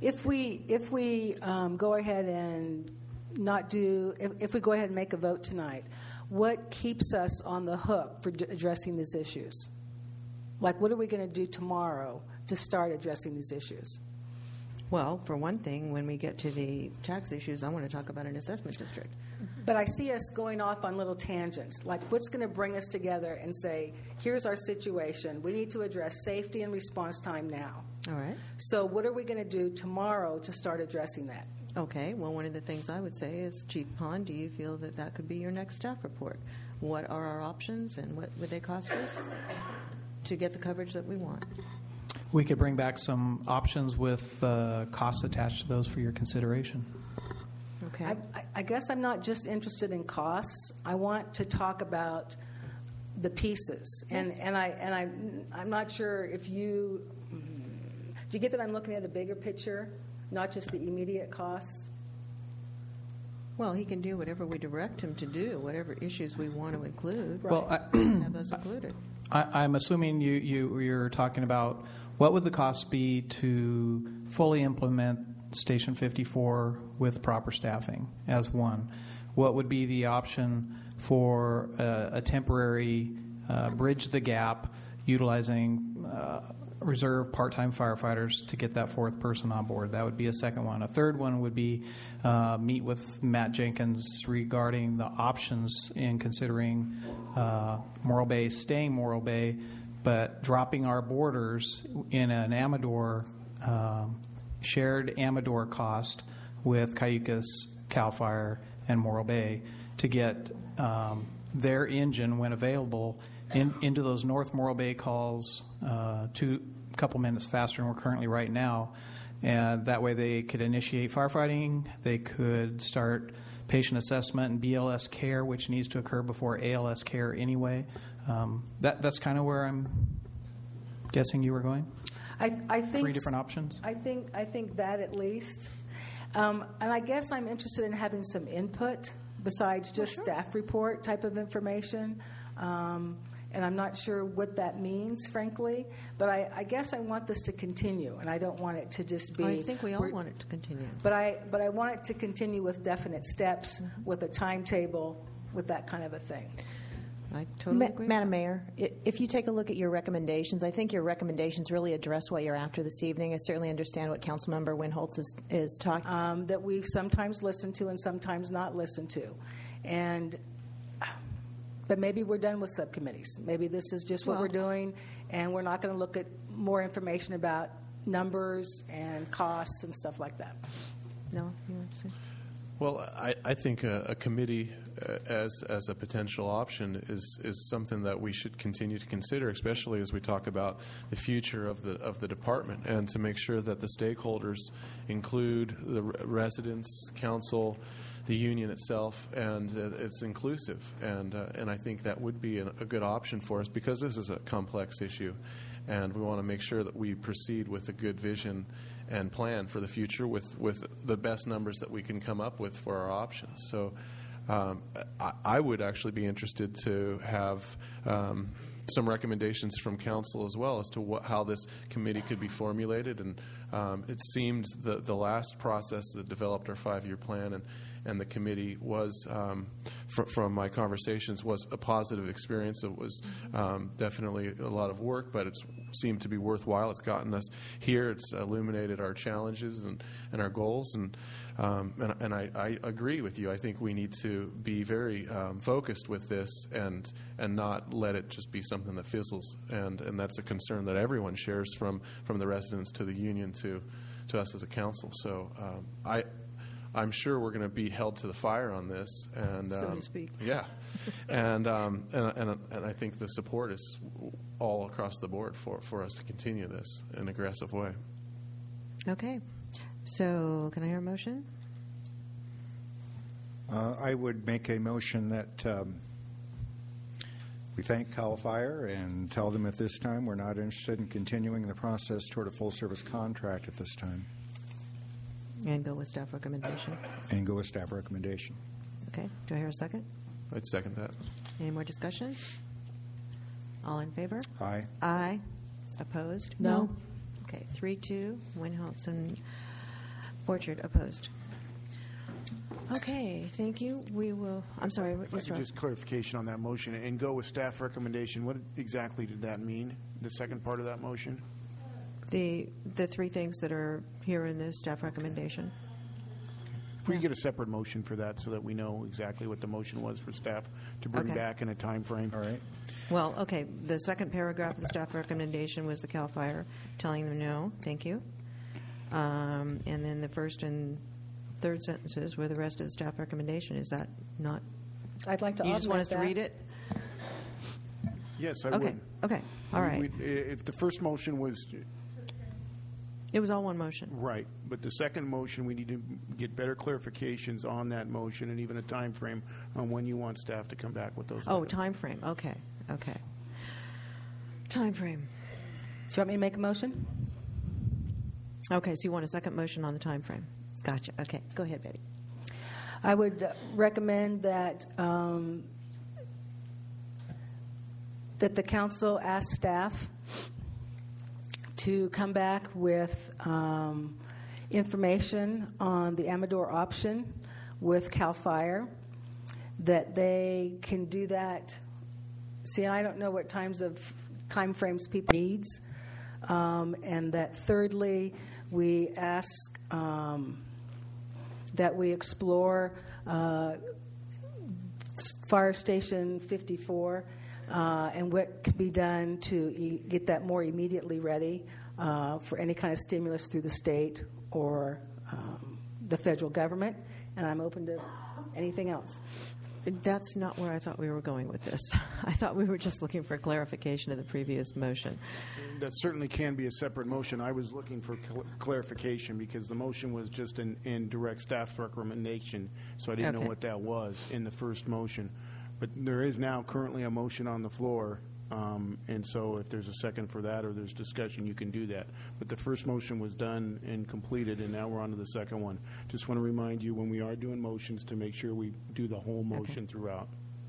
If we go ahead and not do, if we go ahead and make a vote tonight, what keeps us on the hook for addressing these issues? Like, what are we going to do tomorrow to start addressing these issues? Well, for one thing, when we get to the tax issues, I want to talk about an assessment district. But I see us going off on little tangents. Like, what's going to bring us together and say, here's our situation. We need to address safety and response time now. All right. So what are we going to do tomorrow to start addressing that? Okay. Well, one of the things I would say is, Chief Pond, do you feel that that could be your next staff report? What are our options, and what would they cost us to get the coverage that we want? We could bring back some options with costs attached to those for your consideration. Okay. I guess I'm not just interested in costs. I want to talk about the pieces, Yes. and I'm not sure if you do. You get that I'm looking at a bigger picture, not just the immediate costs. Well, he can do whatever we direct him to do, whatever issues we want to include. Well, have those included. I'm assuming you're talking about what would the cost be to fully implement Station 54 with proper staffing as one. What would be the option for a temporary bridge the gap utilizing reserve part-time firefighters to get that fourth person on board? That would be a second one. A third one would be meet with Matt Jenkins regarding the options in considering Morro Bay, staying Morro Bay, but dropping our borders in an Amador, shared Amador cost with Cayucas, CAL FIRE, and Morro Bay to get their engine, when available, into those North Morro Bay calls a couple minutes faster than we're currently right now. And that way they could initiate firefighting, they could start patient assessment and BLS care, which needs to occur before ALS care anyway. That's kind of where I'm guessing you were going? I think 3 different options? I think that at least. And I guess I'm interested in having some input besides just staff report type of information. And I'm not sure what that means, frankly. But I guess I want this to continue, and I don't want it to just be... I think we all want it to continue. But I want it to continue with definite steps, with a timetable, with that kind of a thing. I totally agree. Madam Mayor, if you take a look at your recommendations, I think your recommendations really address what you're after this evening. I certainly understand what Councilmember Winholtz is talking. That we've sometimes listened to and sometimes not listened to. But maybe we're done with subcommittees. Maybe this is just what we're doing, and we're not going to look at more information about numbers and costs and stuff like that. No? You want to say? Well, I think a committee as a potential option is something that we should continue to consider, especially as we talk about the future of the department, and to make sure that the stakeholders include the residents, council, the union itself, and it's inclusive. And I think that would be a good option for us, because this is a complex issue, and we want to make sure that we proceed with a good vision and plan for the future with the best numbers that we can come up with for our options. So I would actually be interested to have some recommendations from council as well as to how this committee could be formulated. And it seemed the last process that developed our 5-year plan and the committee was, from my conversations, was a positive experience. It was definitely a lot of work, but it seemed to be worthwhile. It's gotten us here. It's illuminated our challenges and our goals. And I agree with you. I think we need to be very focused with this and not let it just be something that fizzles. And that's a concern that everyone shares, from the residents to the union to us as a council. So I'm sure we're going to be held to the fire on this, and so to speak. Yeah, and I think the support is all across the board for us to continue this in an aggressive way. Okay, so can I hear a motion? I would make a motion that we thank CAL FIRE and tell them at this time we're not interested in continuing the process toward a full-service contract at this time. And go with staff recommendation. Okay. Do I hear a second? I'd second that. Any more discussion? All in favor? Aye. Aye. Opposed? No. Okay. 3-2. Winholtz and Orchard, opposed. Okay, thank you. We will, I'm sorry, Ms. Ross. Just clarification on that motion and go with staff recommendation. What exactly did that mean, the second part of that motion? The three things that are here in the staff recommendation. If we get a separate motion for that so that we know exactly what the motion was for staff to bring Okay. back in a time frame. All right. Well, okay, the second paragraph of the staff recommendation was the CAL FIRE telling them no, thank you. And then the first and third sentences were the rest of the staff recommendation. Is that not? I'd like to You just want augment us to that. read it? Yes, I Okay, would. okay, all right. If the first motion was It was all one motion. right, but the second motion, we need to get better clarifications on that motion and even a time frame on when you want staff to come back with those. Oh, items. time frame, okay, okay. Time frame. Do you want me to make a motion? Okay, so you want a second motion on the time frame. Gotcha, okay. Go ahead, Betty. I would recommend that that the council ask staff to come back with information on the Amador option with CAL FIRE, that they can do that. See, I don't know what time frames people needs, and that thirdly, we ask that we explore Fire Station 54 and what could be done to get that more immediately ready for any kind of stimulus through the state or the federal government. And I'm open to anything else. That's not where I thought we were going with this. I thought we were just looking for clarification of the previous motion. That certainly can be a separate motion. I was looking for clarification because the motion was just in direct staff recommendation, so I didn't know what that was in the first motion. But there is now currently a motion on the floor, and so if there's a second for that or there's discussion, you can do that. But the first motion was done and completed, and now we're on to the second one. Just want to remind you when we are doing motions to make sure we do the whole motion throughout.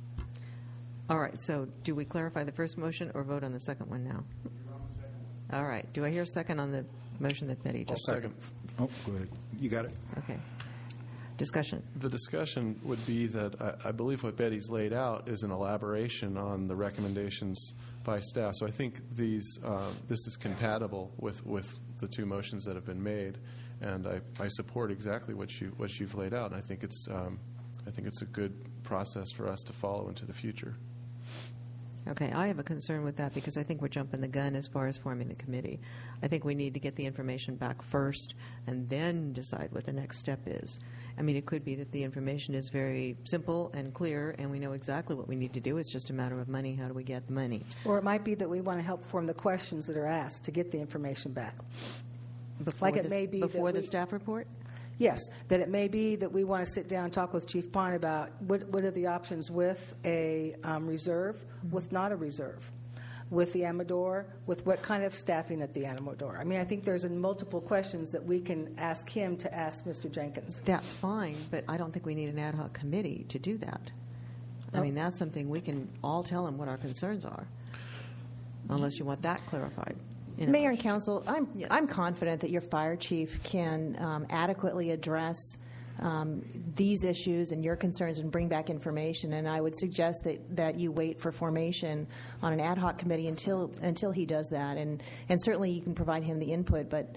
All right, so do we clarify the first motion or vote on the second one now? All right, do I hear a second on the motion that Betty just I'll second. Oh, go ahead. You got it. Okay. Discussion. The discussion would be that I believe what Betty's laid out is an elaboration on the recommendations by staff. So I think this is compatible with the two motions that have been made, and I support exactly what you've laid out. And I think it's a good process for us to follow into the future. Okay, I have a concern with that because I think we're jumping the gun as far as forming the committee. I think we need to get the information back first and then decide what the next step is. I mean, it could be that the information is very simple and clear and we know exactly what we need to do. It's just a matter of money. How do we get the money? Or it might be that we want to help form the questions that are asked to get the information back. Like it may be before the staff report? Yes, that it may be that we want to sit down and talk with Chief Pond about what are the options with a reserve, with not a reserve, with the Amador, with what kind of staffing at the Amador. I mean, I think there's multiple questions that we can ask him to ask Mr. Jenkins. That's fine, but I don't think we need an ad hoc committee to do that. I mean, that's something we can all tell him what our concerns are, unless you want that clarified. Mayor and Council, I'm confident that your fire chief can adequately address these issues and your concerns and bring back information. And I would suggest that you wait for formation on an ad hoc committee until he does that. And certainly you can provide him the input, but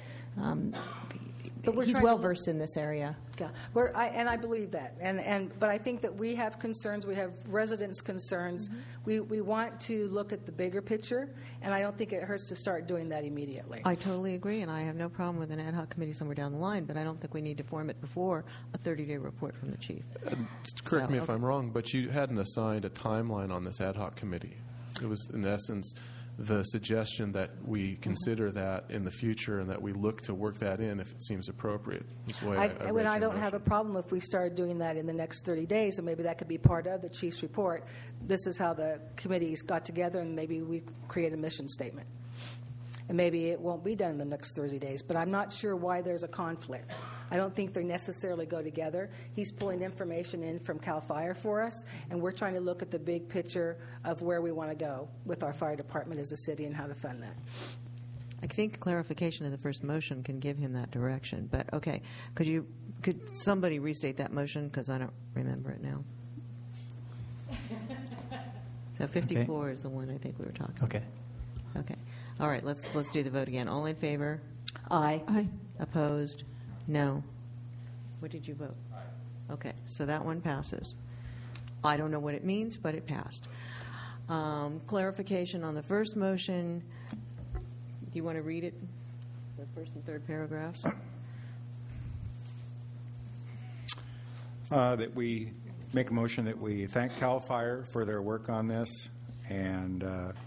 he's well versed in this area. Yeah, and I believe that. But I think that we have concerns. We have residents' concerns. Mm-hmm. We want to look at the bigger picture, and I don't think it hurts to start doing that immediately. I totally agree, and I have no problem with an ad hoc committee somewhere down the line, but I don't think we need to form it before a 30-day report from the chief. Correct me if I'm wrong, but you hadn't assigned a timeline on this ad hoc committee. It was, in essence, the suggestion that we consider that in the future and that we look to work that in if it seems appropriate. That's the way I don't have a problem if we started doing that in the next 30 days, and maybe that could be part of the chief's report. This is how the committees got together, and maybe we create a mission statement. And maybe it won't be done in the next 30 days, but I'm not sure why there's a conflict. I don't think they necessarily go together. He's pulling information in from CAL FIRE for us, and we're trying to look at the big picture of where we want to go with our fire department as a city and how to fund that. I think clarification of the first motion can give him that direction. But okay, could somebody restate that motion, because I don't remember it now. So 54 is the one I think we were talking about. Okay. Okay. All right, let's do the vote again. All in favor? Aye. Aye. Opposed? No. What did you vote? Aye. Okay, so that one passes. I don't know what it means, but it passed. Clarification on the first motion. Do you want to read it? The first and third paragraphs? That we make a motion that we thank CAL FIRE for their work on this, and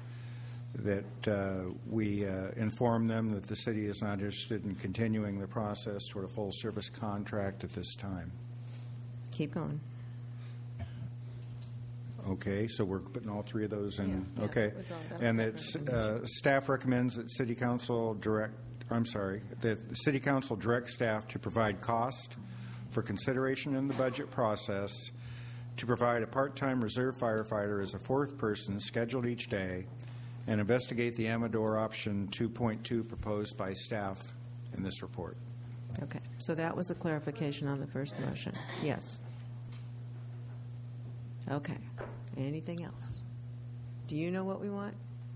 that we inform them that the city is not interested in continuing the process toward a full service contract at this time. Keep going. Okay, so we're putting all three of those in. Yeah, okay, that and that staff recommends that City Council that the City Council direct staff to provide cost for consideration in the budget process to provide a part-time reserve firefighter as a fourth person scheduled each day, and investigate the Amador option 2.2 proposed by staff in this report. Okay, so that was a clarification on the first motion. Yes. Okay. Anything else? Do you know what we want?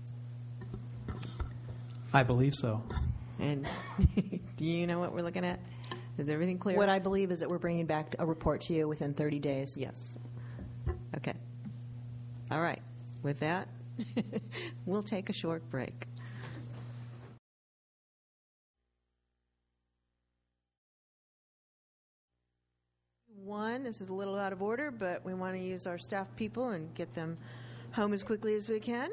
I believe so. And do you know what we're looking at? Is everything clear? What I believe is that we're bringing back a report to you within 30 days. Yes. Okay. All right. With that, we'll take a short break. This is a little out of order, but we want to use our staff people and get them home as quickly as we can.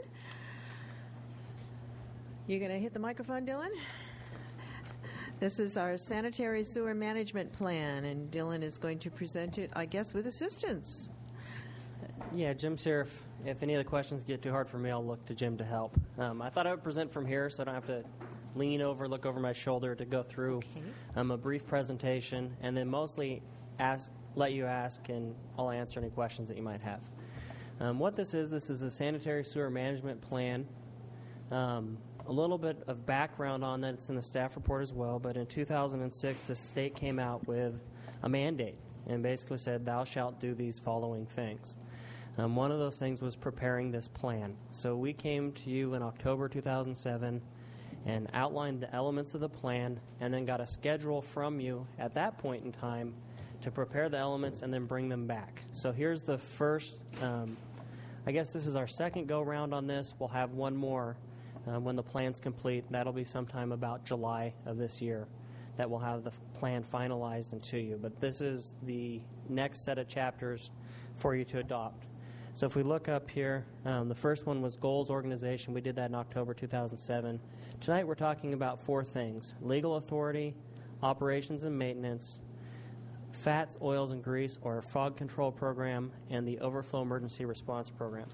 You're going to hit the microphone, Dylan? This is our sanitary sewer management plan, and Dylan is going to present it, I guess, with assistance. Yeah, Jim's here. If any of the questions get too hard for me, I'll look to Jim to help. I thought I would present from here so I don't have to lean over, look over my shoulder to go through a brief presentation, and then mostly let you ask, and I'll answer any questions that you might have. What this is a sanitary sewer management plan. A little bit of background on that. It's in the staff report as well, but in 2006, the state came out with a mandate and basically said, thou shalt do these following things. One of those things was preparing this plan. So we came to you in October 2007 and outlined the elements of the plan, and then got a schedule from you at that point in time to prepare the elements and then bring them back. So here's the first, I guess this is our second go-round on this. We'll have one more when the plan's complete. That'll be sometime about July of this year that we'll have the plan finalized and to you. But this is the next set of chapters for you to adopt. So if we look up here, the first one was goals organization. We did that in October 2007. Tonight we're talking about four things: legal authority, operations and maintenance, fats, oils, and grease, or fog control program, and the overflow emergency response program.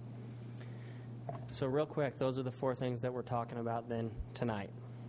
So real quick, those are the four things that we're talking about then tonight.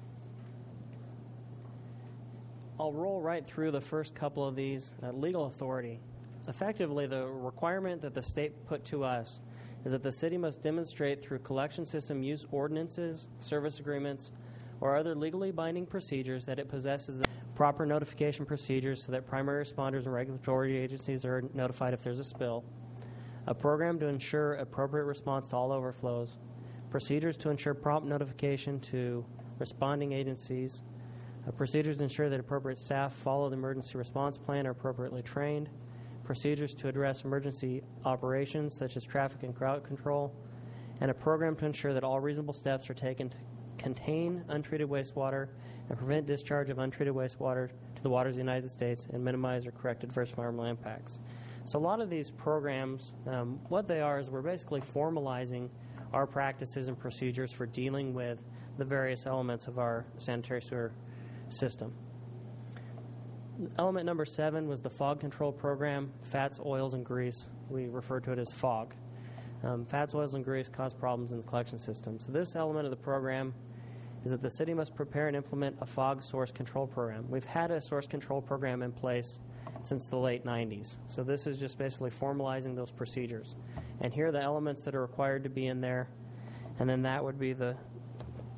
I'll roll right through the first couple of these. Legal authority. Effectively, the requirement that the state put to us is that the city must demonstrate through collection system use ordinances, service agreements, or other legally binding procedures that it possesses the proper notification procedures so that primary responders and regulatory agencies are notified if there's a spill, a program to ensure appropriate response to all overflows, procedures to ensure prompt notification to responding agencies, procedures to ensure that appropriate staff follow the emergency response plan are appropriately trained, procedures to address emergency operations such as traffic and crowd control, and a program to ensure that all reasonable steps are taken to contain untreated wastewater and prevent discharge of untreated wastewater to the waters of the United States and minimize or correct adverse environmental impacts. So a lot of these programs, what they are is we're basically formalizing our practices and procedures for dealing with the various elements of our sanitary sewer system. Element number 7 was the fog control program, fats, oils, and grease. We refer to it as FOG. Fats, oils, and grease cause problems in the collection system. So this element of the program is that the city must prepare and implement a FOG source control program. We've had a source control program in place since the late 90s. So this is just basically formalizing those procedures. And here are the elements that are required to be in there. And then that would be the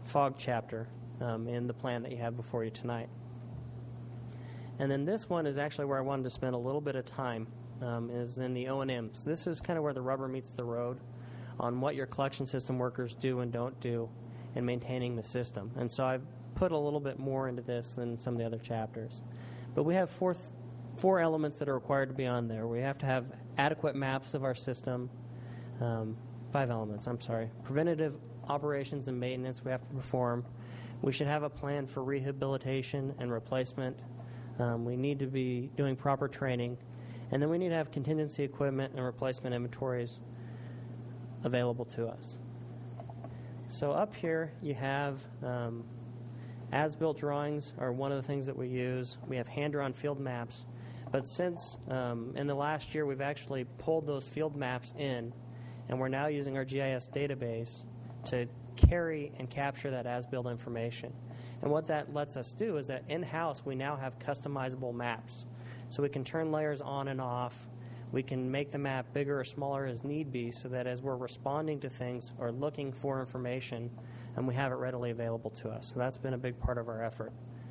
fog chapter in the plan that you have before you tonight. And then this one is actually where I wanted to spend a little bit of time, is in the O&M. So this is kind of where the rubber meets the road on what your collection system workers do and don't do in maintaining the system. And so I've put a little bit more into this than some of the other chapters. But we have four elements that are required to be on there. We have to have adequate maps of our system. 5 elements, I'm sorry. Preventative operations and maintenance we have to perform. We should have a plan for rehabilitation and replacement. We need to be doing proper training. And then we need to have contingency equipment and replacement inventories available to us. So up here you have as-built drawings are one of the things that we use. We have hand-drawn field maps. But since in the last year we've actually pulled those field maps in, and we're now using our GIS database to carry and capture that as-built information. And what that lets us do is that in-house we now have customizable maps. So we can turn layers on and off. We can make the map bigger or smaller as need be so that as we're responding to things or looking for information, and we have it readily available to us. So that's been a big part of our effort.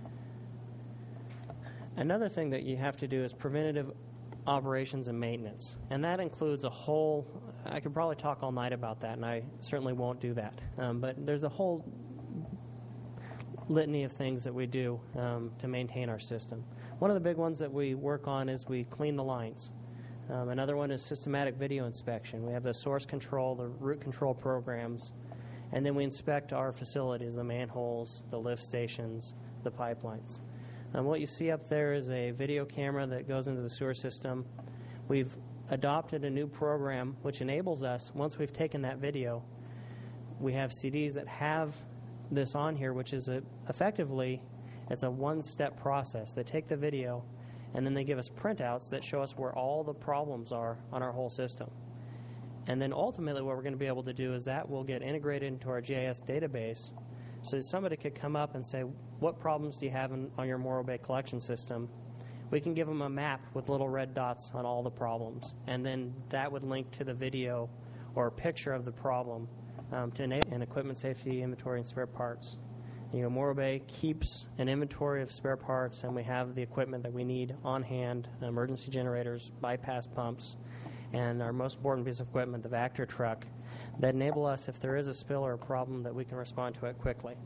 Another thing that you have to do is preventative operations and maintenance. And that includes a whole, I could probably talk all night about that, and I certainly won't do that. But there's a whole litany of things that we do to maintain our system. One of the big ones that we work on is we clean the lines. Another one is systematic video inspection. We have the source control, the root control programs, and then we inspect our facilities, the manholes, the lift stations, the pipelines. What you see up there is a video camera that goes into the sewer system. We've adopted a new program which enables us, once we've taken that video, we have CDs that have this on here, which is effectively, it's a one-step process. They take the video, and then they give us printouts that show us where all the problems are on our whole system. And then ultimately what we're going to be able to do is that will get integrated into our GIS database. So somebody could come up and say, what problems do you have on your Morro Bay collection system? We can give them a map with little red dots on all the problems. And then that would link to the video or a picture of the problem to enable an equipment safety inventory and spare parts. You know, Morro Bay keeps an inventory of spare parts, and we have the equipment that we need on hand, emergency generators, bypass pumps, and our most important piece of equipment, the Vactor truck, that enable us, if there is a spill or a problem, that we can respond to it quickly.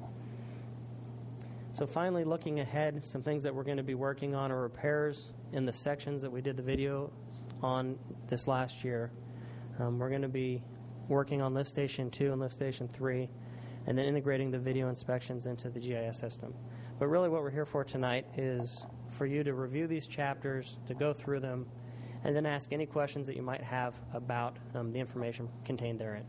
So finally, looking ahead, some things that we're going to be working on are repairs in the sections that we did the video on this last year. We're going to be working on Lift Station 2 and Lift Station 3, and then integrating the video inspections into the GIS system. But really what we're here for tonight is for you to review these chapters, to go through them, and then ask any questions that you might have about the information contained therein.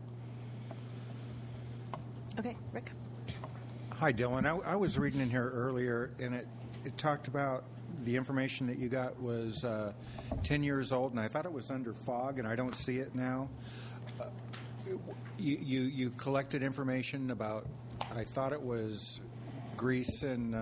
Okay, Rick. Hi, Dylan. I was reading in here earlier, and it talked about the information that you got was 10 years old, and I thought it was under fog, and I don't see it now. You collected information about, I thought it was grease and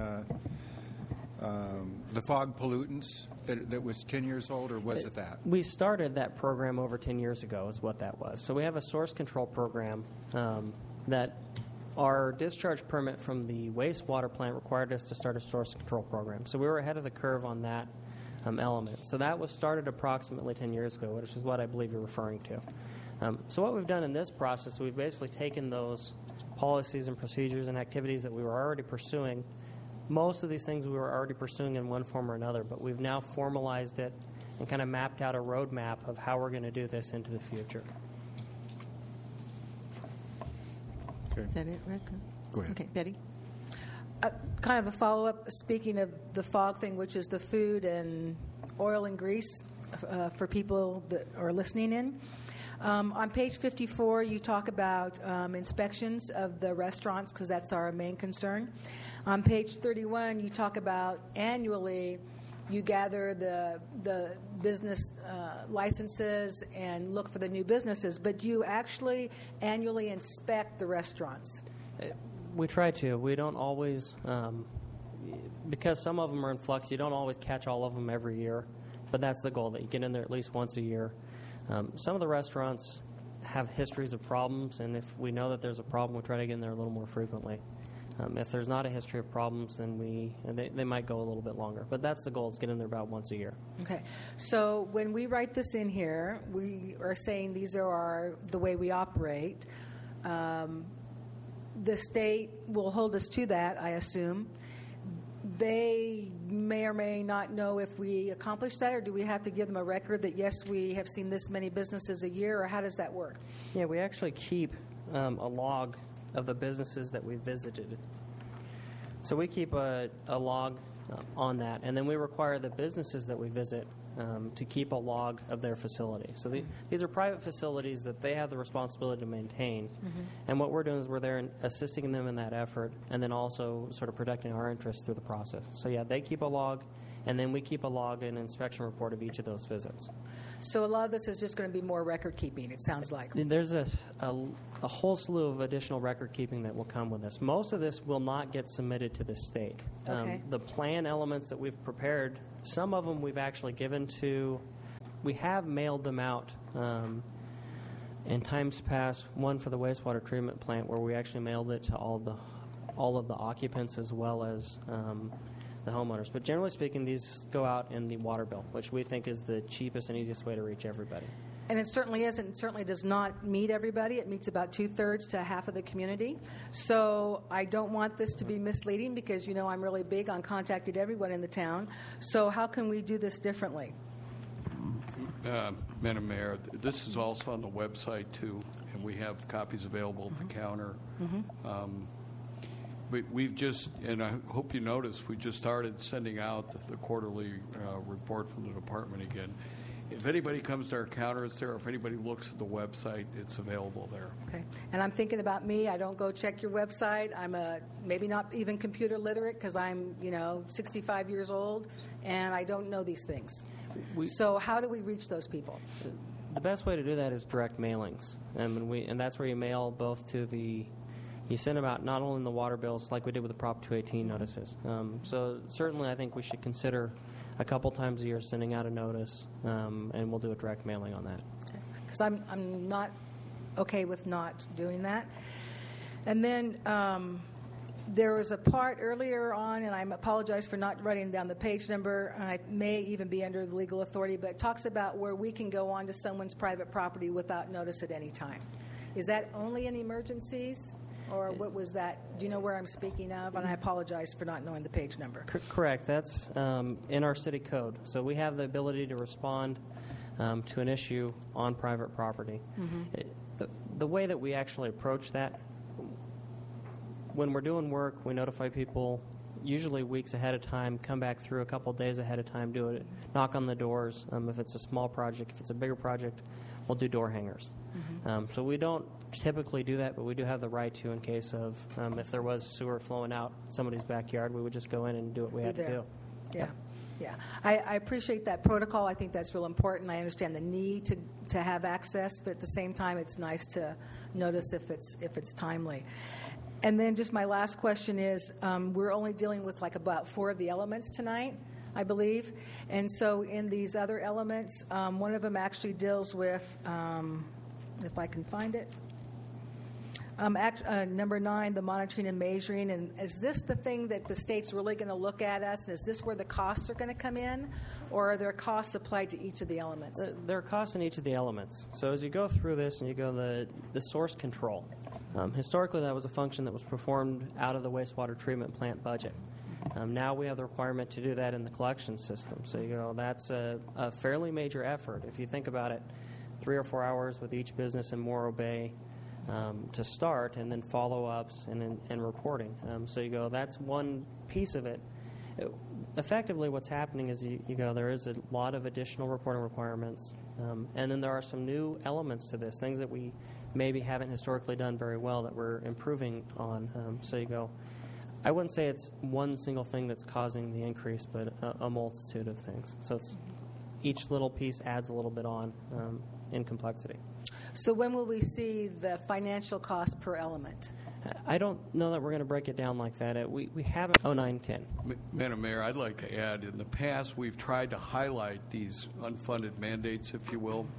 the fog pollutants that was 10 years old, or was it that? We started that program over 10 years ago is what that was. So we have a source control program that our discharge permit from the wastewater plant required us to start a source control program. So we were ahead of the curve on that element. So that was started approximately 10 years ago, which is what I believe you're referring to. So what we've done in this process, we've basically taken those policies and procedures and activities that we were already pursuing. Most of these things we were already pursuing in one form or another, but we've now formalized it and kind of mapped out a roadmap of how we're going to do this into the future. Okay. Is that it, Rick? Go ahead. Okay, Betty? Kind of a follow-up, speaking of the fog thing, which is the food and oil and grease for people that are listening in. On page 54, you talk about inspections of the restaurants because that's our main concern. On page 31, you talk about annually you gather the business licenses and look for the new businesses, but do you actually annually inspect the restaurants? We try to. We don't always, because some of them are in flux, you don't always catch all of them every year, but that's the goal, that you get in there at least once a year. Some of the restaurants have histories of problems, and if we know that there's a problem, we try to get in there a little more frequently. If there's not a history of problems, then they might go a little bit longer. But that's the goal, is get in there about once a year. Okay. So when we write this in here, we are saying these are the way we operate. The state will hold us to that, I assume. They may or may not know if we accomplish that, or do we have to give them a record that, yes, we have seen this many businesses a year, or how does that work? Yeah, we actually keep a log of the businesses that we visited. So we keep a log on that, and then we require the businesses that we visit to keep a log of their facility. So these are private facilities that they have the responsibility to maintain, and what we're doing is we're there assisting them in that effort, and then also sort of protecting our interests through the process. So yeah, they keep a log, and then we keep a log and inspection report of each of those visits. So a lot of this is just going to be more record keeping, it sounds like. There's a whole slew of additional record keeping that will come with this. Most of this will not get submitted to the state. Okay. The plan elements that we've prepared, some of them we've actually given to, we have mailed them out in times past, one for the wastewater treatment plant where we actually mailed it to all of the occupants as well as the homeowners. But generally speaking, these go out in the water bill, which we think is the cheapest and easiest way to reach everybody. And it certainly is, and it certainly does not meet everybody. It meets about 2/3 to half of the community. So I don't want this to be misleading because, you know, I'm really big on contacting everyone in the town. So how can we do this differently? Madam Mayor, this is also on the website, too, and we have copies available at the counter. We've just, and I hope you noticed, we just started sending out the quarterly report from the department again. If anybody comes to our counter, it's there. If anybody looks at the website, it's available there. Okay. And I'm thinking about me. I don't go check your website. I'm maybe not even computer literate because I'm, 65 years old, and I don't know these things. So how do we reach those people? The best way to do that is direct mailings. And that's where you mail both to you send them out not only in the water bills like we did with the Prop 218 notices. So certainly I think we should consider a couple times a year sending out a notice, and we'll do a direct mailing on that. Because I'm not okay with not doing that. And then there was a part earlier on, and I apologize for not writing down the page number, and it may even be under the legal authority, but it talks about where we can go onto someone's private property without notice at any time. Is that only in emergencies? Or what was that? Do you know where I'm speaking of? And I apologize for not knowing the page number. Correct. That's in our city code. So we have the ability to respond to an issue on private property. The way that we actually approach that, when we're doing work, we notify people usually weeks ahead of time, come back through a couple days ahead of time, do it, knock on the doors. If it's a small project, if it's a bigger project, we'll do door hangers. So we don't typically do that, but we do have the right to in case of if there was sewer flowing out somebody's backyard, we would just go in and do what we had to do. Yeah. I appreciate that protocol. I think that's real important. I understand the need to have access, but at the same time, it's nice to notice if it's timely. And then just my last question is, we're only dealing with like about 4 of the elements tonight, I believe. And so in these other elements, one of them actually deals with, if I can find it, number 9, the monitoring and measuring. And is this the thing that the state's really going to look at us? And is this where the costs are going to come in? Or are there costs applied to each of the elements? There are costs in each of the elements. So as you go through this and you go the source control, historically that was a function that was performed out of the wastewater treatment plant budget. Now we have the requirement to do that in the collection system. So that's a fairly major effort. If you think about it, 3 or 4 hours with each business in Morro Bay to start, and then follow-ups and reporting. So that's one piece of it. Effectively, what's happening is there is a lot of additional reporting requirements, and then there are some new elements to this, things that we maybe haven't historically done very well that we're improving on. I wouldn't say it's one single thing that's causing the increase, but a multitude of things. So each little piece adds a little bit on in complexity. So when will we see the financial cost per element? I don't know that we're going to break it down like that. We haven't. 0910. Madam Mayor, I'd like to add, in the past we've tried to highlight these unfunded mandates, if you will.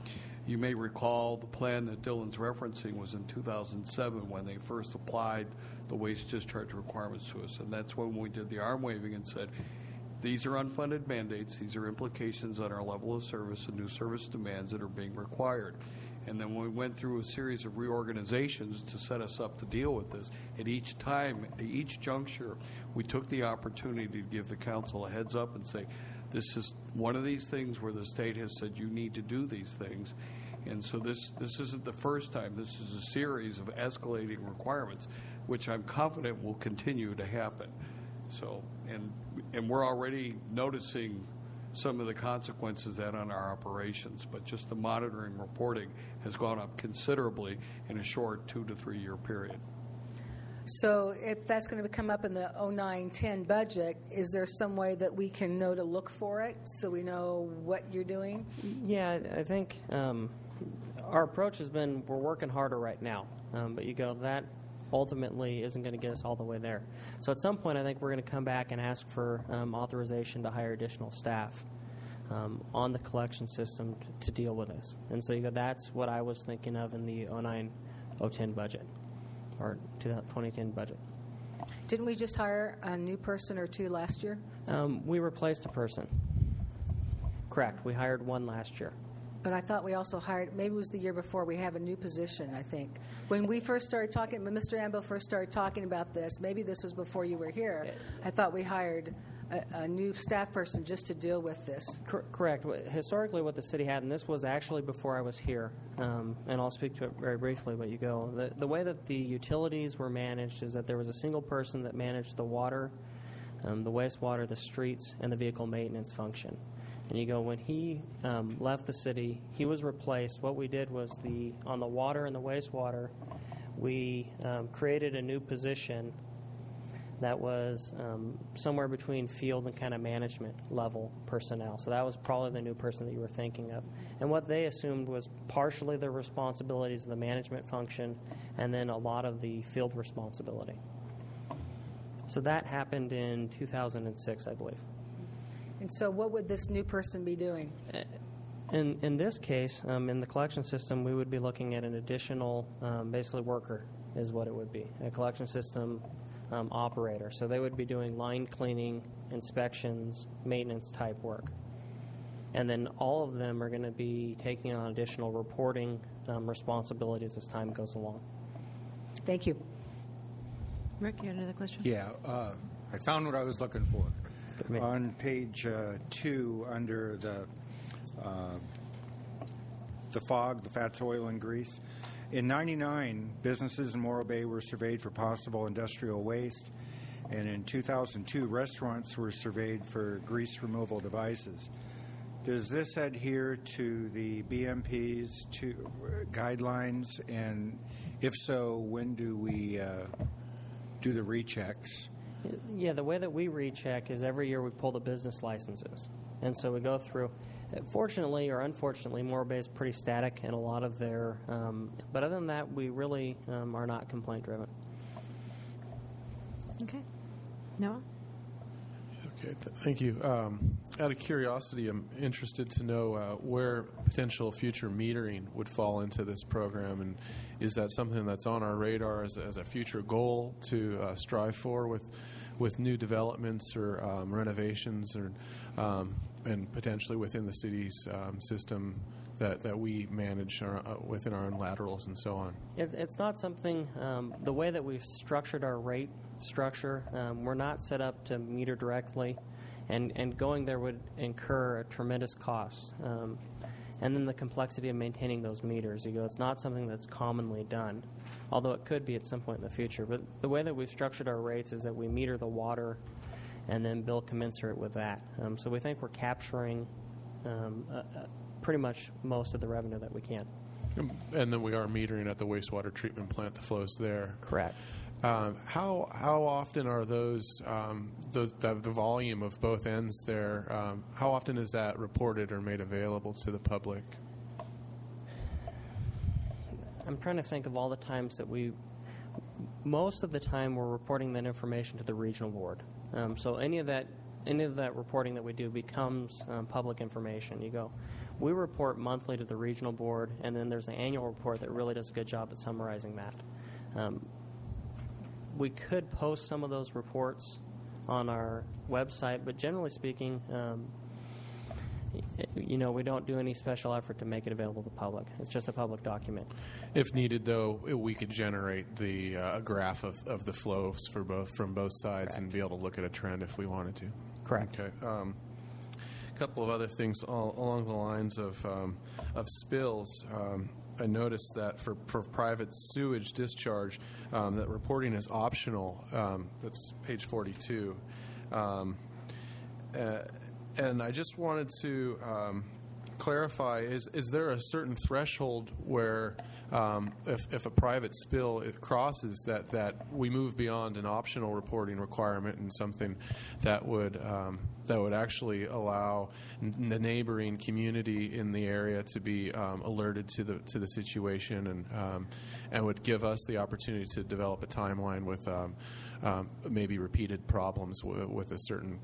You may recall the plan that Dylan's referencing was in 2007 when they first applied the waste discharge requirements to us. And that's when we did the arm waving and said, these are unfunded mandates. These are implications on our level of service and new service demands that are being required. And then we went through a series of reorganizations to set us up to deal with this. At each time, at each juncture, we took the opportunity to give the council a heads up and say, this is one of these things where the state has said you need to do these things. And so this isn't the first time. This is a series of escalating requirements, which I'm confident will continue to happen. So, and we're already noticing some of the consequences of that on our operations, but just the monitoring reporting has gone up considerably in a short 2 to 3 year period. So if that's going to come up in the 09-10 budget, is there some way that we can know to look for it so we know what you're doing? Yeah, I think our approach has been we're working harder right now, but that ultimately isn't going to get us all the way there. So at some point, I think we're going to come back and ask for authorization to hire additional staff on the collection system to deal with this. And so that's what I was thinking of in the 09-010 budget, or 2010 budget. Didn't we just hire a new person or two last year? We replaced a person. Correct. We hired one last year. But I thought we also hired, maybe it was the year before, we have a new position, I think. When we first started talking, when Mr. Ambo first started talking about this, maybe this was before you were here, I thought we hired a new staff person just to deal with this. Correct. Historically, what the city had, and this was actually before I was here, and I'll speak to it very briefly, but the way that the utilities were managed is that there was a single person that managed the water, the wastewater, the streets, and the vehicle maintenance function. And when he left the city, he was replaced. What we did was on the water and the wastewater, we created a new position that was somewhere between field and kind of management level personnel. So that was probably the new person that you were thinking of. And what they assumed was partially the responsibilities of the management function and then a lot of the field responsibility. So that happened in 2006, I believe. And so what would this new person be doing? In this case, in the collection system, we would be looking at an additional, basically worker is what it would be, a collection system operator. So they would be doing line cleaning, inspections, maintenance type work. And then all of them are going to be taking on additional reporting responsibilities as time goes along. Thank you. Rick, you had another question? Yeah, I found what I was looking for. On page 2, under the fog, the fats, oil, and grease. In '99, businesses in Morro Bay were surveyed for possible industrial waste, and in 2002, restaurants were surveyed for grease removal devices. Does this adhere to the BMP's guidelines, and if so, when do we do the rechecks? Yeah, the way that we recheck is every year we pull the business licenses. And so we go through, fortunately or unfortunately, Morro Bay is pretty static in a lot of their, but other than that, we really are not complaint driven. Okay. Noah? Okay, thank you. Out of curiosity, I'm interested to know where potential future metering would fall into this program, and is that something that's on our radar as a future goal to strive for with new developments or renovations, or and potentially within the city's system that we manage within our own laterals and so on? It's not something, the way that we've structured our rate structure, we're not set up to meter directly, and going there would incur a tremendous cost. And then the complexity of maintaining those meters. It's not something that's commonly done, although it could be at some point in the future. But the way that we've structured our rates is that we meter the water and then bill commensurate with that. So we think we're capturing pretty much most of the revenue that we can. And then we are metering at the wastewater treatment plant that flows there. Correct. How often are the volume of both ends there? How often is that reported or made available to the public? I'm trying to think of all the times that most of the time we're reporting that information to the regional board. So any of that reporting that we do becomes public information. We report monthly to the regional board, and then there's an annual report that really does a good job at summarizing that. We could post some of those reports on our website, but generally speaking, we don't do any special effort to make it available to the public. It's just a public document. If needed, though, we could generate the graph of the flows from both sides. Correct. And be able to look at a trend if we wanted to. Correct. Okay. A couple of other things along the lines of spills. I noticed that for private sewage discharge, that reporting is optional. That's page 42. And I just wanted to clarify, is there a certain threshold where if a private spill crosses that we move beyond an optional reporting requirement and something that would actually allow the neighboring community in the area to be alerted to the situation and would give us the opportunity to develop a timeline with maybe repeated problems with a certain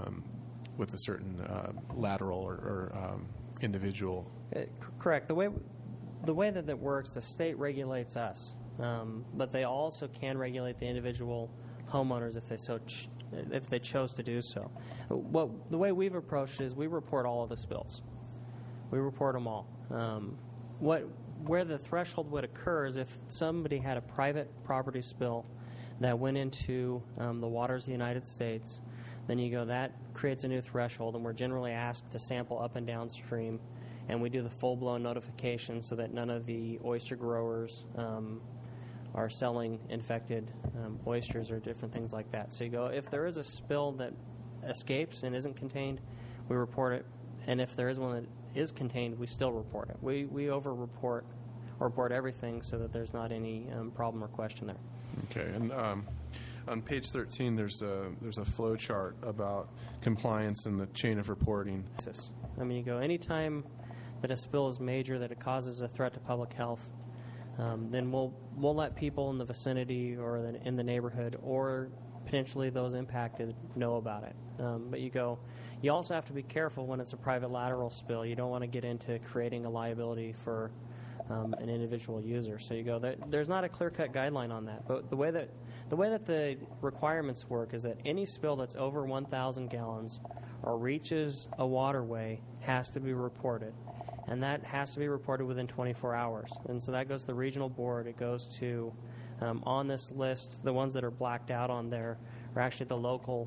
lateral or individual. Correct. The way that works, the state regulates us, but they also can regulate the individual homeowners if they chose to do so. The way we've approached it is we report all of the spills. We report them all. Where the threshold would occur is if somebody had a private property spill that went into the waters of the United States. Then you go, that creates a new threshold, and we're generally asked to sample up and downstream, and we do the full-blown notification so that none of the oyster growers are selling infected oysters or different things like that. So you go, if there is a spill that escapes and isn't contained, we report it, and if there is one that is contained, we still report it. We over-report or report everything so that there's not any problem or question there. Okay, and on page 13, there's a flow chart about compliance and the chain of reporting. I mean, you go, anytime that a spill is major, that it causes a threat to public health, then we'll let people in the vicinity or in the neighborhood or potentially those impacted know about it. But you also have to be careful when it's a private lateral spill. You don't want to get into creating a liability for an individual user. So you go, there's not a clear-cut guideline on that. But the way that the requirements work is that any spill that's over 1,000 gallons or reaches a waterway has to be reported. And that has to be reported within 24 hours. And so that goes to the regional board. It goes to, on this list, the ones that are blacked out on there are actually the local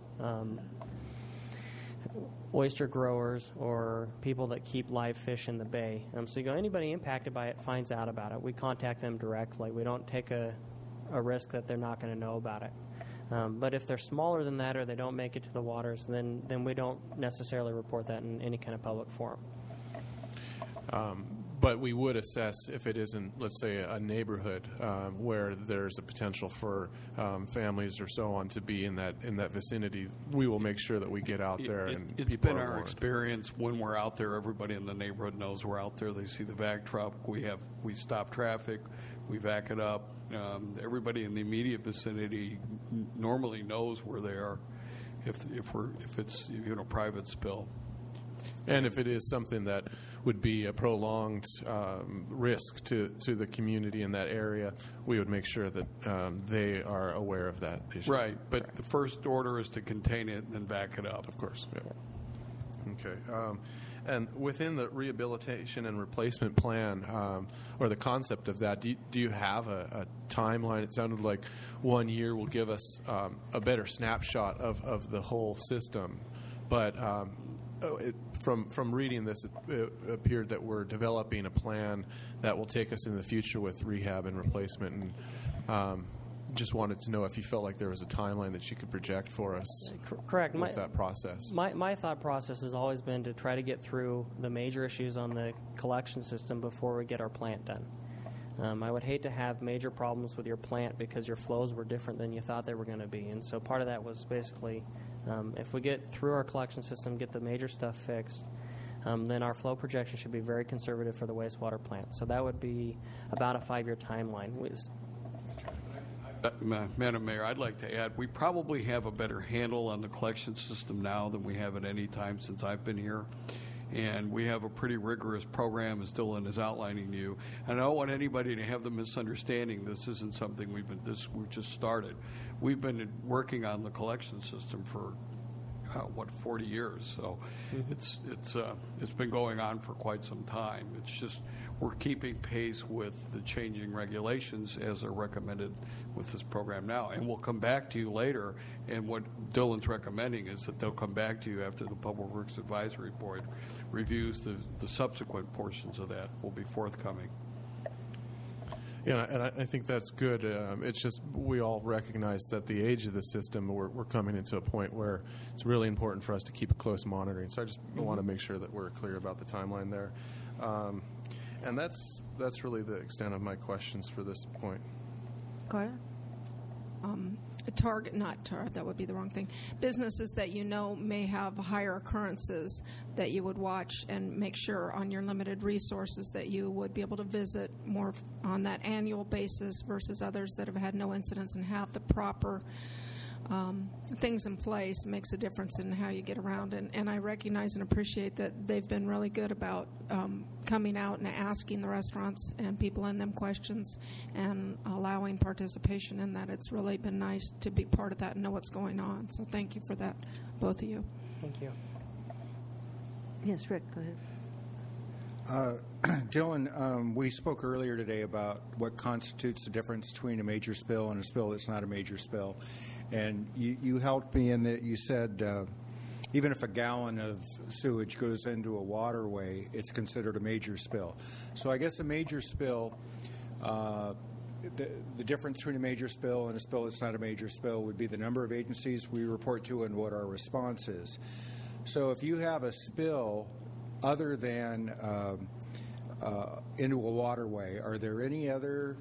oyster growers or people that keep live fish in the bay. So you go, anybody impacted by it finds out about it. We contact them directly. We don't take a risk that they're not going to know about it. But if they're smaller than that or they don't make it to the waters, then we don't necessarily report that in any kind of public forum. But we would assess if it isn't, let's say, a neighborhood where there's a potential for families or so on to be in that vicinity. We will make sure that we get out there and it's been our experience when we're out there. Everybody in the neighborhood knows we're out there. They see the vac truck. We stop traffic. We vac it up. Everybody in the immediate vicinity normally knows where they are if it's private spill. And if it is something that would be a prolonged risk to the community in that area, we would make sure that they are aware of that issue. Right, but the first order is to contain it and then back it up. Of course, yeah. Okay. And within the rehabilitation and replacement plan, or the concept of that, do you have a timeline? It sounded like 1 year will give us a better snapshot of the whole system. But from reading this, it appeared that we're developing a plan that will take us in the future with rehab and replacement. And just wanted to know if you felt like there was a timeline that you could project for us. Correct. With that process. My thought process has always been to try to get through the major issues on the collection system before we get our plant done. I would hate to have major problems with your plant because your flows were different than you thought they were going to be. And so part of that was basically if we get through our collection system, get the major stuff fixed, then our flow projection should be very conservative for the wastewater plant. So that would be about a 5-year timeline. Madam Mayor, I'd like to add, we probably have a better handle on the collection system now than we have at any time since I've been here. And we have a pretty rigorous program, as Dylan is outlining to you. And I don't want anybody to have the misunderstanding this isn't something we just started. We've been working on the collection system for 40 years. So it's been going on for quite some time. It's just we're keeping pace with the changing regulations as they're recommended with this program now. And we'll come back to you later. And what Dylan's recommending is that they'll come back to you after the Public Works Advisory Board reviews the subsequent portions of that will be forthcoming. Yeah, and I think that's good. It's just we all recognize that the age of the system, we're coming into a point where it's really important for us to keep a close monitoring. So I just want to make sure that we're clear about the timeline there. And that's really the extent of my questions for this point. Carla? That would be the wrong thing. Businesses that you know may have higher occurrences that you would watch and make sure on your limited resources that you would be able to visit more on that annual basis versus others that have had no incidents and have the proper things in place makes a difference in how you get around. And I recognize and appreciate that they've been really good about coming out and asking the restaurants and people in them questions and allowing participation in that. It's really been nice to be part of that and know what's going on. So thank you for that, both of you. Thank you. Yes, Rick, go ahead. Dylan, we spoke earlier today about what constitutes the difference between a major spill and a spill that's not a major spill. And you helped me in that you said even if a gallon of sewage goes into a waterway, it's considered a major spill. So I guess a major spill, the difference between a major spill and a spill that's not a major spill would be the number of agencies we report to and what our response is. So if you have a spill other than into a waterway, are there any other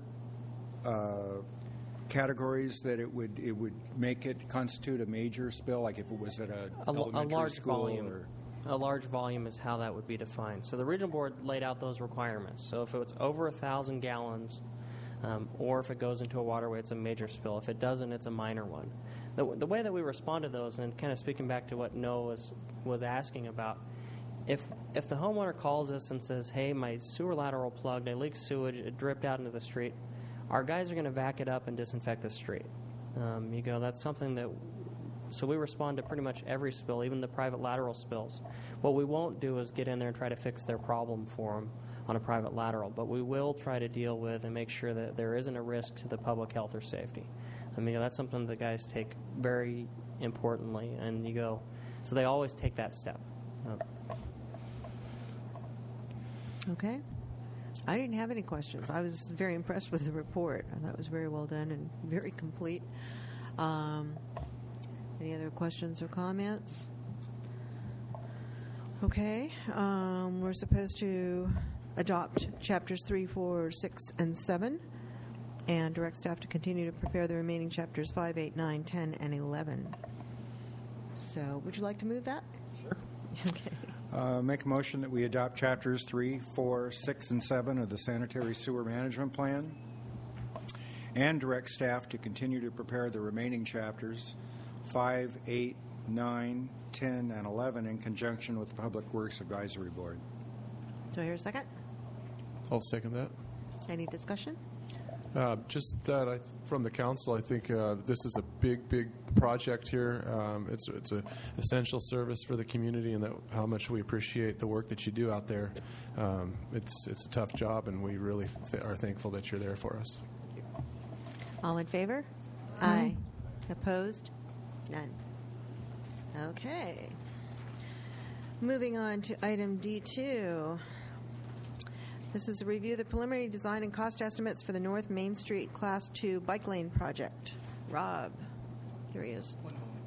categories that it would make it constitute a major spill, like if it was at a elementary school? Volume. A large volume is how that would be defined. So the regional board laid out those requirements. So if it's over 1,000 gallons, or if it goes into a waterway, it's a major spill. If it doesn't, it's a minor one. The way that we respond to those, and kind of speaking back to what Noah was asking about, if the homeowner calls us and says, hey, my sewer lateral plugged, I leaked sewage, it dripped out into the street, our guys are going to vac it up and disinfect the street. That's something that, so we respond to pretty much every spill, even the private lateral spills. What we won't do is get in there and try to fix their problem for them on a private lateral, but we will try to deal with and make sure that there isn't a risk to the public health or safety. That's something the guys take very importantly, and so they always take that step. Okay. I didn't have any questions. I was very impressed with the report. I thought it was very well done and very complete. Any other questions or comments? Okay. We're supposed to adopt chapters 3, 4, 6, and 7 and direct staff to continue to prepare the remaining chapters 5, 8, 9, 10, and 11. So would you like to move that? Sure. Okay. Make a motion that we adopt chapters 3, 4, 6, and 7 of the Sanitary Sewer Management Plan and direct staff to continue to prepare the remaining chapters 5, 8, 9, 10, and 11 in conjunction with the Public Works Advisory Board. Do I hear a second? I'll second that. Any discussion? Just that from the council, I think this is a big project here. It's an essential service for the community, and how much we appreciate the work that you do out there. It's a tough job, and we really are thankful that you're there for us. All in favor? Aye. Opposed? None. Okay. Moving on to item D2. This is a review of the preliminary design and cost estimates for the North Main Street Class 2 bike lane project. Rob, here he is.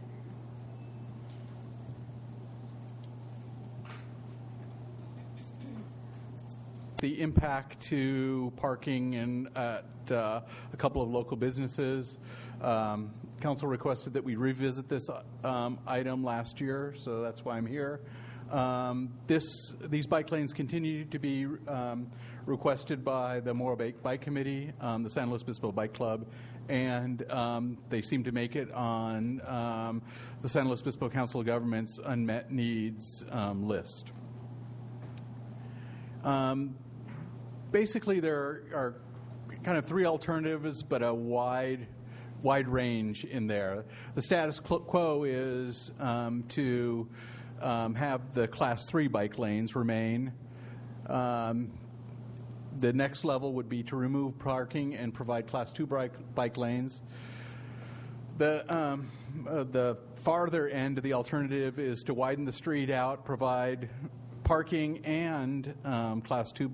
The impact to parking and at a couple of local businesses. Council requested that we revisit this item last year, so that's why I'm here. These bike lanes continue to be requested by the Morro Bay Bike Committee, the San Luis Obispo Bike Club, and they seem to make it on the San Luis Obispo Council of Governments unmet needs list. Basically, there are kind of three alternatives, but a wide range in there. The status quo is to have the Class 3 bike lanes remain. The next level would be to remove parking and provide Class 2 bike lanes. The farther end of the alternative is to widen the street out, provide parking and Class 2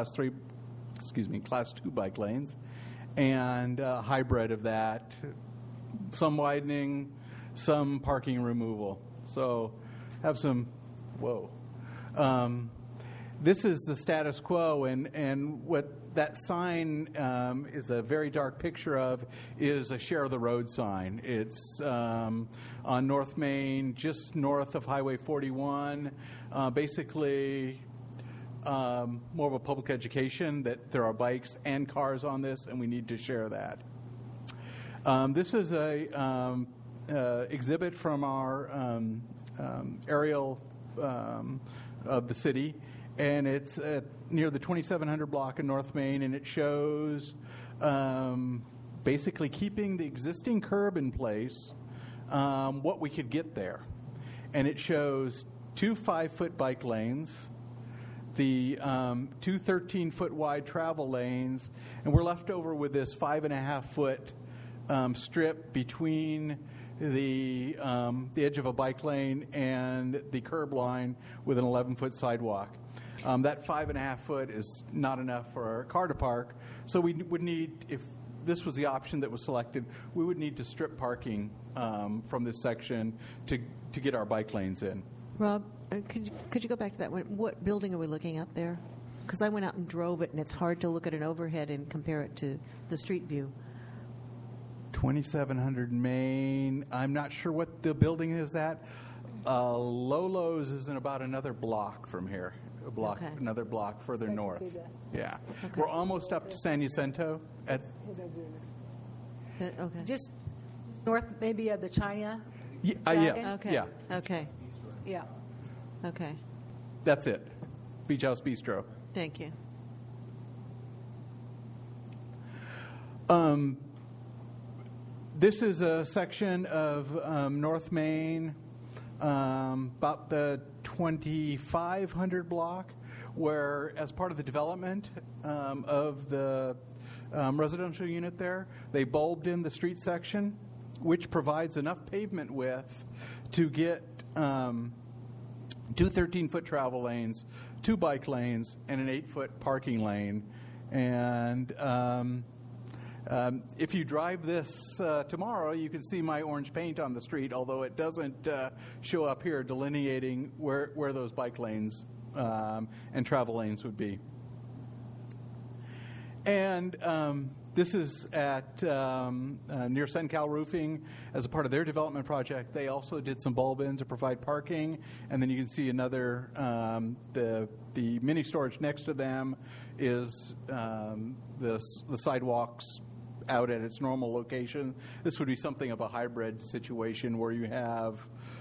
bike lanes, and a hybrid of that, some widening, some parking removal. So have some, this is the status quo, and what that sign is a very dark picture of is a share the road sign. It's on North Main, just north of Highway 41, basically more of a public education that there are bikes and cars on this, and we need to share that. This is a exhibit from our aerial of the city, and it's near the 2700 block in North Main, and it shows basically keeping the existing curb in place, what we could get there. And it shows 2 5-foot bike lanes, the 2 13-foot wide travel lanes, and we're left over with this 5.5-foot strip between the edge of a bike lane and the curb line with an 11-foot sidewalk. That 5.5 foot is not enough for a car to park, so we would need, if this was the option that was selected, we would need to strip parking from this section to get our bike lanes in. Rob, could you go back to that one? What building are we looking at there? Because I went out and drove it, and it's hard to look at an overhead and compare it to the street view. 2700 Main. I'm not sure what the building is at. Lolo's is in about another block from here. Another block further north. Yeah. Okay. We're almost up to San Jacinto. Okay. Just north, maybe of the China. Yes. Okay. Yeah. Okay. Yeah. Okay. That's it. Beach House Bistro. Thank you. This is a section of North Main, about the 2500 block, where as part of the development of the residential unit there, they bulbed in the street section, which provides enough pavement width to get 2 13-foot travel lanes, 2 bike lanes, and an 8-foot parking lane. And if you drive this tomorrow, you can see my orange paint on the street, although it doesn't show up here delineating where those bike lanes and travel lanes would be. And this is at near Sencal Roofing as a part of their development project. They also did some bulb ins to provide parking, and then you can see another, the mini storage next to them is the sidewalks out at its normal location. This would be something of a hybrid situation where you have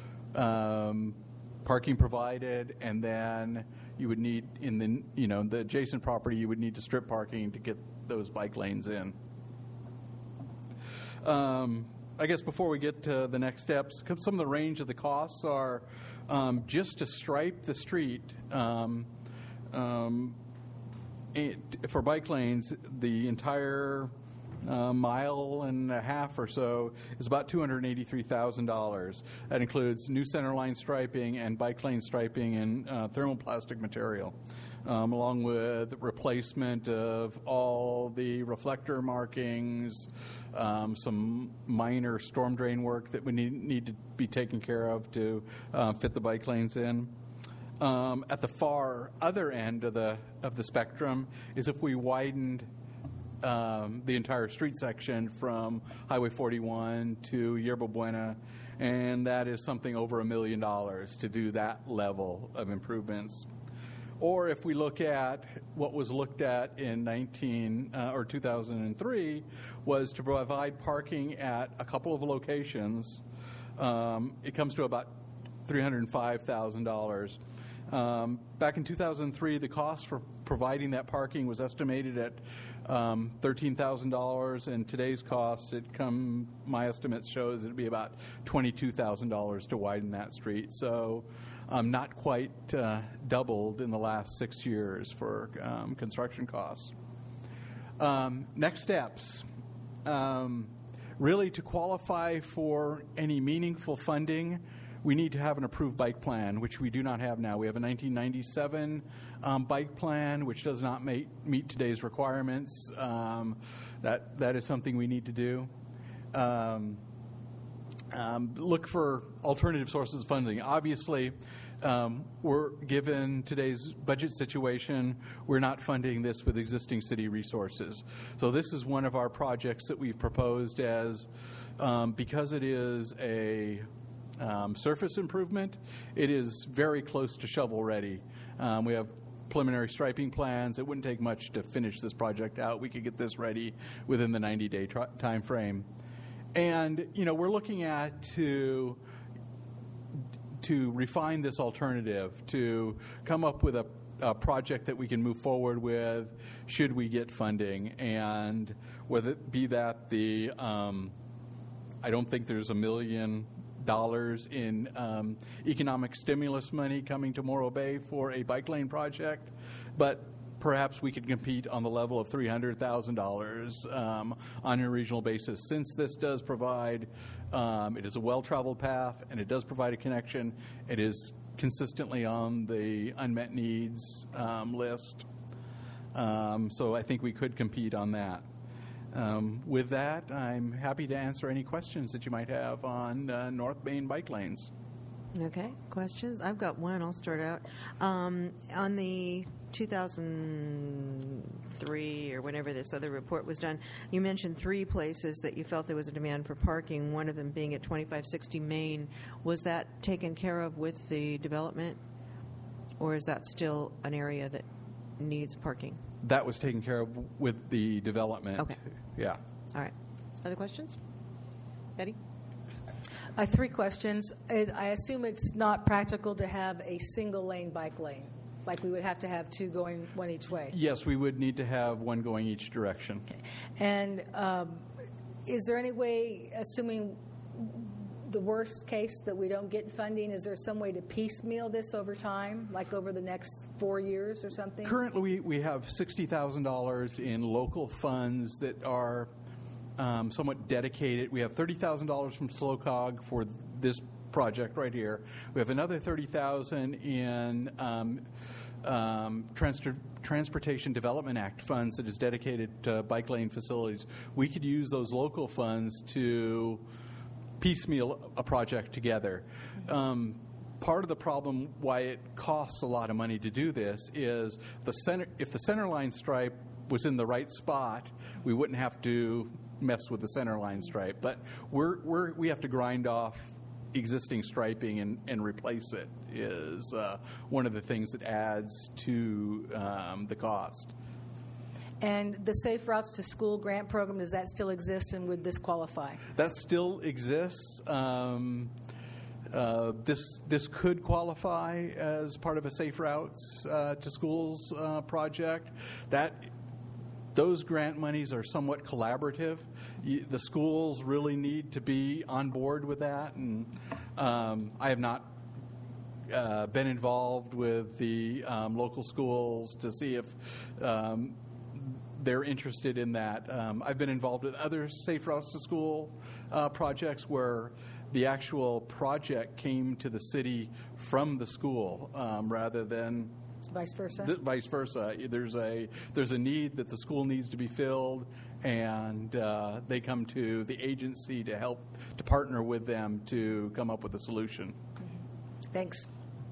parking provided, and then you would need in the adjacent property, you would need to strip parking to get those bike lanes in. I guess before we get to the next steps, some of the range of the costs are just to stripe the street for bike lanes, the entire mile and a half or so is about $283,000. That includes new centerline striping and bike lane striping and thermoplastic material, along with replacement of all the reflector markings, some minor storm drain work that we need to be taken care of to fit the bike lanes in. At the far other end of the spectrum is if we widened the entire street section from Highway 41 to Yerba Buena, and that is something over $1 million to do that level of improvements. Or if we look at what was looked at in 2003 was to provide parking at a couple of locations, it comes to about $305,000. Back in 2003, the cost for providing that parking was estimated at $13,000, and today's cost, my estimates shows it'd be about $22,000 to widen that street. So not quite doubled in the last 6 years for construction costs. Next steps. Really, to qualify for any meaningful funding, we need to have an approved bike plan, which we do not have now. We have a 1997 bike plan, which does not meet today's requirements. That is something we need to do. Look for alternative sources of funding. Obviously, we're given today's budget situation, we're not funding this with existing city resources. So this is one of our projects that we've proposed as, because it is a surface improvement, it is very close to shovel ready. We have preliminary striping plans. It wouldn't take much to finish this project out. We could get this ready within the 90-day time frame. And, we're looking at to refine this alternative, to come up with a project that we can move forward with should we get funding. And whether it be that I don't think there's $1 million in economic stimulus money coming to Morro Bay for a bike lane project, but perhaps we could compete on the level of $300,000 on a regional basis. Since this does provide, it is a well-traveled path, and it does provide a connection. It is consistently on the unmet needs list. So I think we could compete on that. With that, I'm happy to answer any questions that you might have on North Main bike lanes. Okay, questions? I've got one. I'll start out. On the 2003 or whenever this other report was done, you mentioned 3 places that you felt there was a demand for parking, one of them being at 2560 Main. Was that taken care of with the development, or is that still an area that needs parking? That was taken care of with the development. Okay. Yeah. All right. Other questions? Betty? 3 questions. I assume it's not practical to have a single lane bike lane, like we would have to have 2 going one each way. Yes, we would need to have one going each direction. Okay. And is there any way, assuming the worst case that we don't get funding, is there some way to piecemeal this over time, like over the next 4 years or something? Currently, we have $60,000 in local funds that are somewhat dedicated. We have $30,000 from SLOCOG for this project right here. We have another $30,000 in Transportation Development Act funds that is dedicated to bike lane facilities. We could use those local funds to piecemeal a project together. Part of the problem why it costs a lot of money to do this is if the center line stripe was in the right spot, we wouldn't have to mess with the center line stripe. But we have to grind off existing striping and replace it is one of the things that adds to the cost. And the Safe Routes to School grant program, does that still exist, and would this qualify? That still exists. This could qualify as part of a Safe Routes to Schools project. Those grant monies are somewhat collaborative. The schools really need to be on board with that, and I have not been involved with the local schools to see if they're interested in that. I've been involved in other Safe Routes to School projects where the actual project came to the city from the school rather than vice versa. Vice versa. There's a need that the school needs to be filled, and they come to the agency to help to partner with them to come up with a solution. Mm-hmm. Thanks.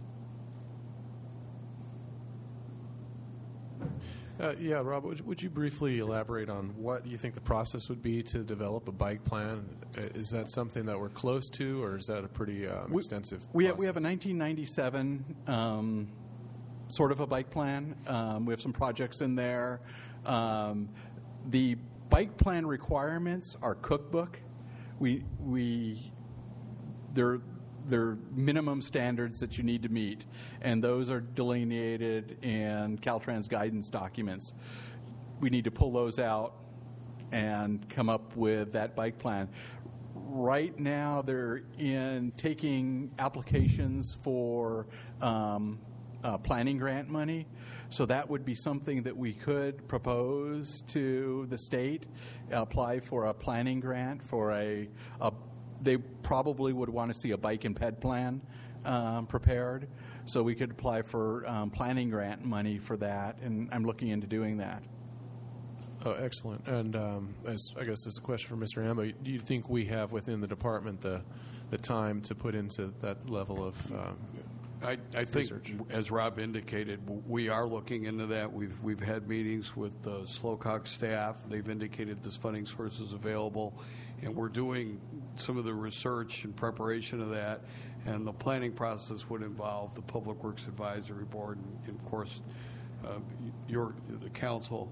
Yeah, Rob, would you briefly elaborate on what you think the process would be to develop a bike plan? Is that something that we're close to, or is that a pretty extensive we have a 1997 sort of a bike plan. We have some projects in there. The bike plan requirements are cookbook. They're are minimum standards that you need to meet, and those are delineated in Caltrans guidance documents. We need to pull those out and come up with that bike plan. Right now, they're taking applications for planning grant money. So that would be something that we could propose to the state, apply for a planning grant for they probably would want to see a bike and ped plan prepared. So we could apply for planning grant money for that, and I'm looking into doing that. Oh, excellent. And I guess this is a question for Mr. Ambo. Do you think we have within the department the time to put into that level of I think, research? As Rob indicated, we are looking into that. We've had meetings with the Slowcock staff. They've indicated this funding source is available, and we're doing some of the research and preparation of that. And the planning process would involve the Public Works Advisory Board and of course, the council.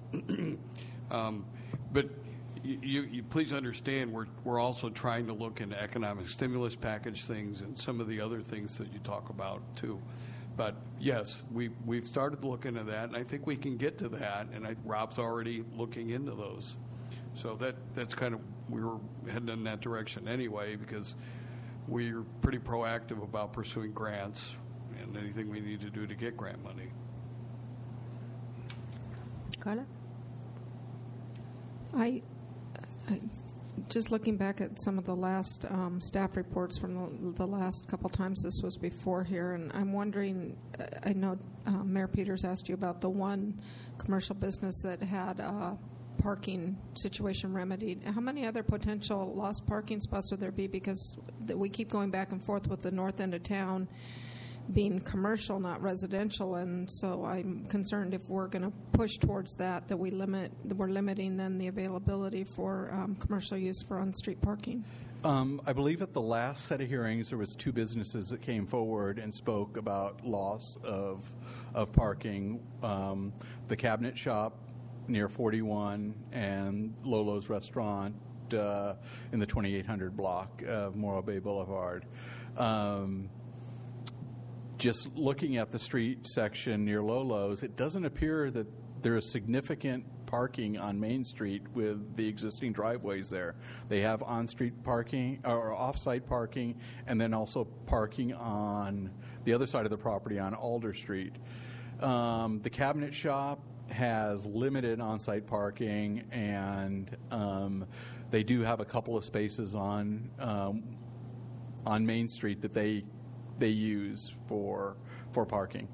But you please understand, we're also trying to look into economic stimulus package things and some of the other things that you talk about too. But yes, we've started looking at that, and I think we can get to that. And Rob's already looking into those, so that's kind of, we were heading in that direction anyway, because we're pretty proactive about pursuing grants and anything we need to do to get grant money. Carla? I just looking back at some of the last staff reports from the last couple times this was before here, and I'm wondering, I know Mayor Peters asked you about the one commercial business that had a parking situation remedied. How many other potential lost parking spots would there be? Because we keep going back and forth with the north end of town being commercial, not residential, and so I'm concerned if we're going to push towards that we're limiting then the availability for commercial use for on-street parking. I believe at the last set of hearings there was 2 businesses that came forward and spoke about loss of parking. The Cabinet Shop near 41 and Lolo's Restaurant in the 2800 block of Morro Bay Boulevard. Just looking at the street section near Lolo's, it doesn't appear that there is significant parking on Main Street with the existing driveways there. They have on-street parking or off-site parking, and then also parking on the other side of the property on Alder Street. The Cabinet Shop has limited on-site parking, and they do have a couple of spaces on Main Street that they use for parking.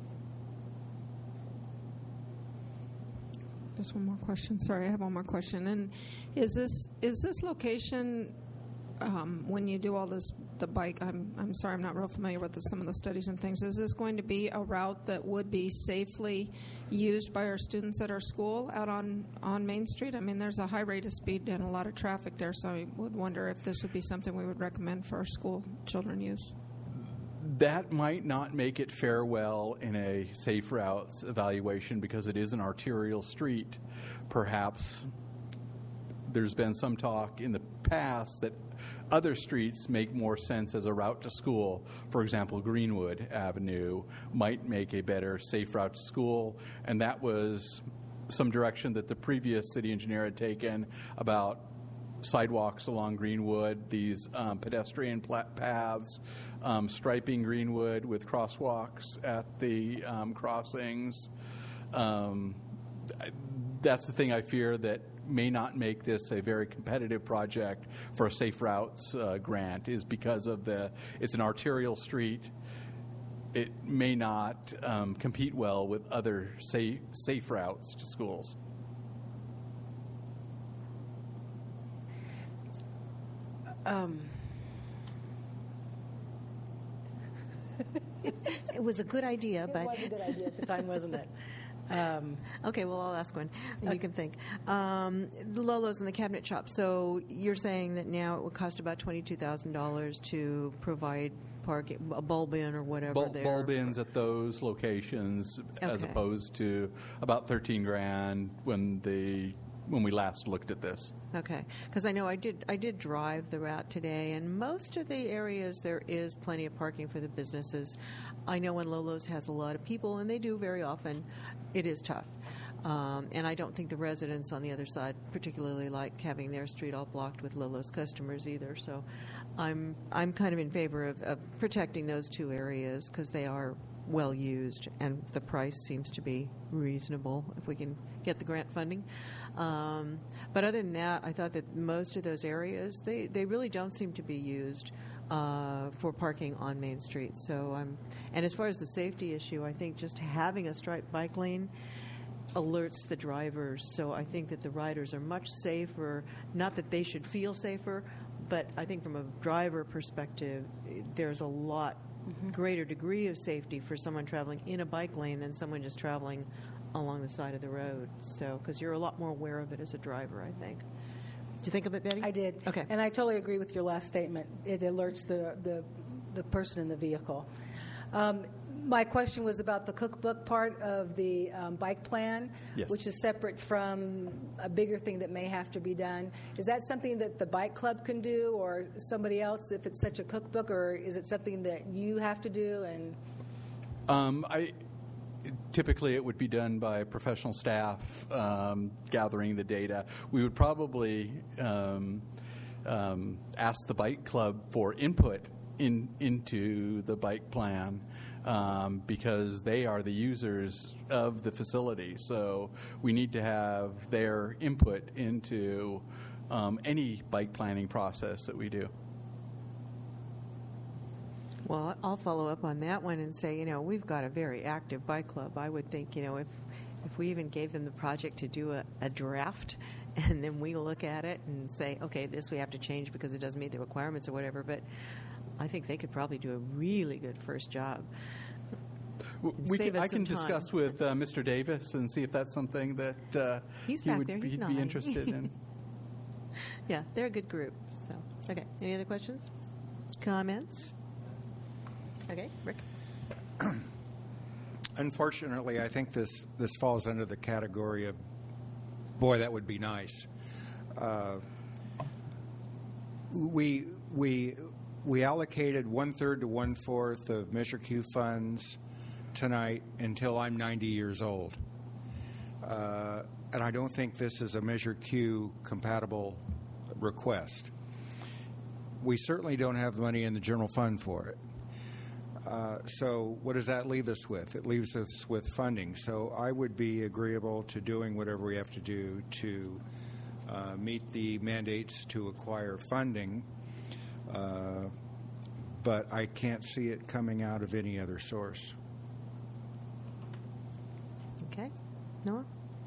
Just one more question. Sorry, I have one more question. And is this location when you do all this, the bike? I'm sorry, I'm not real familiar with some of the studies and things. Is this going to be a route that would be safely used by our students at our school out on Main Street? I mean, there's a high rate of speed and a lot of traffic there, so I would wonder if this would be something we would recommend for our school children use. That might not make it fare well in a safe routes evaluation because it is an arterial street. Perhaps there's been some talk in the past that other streets make more sense as a route to school. For example, Greenwood Avenue might make a better safe route to school, and that was some direction that the previous city engineer had taken about sidewalks along Greenwood, these pedestrian paths, striping Greenwood with crosswalks at the crossings. That's the thing I fear that may not make this a very competitive project for a safe routes grant is because of it's an arterial street. It may not compete well with other safe routes to schools. It was a good idea, but... It was a good idea at the time, wasn't it? Okay, well, I'll ask one, and you can think. The Lolo's and the Cabinet Shop, so you're saying that now it would cost about $22,000 to provide parking, a bulb in or whatever there? Bulb ins at those locations, as opposed to about $13,000 when the when we last looked at this. Okay, because I know I did drive the route today, and most of the areas there is plenty of parking for the businesses. I know when Lolo's has a lot of people, and they do very often, it is tough. And I don't think the residents on the other side particularly like having their street all blocked with Lolo's customers either. So I'm kind of in favor of protecting those two areas because they are well used, and the price seems to be reasonable if we can get the grant funding. But other than that, I thought that most of those areas, they really don't seem to be used for parking on Main Street. So and as far as the safety issue, I think just having a striped bike lane alerts the drivers. So I think that the riders are much safer. Not that they should feel safer, but I think from a driver perspective, there's a lot greater degree of safety for someone traveling in a bike lane than someone just traveling along the side of the road. So, because you're a lot more aware of it as a driver, I think. Did you think of it, Betty? I did. Okay. And I totally agree with your last statement. It alerts the person in the vehicle. My question was about the cookbook part of the bike plan, yes, which is separate from a bigger thing that may have to be done. Is that something that the bike club can do, or somebody else if it's such a cookbook, or is it something that you have to do? And typically it would be done by professional staff gathering the data. We would probably ask the bike club for input into the bike plan. Because they are the users of the facility. So we need to have their input into any bike planning process that we do. Well, I'll follow up on that one and say, we've got a very active bike club. I would think, if we even gave them the project to do a draft, and then we look at it and say, okay, this we have to change because it doesn't meet the requirements or whatever, but I think they could probably do a really good first job. I can discuss with Mr. Davis and see if that's something that he would be interested in. Yeah, they're a good group. So, okay. Any other questions? Comments? Okay, Rick. Unfortunately, I think this falls under the category of, boy, that would be nice. We allocated 1/3 to 1/4 of Measure Q funds tonight until I'm 90 years old. And I don't think this is a Measure Q compatible request. We certainly don't have the money in the general fund for it. So what does that leave us with? It leaves us with funding. So I would be agreeable to doing whatever we have to do to meet the mandates to acquire funding. But I can't see it coming out of any other source. Okay. Noah?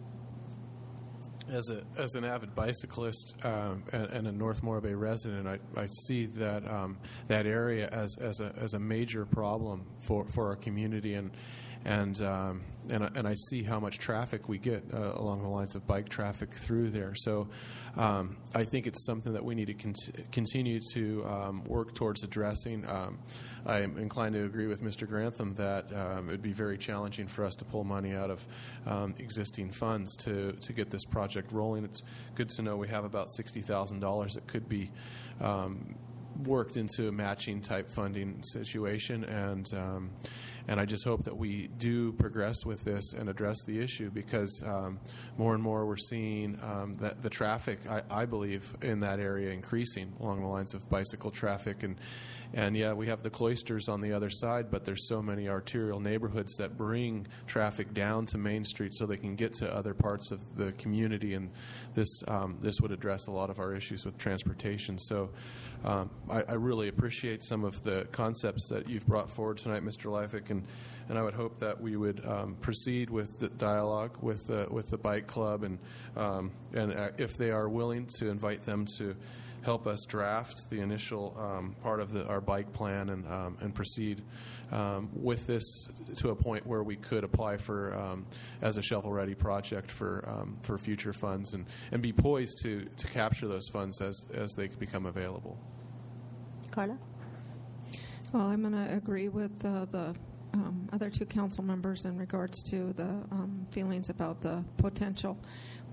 As an avid bicyclist and a North Morro Bay resident, I see that that area as a major problem for our community, and I see how much traffic we get along the lines of bike traffic through there. So I think it's something that we need to continue to work towards addressing. I'm inclined to agree with Mr. Grantham that it would be very challenging for us to pull money out of existing funds to get this project rolling. It's good to know we have about $60,000 that could be worked into a matching type funding situation, and I just hope that we do progress with this and address the issue, because more and more we're seeing that the traffic, I believe, in that area increasing along the lines of bicycle traffic, and yeah, we have the cloisters on the other side, but there's so many arterial neighborhoods that bring traffic down to Main Street so they can get to other parts of the community, and this would address a lot of our issues with transportation. So I really appreciate some of the concepts that you've brought forward tonight, Mr. Leifik, and I would hope that we would proceed with the dialogue with the bike club, and if they are willing, to invite them to help us draft the initial part of our bike plan and proceed with this to a point where we could apply for as a shovel-ready project for future funds and be poised to capture those funds as they become available. Carla? Well, I'm going to agree with the other two council members in regards to the feelings about the potential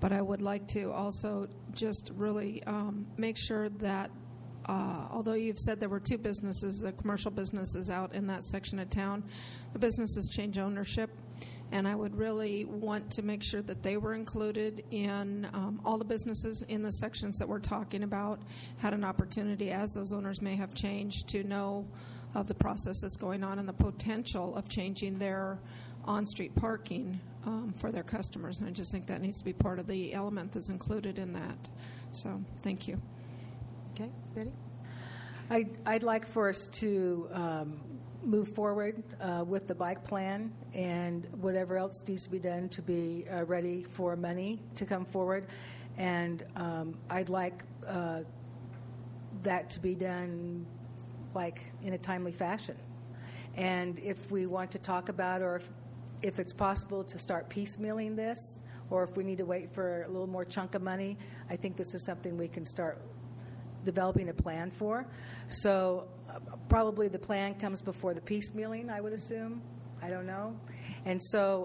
But I would like to also just really make sure that although you've said there were two businesses, the commercial businesses out in that section of town, the businesses change ownership. And I would really want to make sure that they were included in all the businesses in the sections that we're talking about, had an opportunity, as those owners may have changed, to know of the process that's going on and the potential of changing their on-street parking for their customers. And I just think that needs to be part of the element that's included in that. So, thank you. Okay, Betty? I'd like for us to move forward with the bike plan and whatever else needs to be done to be ready for money to come forward. And I'd like that to be done like in a timely fashion. And if we want to talk about, or if it's possible to start piecemealing this, or if we need to wait for a little more chunk of money, I think this is something we can start developing a plan for. So probably the plan comes before the piecemealing, I would assume. I don't know. And so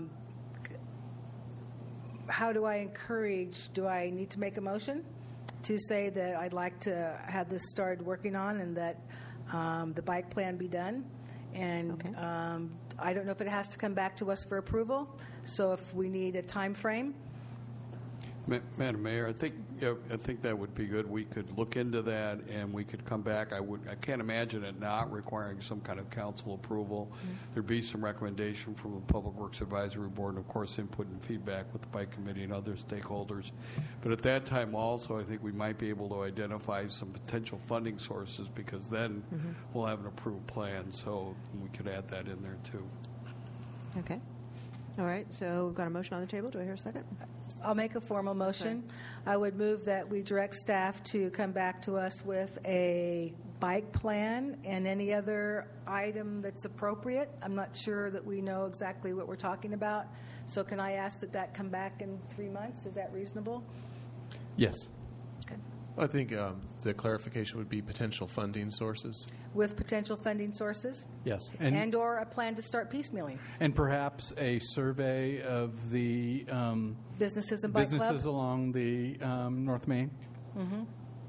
how do I encourage, do I need to make a motion to say that I'd like to have this started working on and that the bike plan be done? And okay. I don't know if it has to come back to us for approval. So if we need a time frame. Madam Mayor, I think that would be good. We could look into that, and we could come back. I can't imagine it not requiring some kind of council approval. Mm-hmm. There'd be some recommendation from the Public Works Advisory Board, and of course, input and feedback with the Bike Committee and other stakeholders. But at that time, also, I think we might be able to identify some potential funding sources, because then mm-hmm. we'll have an approved plan. So we could add that in there too. Okay. All right. So we've got a motion on the table. Do I hear a second? I'll make a formal motion. I would move that we direct staff to come back to us with a bike plan and any other item that's appropriate. I'm not sure that we know exactly what we're talking about. So can I ask that come back in 3 months? Is that reasonable? Yes. Okay. I think the clarification would be potential funding sources. With potential funding sources? Yes. And or a plan to start piecemealing. And perhaps a survey of the businesses and bike businesses club? Along the North Main. Mm-hmm.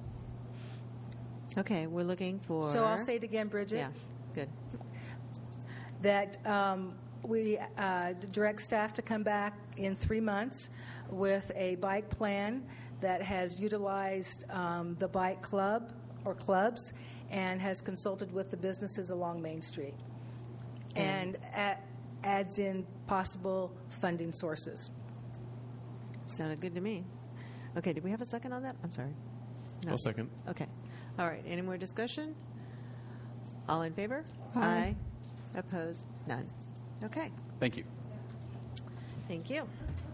Okay, we're looking for... So I'll say it again, Bridget. Yeah, good. That we direct staff to come back in 3 months with a bike plan that has utilized the bike club or clubs and has consulted with the businesses along Main Street and adds in possible funding sources. Sounded good to me. Okay, did we have a second on that? I'm sorry. No. I'll second. Okay. All right, any more discussion? All in favor? Aye. Opposed? None. Okay. Thank you. Thank you.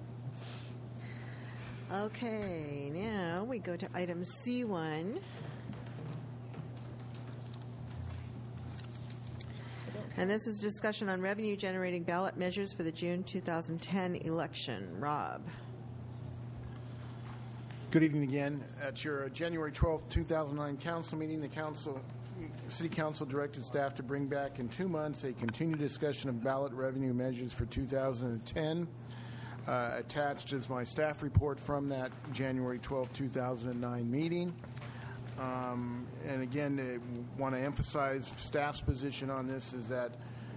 Okay, now we go to item C1. And this is discussion on revenue-generating ballot measures for the June 2010 election. Rob. Good evening again. At your January 12, 2009 council meeting, the City Council directed staff to bring back in 2 months a continued discussion of ballot revenue measures for 2010. Attached is my staff report from that January 12, 2009 meeting. And again, I want to emphasize staff's position on this is that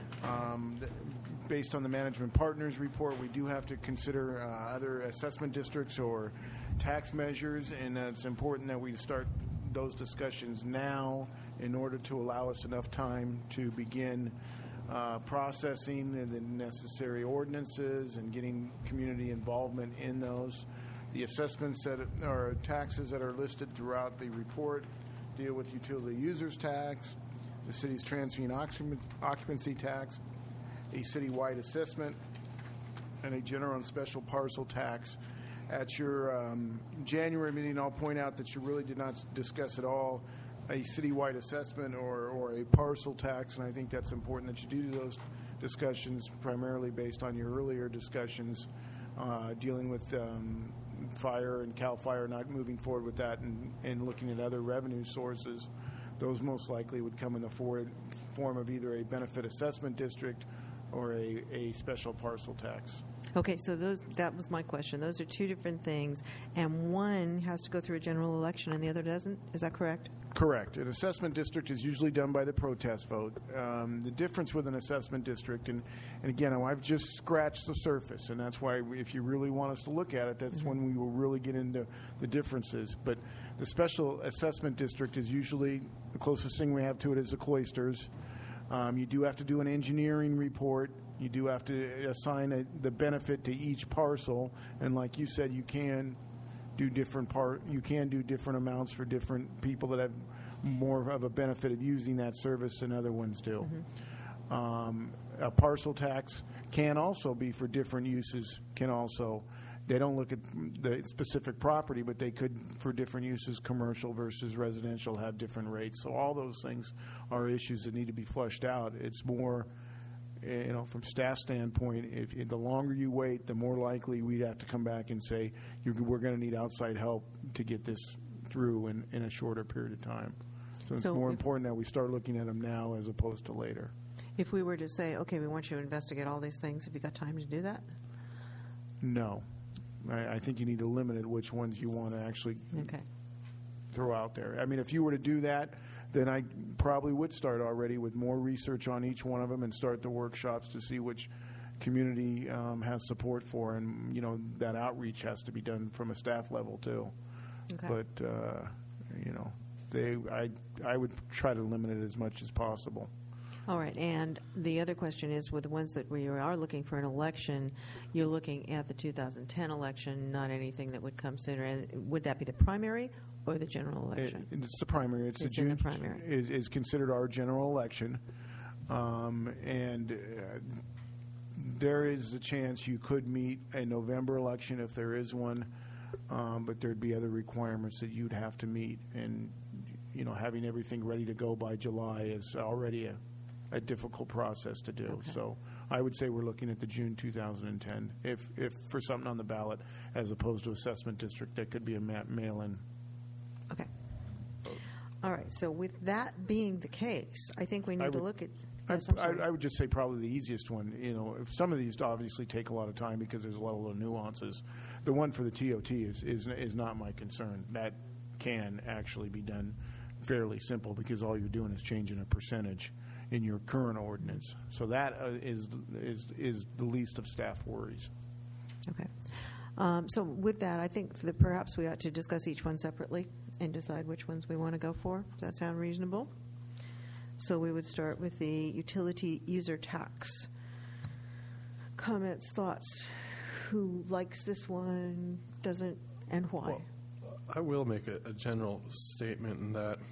based on the management partners report, we do have to consider other assessment districts or tax measures, and it's important that we start those discussions now in order to allow us enough time to begin processing the necessary ordinances and getting community involvement in those. The assessments that are taxes that are listed throughout the report deal with utility users tax, the city's transient occupancy tax, a citywide assessment, and a general and special parcel tax. At your January meeting, I'll point out that you really did not discuss at all a citywide assessment or a parcel tax, and I think that's important that you do those discussions primarily based on your earlier discussions dealing with fire and CAL FIRE not moving forward with that and looking at other revenue sources. Those most likely would come in the form of either a benefit assessment district or a special parcel tax. Okay, so that was my question. Those are two different things, and one has to go through a general election and the other doesn't. Is that correct? Correct. An assessment district is usually done by the protest vote. The difference with an assessment district, and again, I've just scratched the surface, and that's why if you really want us to look at it, that's when we will really get into the differences. But the special assessment district is usually, the closest thing we have to it is the cloisters. You do have to do an engineering report. You do have to assign the benefit to each parcel, and like you said, you can do different amounts for different people that have more of a benefit of using that service than other ones do. A parcel tax can also be for different uses. They don't look at the specific property, but they could, for different uses, commercial versus residential, have different rates. So all those things are issues that need to be flushed out. It's more, from staff standpoint, if the longer you wait, the more likely we'd have to come back and say, we're going to need outside help to get this through in a shorter period of time. So it's more important that we start looking at them now as opposed to later. If we were to say, okay, we want you to investigate all these things, have you got time to do that? No. I think you need to limit it which ones you want to actually throw out there. I mean, if you were to do that, then I probably would start already with more research on each one of them and start the workshops to see which community has support for, and that outreach has to be done from a staff level too. Okay. But I would try to limit it as much as possible. All right, and the other question is, with the ones that we are looking for an election, you're looking at the 2010 election, not anything that would come sooner. And would that be the primary or the general election? It's the primary. It's the June primary. Is considered our general election, and there is a chance you could meet a November election if there is one, but there'd be other requirements that you'd have to meet, and having everything ready to go by July is already a difficult process to do. Okay. So I would say we're looking at the June 2010 if for something on the ballot, as opposed to assessment district that could be a mail-in. Okay. All right. So with that being the case, I think we need to look at. I would just say probably the easiest one. If some of these obviously take a lot of time because there's a lot of little nuances. The one for the TOT is not my concern. That can actually be done fairly simple because all you're doing is changing a percentage in your current ordinance. So that is the least of staff worries. Okay. So with that, I think that perhaps we ought to discuss each one separately and decide which ones we want to go for. Does that sound reasonable? So we would start with the utility user tax. Comments, thoughts? Who likes this one, doesn't, and why? Well, I will make a general statement in that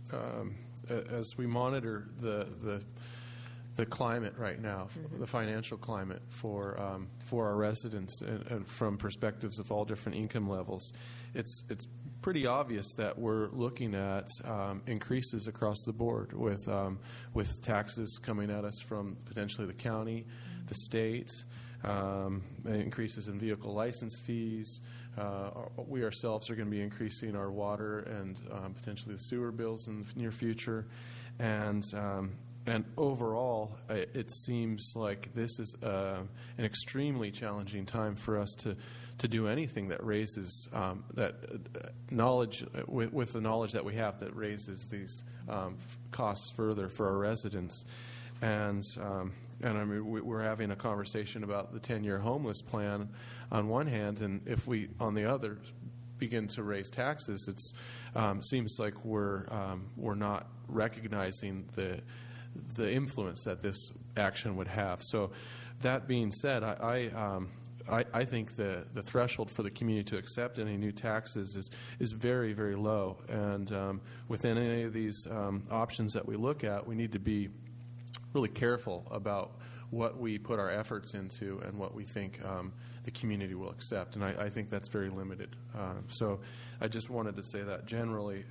as we monitor the climate right now, the financial climate for our residents, and from perspectives of all different income levels, it's pretty obvious that we're looking at increases across the board with taxes coming at us from potentially the county, the state, increases in vehicle license fees. We ourselves are going to be increasing our water and potentially the sewer bills in the near future, and overall, it seems like this is an extremely challenging time for us to do anything that raises that knowledge with the knowledge that we have that raises these costs further for our residents. And I mean, we're having a conversation about the 10-year homeless plan on one hand, and if we, on the other, begin to raise taxes, it seems like we're not recognizing the influence that this action would have. So, that being said, I think the threshold for the community to accept any new taxes is very, very low, and within any of these options that we look at, we need to be really careful about what we put our efforts into and what we think the community will accept, and I think that's very limited. So I just wanted to say that generally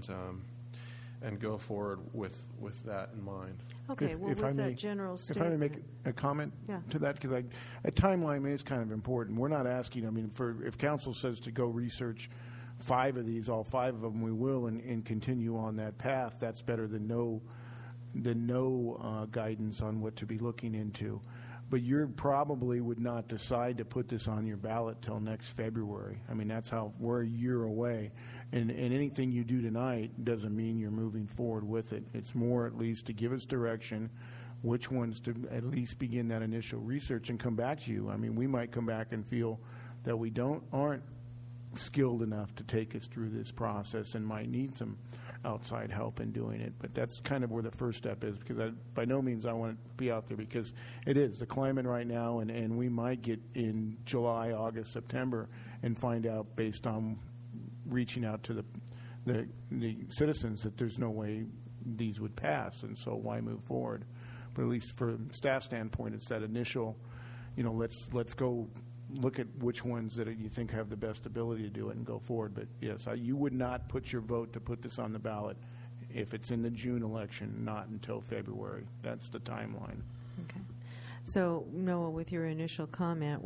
and go forward with that in mind. Okay, well, with that general statement. If I may make a comment to that, because a timeline is kind of important. We're not asking, if council says to go research 5 of these, all 5 of them we will, and continue on that path. That's better than no guidance on what to be looking into. but you probably would not decide to put this on your ballot till next February. I mean, that's how we're a year away. And anything you do tonight doesn't mean you're moving forward with it. It's more at least to give us direction, which ones to at least begin that initial research and come back to you. I mean, we might come back and feel that we aren't skilled enough to take us through this process and might need some outside help in doing it. But that's kind of where the first step is, because by no means I want to be out there, because it is the climate right now, and we might get in July, August, September and find out based on reaching out to the citizens that there's no way these would pass, and so why move forward? But at least from staff standpoint, it's that initial, let's go look at which ones that you think have the best ability to do it and go forward. But yes, you would not put your vote to put this on the ballot if it's in the June election, not until February. That's the timeline. Okay. So, Noah, with your initial comment,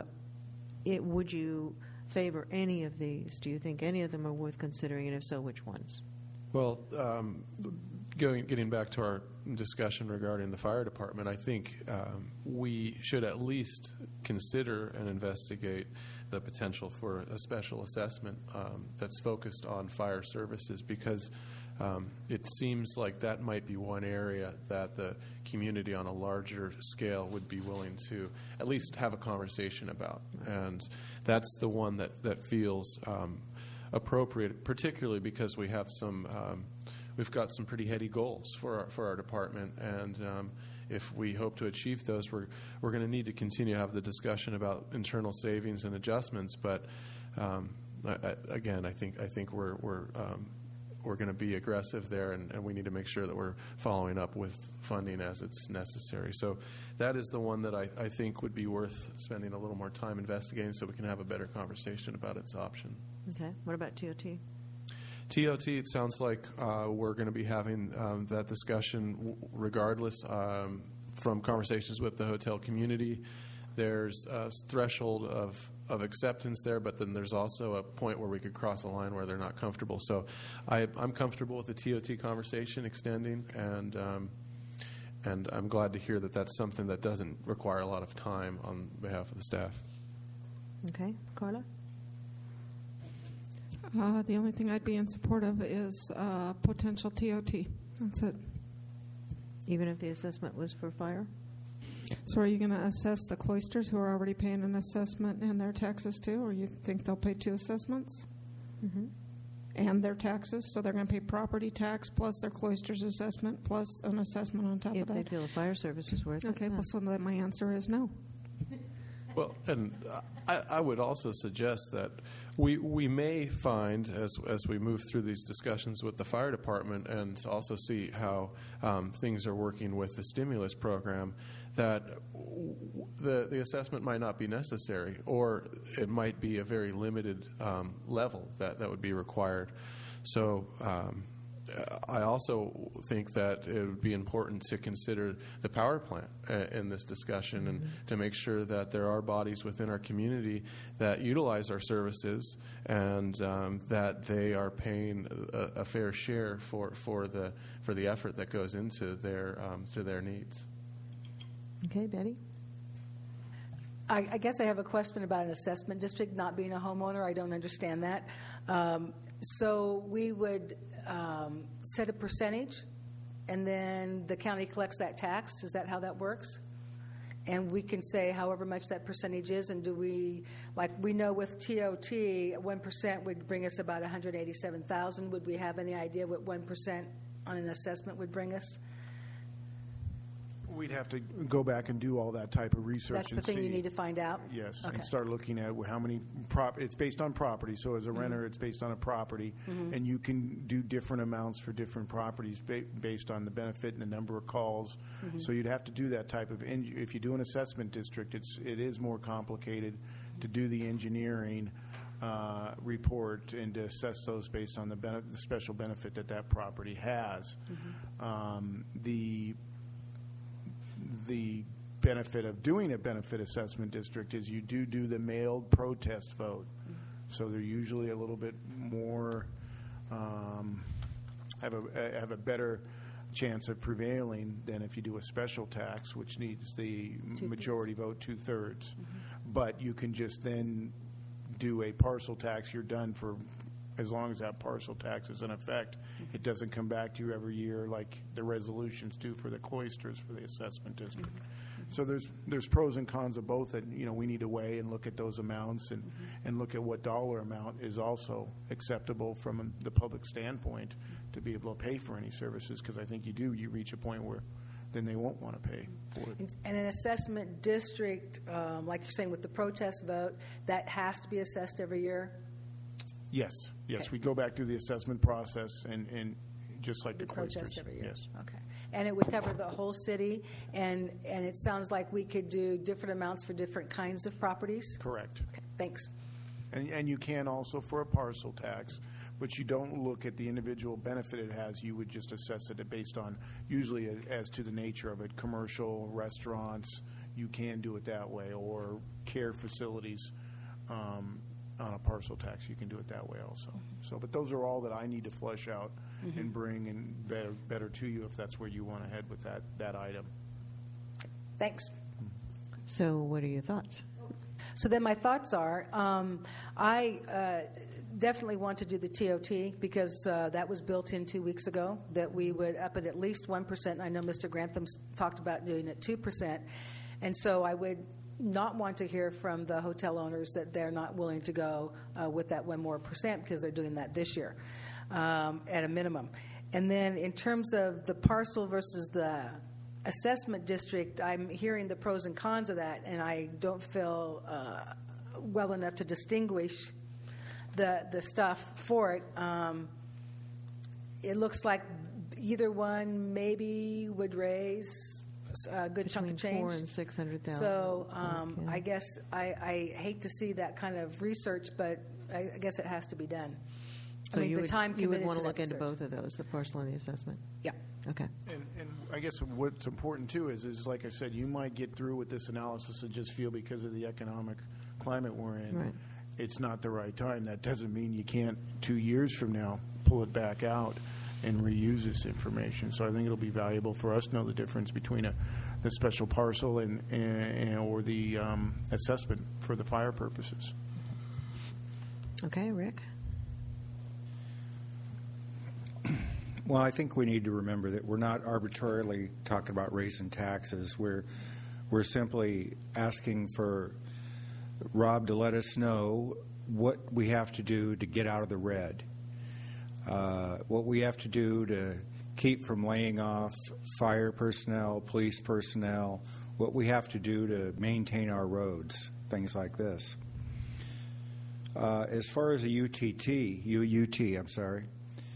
would you favor any of these? Do you think any of them are worth considering, and if so, which ones? Well, getting back to our discussion regarding the fire department, I think we should at least consider and investigate the potential for a special assessment that's focused on fire services, because it seems like that might be one area that the community on a larger scale would be willing to at least have a conversation about. And that's the one that feels appropriate, particularly because we have we've got some pretty heady goals for our department, and if we hope to achieve those, we're going to need to continue to have the discussion about internal savings and adjustments. But again, I think we're going to be aggressive there, and we need to make sure that we're following up with funding as it's necessary. So that is the one that I think would be worth spending a little more time investigating, so we can have a better conversation about its option. Okay. What about TOT? TOT, it sounds like we're going to be having that discussion regardless. From conversations with the hotel community, there's a threshold of acceptance there, but then there's also a point where we could cross a line where they're not comfortable. So I'm comfortable with the TOT conversation extending, and I'm glad to hear that that's something that doesn't require a lot of time on behalf of the staff. Okay. Carla? The only thing I'd be in support of is potential TOT. That's it. Even if the assessment was for fire? So are you going to assess the cloisters who are already paying an assessment and their taxes too, or you think they'll pay two assessments? Mm-hmm. And their taxes? So they're going to pay property tax plus their cloisters assessment plus an assessment on top of that? If they feel the fire service is worth it. Okay, well, so then my answer is no. Well, and I would also suggest that we may find, as we move through these discussions with the fire department and also see how things are working with the stimulus program, that the assessment might not be necessary, or it might be a very limited level that would be required. So I also think that it would be important to consider the power plant in this discussion, and to make sure that there are bodies within our community that utilize our services, and that they are paying a fair share for the effort that goes into their needs. Okay, Betty? I guess I have a question about an assessment district not being a homeowner. I don't understand that. So we would set a percentage, and then the county collects that tax. Is that how that works? And we can say however much that percentage is, and do we, like we know with TOT, 1% would bring us about $187,000. Would we have any idea what 1% on an assessment would bring us? We'd have to go back and do all that type of research. That's the thing you need to find out? Yes, okay. And start looking at how many it's based on property. So as a renter, it's based on a property, and you can do different amounts for different properties based on the benefit and the number of calls. So you'd have to do that type of if you do an assessment district, it is more complicated to do the engineering report and to assess those based on the special benefit that property has. The benefit of doing a benefit assessment district is you do the mailed protest vote. So they're usually a little bit more, have a better chance of prevailing than if you do a special tax, which needs the majority vote, 2/3. But you can just then do a parcel tax. You're done for as long as that parcel tax is in effect. It doesn't come back to you every year like the resolutions do for the cloisters for the assessment district. So there's pros and cons of both that we need to weigh and look at those amounts and look at what dollar amount is also acceptable from the public standpoint to be able to pay for any services, because I think you reach a point where then they won't want to pay for it. And an assessment district, like you're saying with the protest vote, that has to be assessed every year? Yes, Okay. we go back through the assessment process and just like the protest cloisters. every year. Yes. Okay. And it would cover the whole city, and it sounds like we could do different amounts for different kinds of properties? Correct. Okay, thanks. And you can also for a parcel tax, but you don't look at the individual benefit it has. You would just assess it based on, usually as to the nature of it, commercial, restaurants, you can do it that way, or care facilities on a parcel tax, you can do it that way also. So, but those are all that I need to flesh out and bring and better to you if that's where you want to head with that item. Thanks. So what are your thoughts? So then my thoughts are, I definitely want to do the TOT because that was built in 2 weeks ago, that we would up it at least 1%. I know Mr. Grantham's talked about doing it 2%. And so I would not want to hear from the hotel owners that they're not willing to go with that 1% more because they're doing that this year at a minimum. And then in terms of the parcel versus the assessment district, I'm hearing the pros and cons of that, and I don't feel well enough to distinguish the stuff for it. It looks like either one maybe would raise a good chunk of change. $400,000 and $600,000. So I guess I hate to see that kind of research, but I guess it has to be done. So the time you would committed want to that look into research. both of those, the parcel and the assessment? Yeah. Okay. And I guess what's important too is like I said, you might get through with this analysis and just feel because of the economic climate we're in, Right. it's not the right time. That doesn't mean you can't 2 years from now pull it back out and reuse this information. So I think it'll be valuable for us to know the difference between the special parcel and or the assessment for the fire purposes. Okay, Rick? Well, I think we need to remember that we're not arbitrarily talking about raising taxes. We're simply asking for Rob to let us know what we have to do to get out of the red, what we have to do to keep from laying off fire personnel, police personnel, what we have to do to maintain our roads, things like this. As far as a UUT, I'm sorry,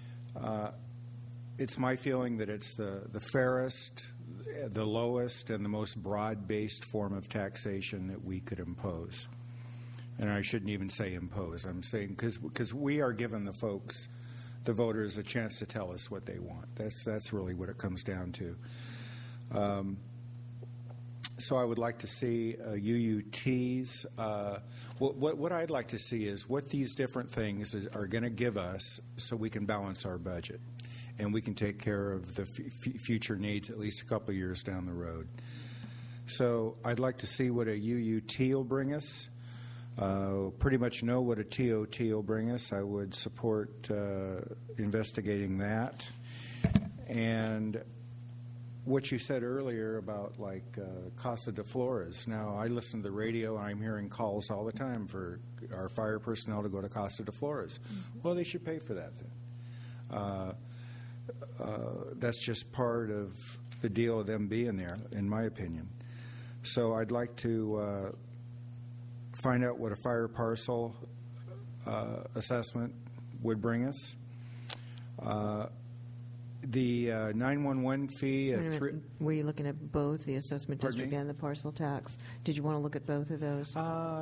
it's my feeling that it's the fairest, the lowest, and the most broad-based form of taxation that we could impose. And I shouldn't even say impose. I'm saying because we are giving the folks, the voters, a chance to tell us what they want. That's really what it comes down to. So I would like to see UUTs. What I'd like to see is what these different things are going to give us so we can balance our budget and we can take care of the future needs at least a couple of years down the road. So I'd like to see what a UUT will bring us. Pretty much know what a TOT will bring us. I would support investigating that. And what you said earlier about Casa de Flores. Now, I listen to the radio and I'm hearing calls all the time for our fire personnel to go to Casa de Flores. Mm-hmm. Well, they should pay for that then. That's just part of the deal of them being there, in my opinion. So I'd like to find out what a fire parcel assessment would bring us. The 911 fee. Were you looking at both the assessment district and the parcel tax? Did you want to look at both of those?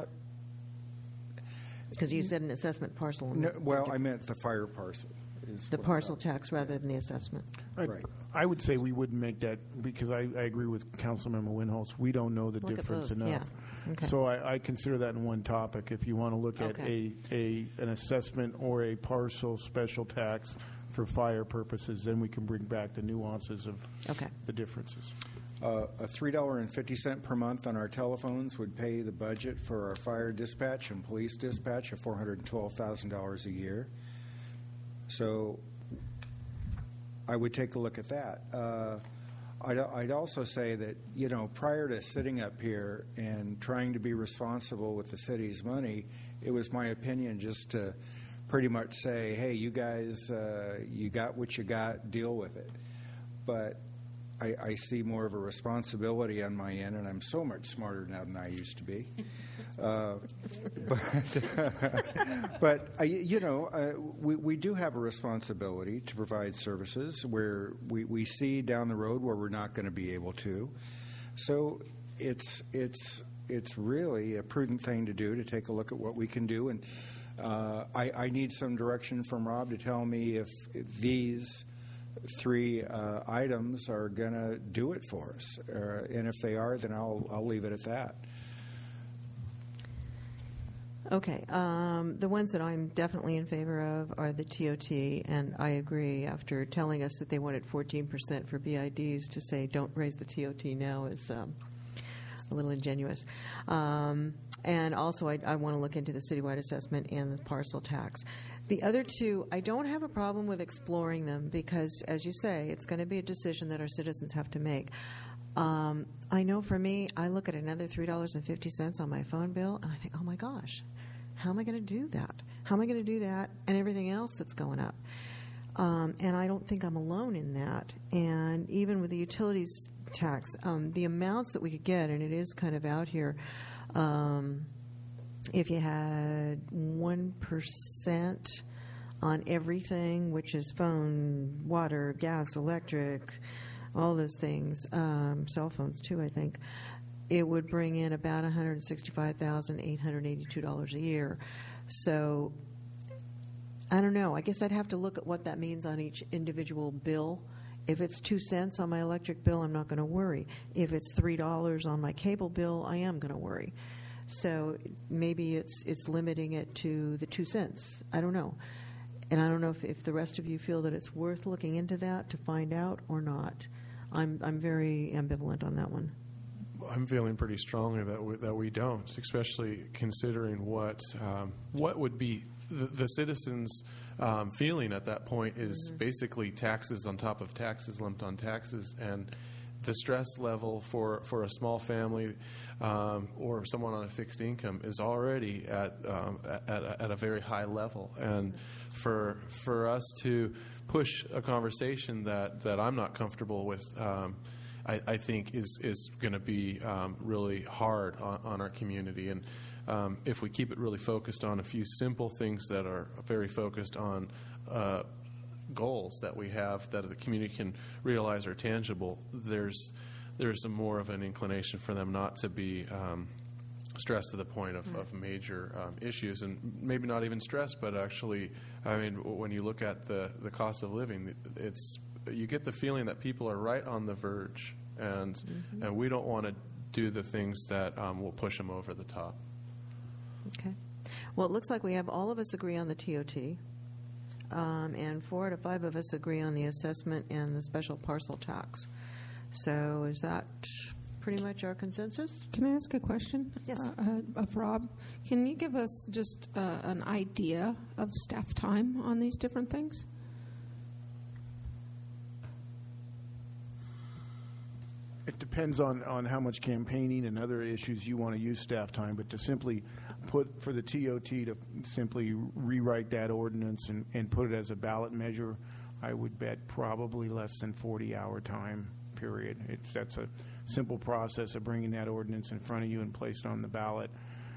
Because you said an assessment parcel. No, well, I meant the fire parcel. The parcel tax rather than the assessment. Right. I would say we wouldn't make that because I agree with Councilmember Winholtz. We don't know the difference enough. Yeah. Okay. So I consider that in one topic. If you want to look at an assessment or a parcel special tax for fire purposes. Then we can bring back the nuances of the differences. A $3.50 per month on our telephones would pay the budget for our fire dispatch and police dispatch of $412,000 a year. So I would take a look at that. I'd also say that, you know, prior to sitting up here and trying to be responsible with the city's money, it was my opinion just to pretty much say, hey, you guys, you got what you got, deal with it. But I see more of a responsibility on my end, and I'm so much smarter now than I used to be. But you know, we do have a responsibility to provide services where we see down the road where we're not going to be able to. So it's really a prudent thing to do, to take a look at what we can do. And I need some direction from Rob to tell me if these three items are going to do it for us. And if they are, then I'll leave it at that. Okay. The ones that I'm definitely in favor of are the TOT, and I agree. After telling us that they wanted 14% for BIDs, to say don't raise the TOT now is a little ingenuous. And also, I want to look into the citywide assessment and the parcel tax. The other two, I don't have a problem with exploring them because, as you say, it's going to be a decision that our citizens have to make. I know for me, I look at another $3.50 on my phone bill, and I think, oh my gosh, how am I going to do that? How am I going to do that and everything else that's going up? And I don't think I'm alone in that. And even with the utilities tax, the amounts that we could get, and it is kind of out here, if you had 1% on everything, which is phone, water, gas, electric, all those things, cell phones too, I think, it would bring in about $165,882 a year. So I don't know. I guess I'd have to look at what that means on each individual bill. If it's 2 cents on my electric bill, I'm not going to worry. If it's $3 on my cable bill, I am going to worry. So maybe it's limiting it to the 2 cents. I don't know. And I don't know if the rest of you feel that it's worth looking into that to find out or not. I'm very ambivalent on that one. I'm feeling pretty strongly that we don't, especially considering what would be the citizens' feeling at that point is basically taxes on top of taxes, lumped on taxes, and the stress level for a small family or someone on a fixed income is already at a very high level. And for us to push a conversation that I'm not comfortable with, I think is going to be really hard on our community. And if we keep it really focused on a few simple things that are very focused on goals that we have that the community can realize are tangible, there's a more of an inclination for them not to be stressed to the point of major issues, and maybe not even stress, but actually, I mean, when you look at the cost of living, you get the feeling that people are right on the verge, and we don't want to do the things that will push them over the top. Okay. Well, it looks like we have all of us agree on the TOT. And 4 out of 5 of us agree on the assessment and the special parcel tax. So is that pretty much our consensus? Can I ask a question? Yes. Of Rob? Can you give us just an idea of staff time on these different things? It depends on how much campaigning and other issues you want to use staff time, but to simply put for the TOT to simply rewrite that ordinance and put it as a ballot measure, I would bet probably less than 40-hour time period. That's a simple process of bringing that ordinance in front of you and placed on the ballot.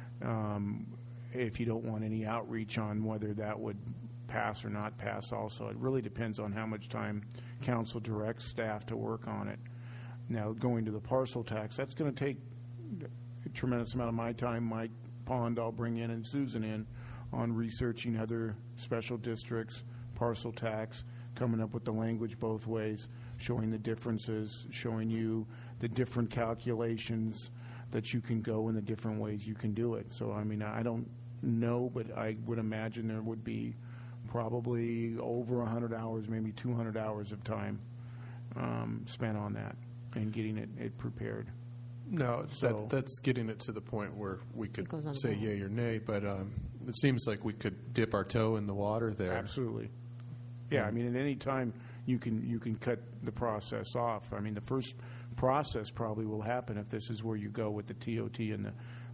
If you don't want any outreach on whether that would pass or not pass also, it really depends on how much time council directs staff to work on it. Now, going to the parcel tax, that's going to take a tremendous amount of my time. Mike Pond, I'll bring in, and Susan in on researching other special districts, parcel tax, coming up with the language both ways, showing the differences, showing you the different calculations that you can go in the different ways you can do it. So, I mean, I don't know, but I would imagine there would be probably over 100 hours, maybe 200 hours of time spent on that and getting it prepared. No, So- that's getting it to the point where we could goes on say the yay or nay, but it seems like we could dip our toe in the water there. Absolutely. Yeah, I mean, at any time you can cut the process off. I mean, the first process probably will happen if this is where you go with the TOT and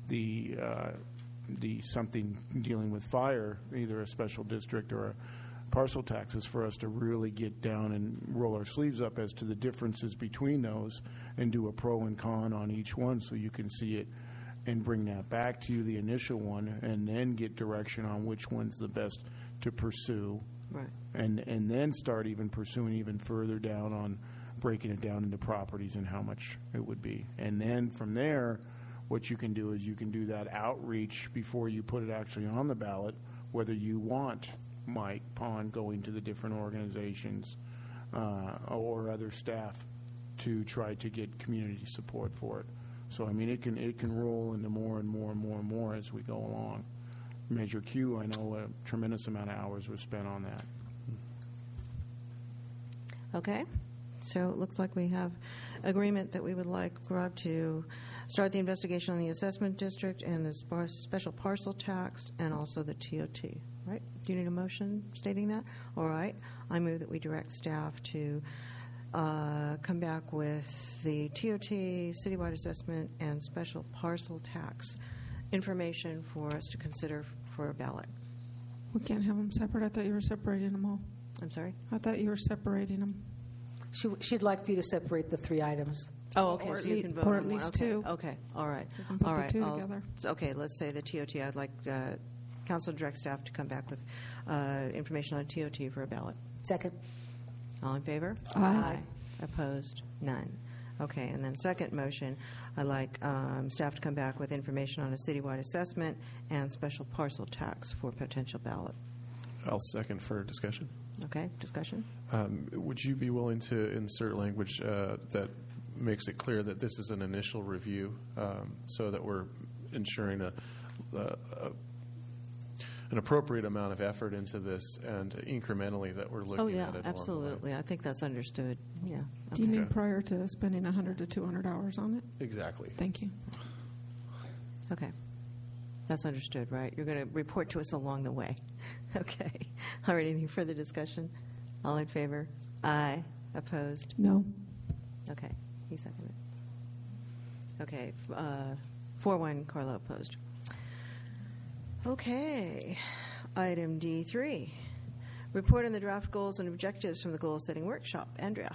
the something dealing with fire, either a special district or a parcel taxes, for us to really get down and roll our sleeves up as to the differences between those and do a pro and con on each one so you can see it and bring that back to you, the initial one, and then get direction on which one's the best to pursue. Right. And then start even pursuing even further down on breaking it down into properties and how much it would be. And then from there, what you can do is you can do that outreach before you put it actually on the ballot, whether you want Mike Pond going to the different organizations or other staff to try to get community support for it. So, I mean, it can roll into more and more and more and more as we go along. Measure Q, I know a tremendous amount of hours was spent on that. Okay. So it looks like we have agreement that we would like Rob to start the investigation on the assessment district and the special parcel tax and also the TOT. Right? Do you need a motion stating that? All right. I move that we direct staff to come back with the TOT, citywide assessment, and special parcel tax information for us to consider for a ballot. We can't have them separate. I thought you were separating them all. I'm sorry? I thought you were separating them. She'd like for you to separate the three items. Oh, okay. Or So at you lea- can vote or on at least one. two. Okay. All right. We can put All the right. two together. Okay. Let's say the TOT. I'd like council to direct staff to come back with information on TOT for a ballot. Second. All in favor? Aye. Opposed? None. Okay. And then second motion, I'd like staff to come back with information on a citywide assessment and special parcel tax for potential ballot. I'll second for discussion. Okay. Discussion? Would you be willing to insert language that makes it clear that this is an initial review so that we're ensuring an appropriate amount of effort into this and incrementally that we're looking Oh, yeah. at it Absolutely. I think that's understood. Yeah. Do you Okay. mean prior to spending 100 to 200 hours on it? Exactly. Thank you. Okay. That's understood, right? You're going to report to us along the way. Okay. All right. Any further discussion? All in favor? Aye. Opposed? No. Okay. He seconded. Okay. 4-1, Carlo opposed. Okay. Item D3. Report on the draft goals and objectives from the goal-setting workshop. Andrea.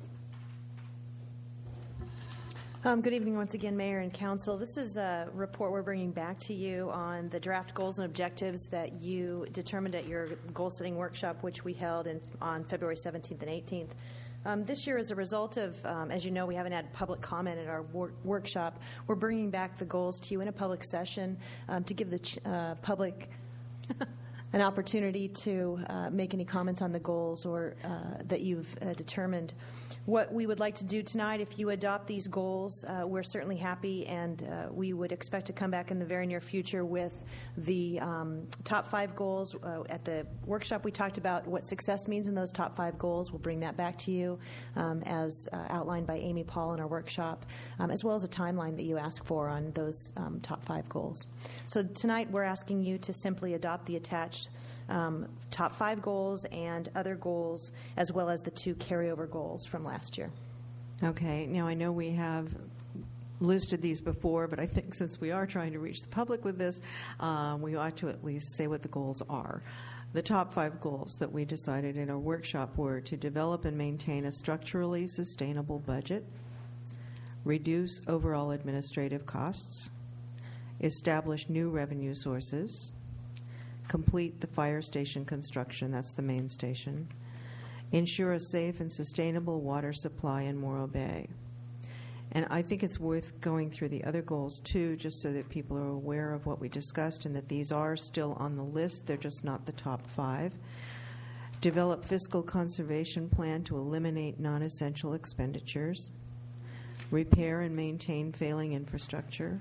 Good evening once again, Mayor and Council. This is a report we're bringing back to you on the draft goals and objectives that you determined at your goal-setting workshop, which we held on February 17th and 18th. This year, as a result of, as you know, we haven't had public comment at our workshop, we're bringing back the goals to you in a public session to give the public an opportunity to make any comments on the goals or that you've determined. What we would like to do tonight, if you adopt these goals, we're certainly happy, and we would expect to come back in the very near future with the top 5 goals. At the workshop, we talked about what success means in those top 5 goals. We'll bring that back to you as outlined by Amy Paul in our workshop, as well as a timeline that you asked for on those top 5 goals. So tonight, we're asking you to simply adopt the attached top 5 goals and other goals, as well as the 2 carryover goals from last year. Okay. Now, I know we have listed these before, but I think since we are trying to reach the public with this, we ought to at least say what the goals are. The top 5 goals that we decided in our workshop were to develop and maintain a structurally sustainable budget, reduce overall administrative costs, establish new revenue sources, complete the fire station construction, that's the main station, ensure a safe and sustainable water supply in Morro Bay. And I think it's worth going through the other goals, too, just so that people are aware of what we discussed and that these are still on the list. They're just not the top 5. Develop fiscal conservation plan to eliminate non-essential expenditures. Repair and maintain failing infrastructure.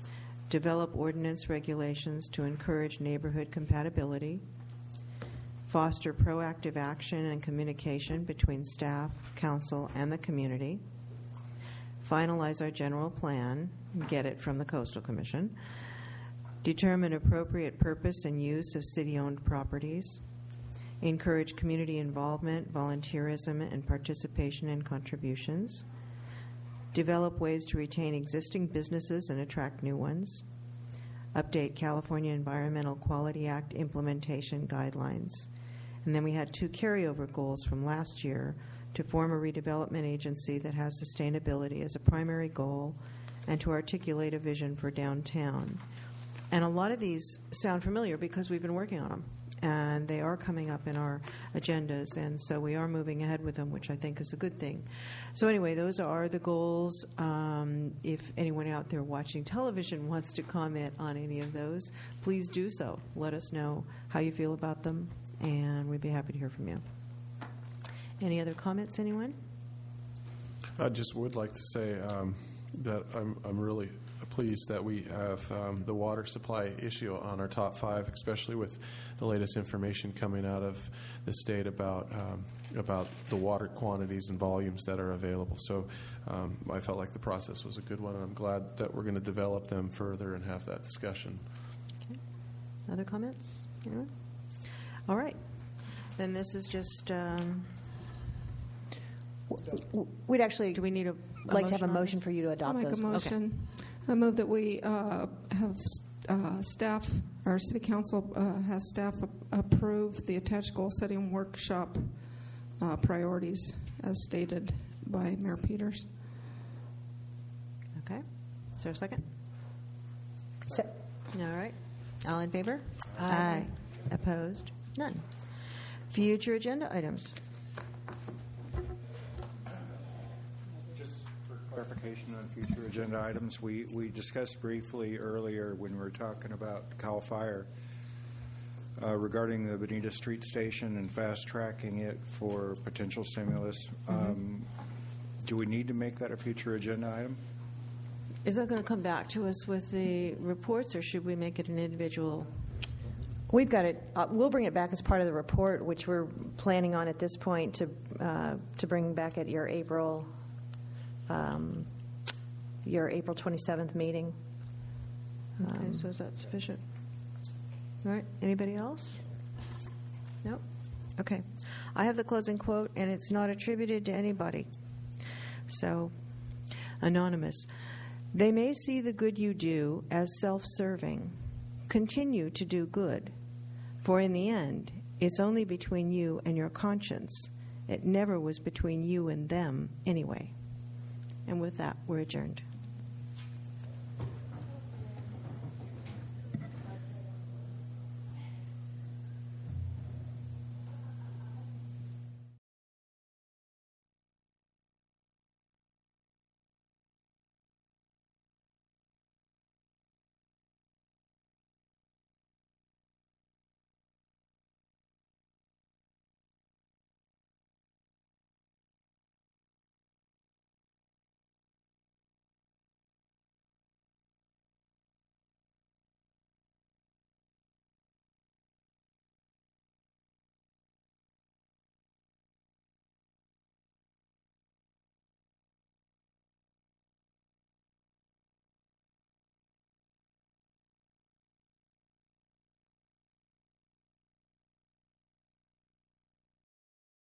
Develop ordinance regulations to encourage neighborhood compatibility. foster proactive action and communication between staff, council, and the community, finalize our general plan, get it from the Coastal Commission, determine appropriate purpose and use of city-owned properties, encourage community involvement, volunteerism, and participation and contributions, develop ways to retain existing businesses and attract new ones, update California Environmental Quality Act implementation guidelines. And then we had 2 carryover goals from last year: to form a redevelopment agency that has sustainability as a primary goal and to articulate a vision for downtown. And a lot of these sound familiar because we've been working on them, and they are coming up in our agendas, and so we are moving ahead with them, which I think is a good thing. So anyway, those are the goals. If anyone out there watching television wants to comment on any of those, please do so. Let us know how you feel about them, and we'd be happy to hear from you. Any other comments, anyone? I just would like to say that I'm really pleased that we have the water supply issue on our top 5, especially with the latest information coming out of the state about the water quantities and volumes that are available. So I felt like the process was a good one, and I'm glad that we're going to develop them further and have that discussion. Okay. Other comments? Anyone? All right. Then this is just... We'd actually do we need like to have a motion for you to adopt I'll make those. a motion. Okay. I move that we have staff, our city council has staff approve the attached goal-setting workshop priorities as stated by Mayor Peters. Okay. Is there a second? All right. All in favor? Aye. Opposed? None. Future agenda items. Clarification on future agenda items. We discussed briefly earlier when we were talking about CAL FIRE regarding the Bonita Street Station and fast-tracking it for potential stimulus. Do we need to make that a future agenda item? Is that going to come back to us with the reports, or should we make it an individual? We've got it. We'll bring it back as part of the report, which we're planning on at this point to bring back at your April 27th meeting. Okay, so is that sufficient? All right. Anybody else? No? Okay. I have the closing quote, and it's not attributed to anybody. So, anonymous. They may see the good you do as self-serving. Continue to do good, for in the end, it's only between you and your conscience. It never was between you and them anyway. And with that, we're adjourned.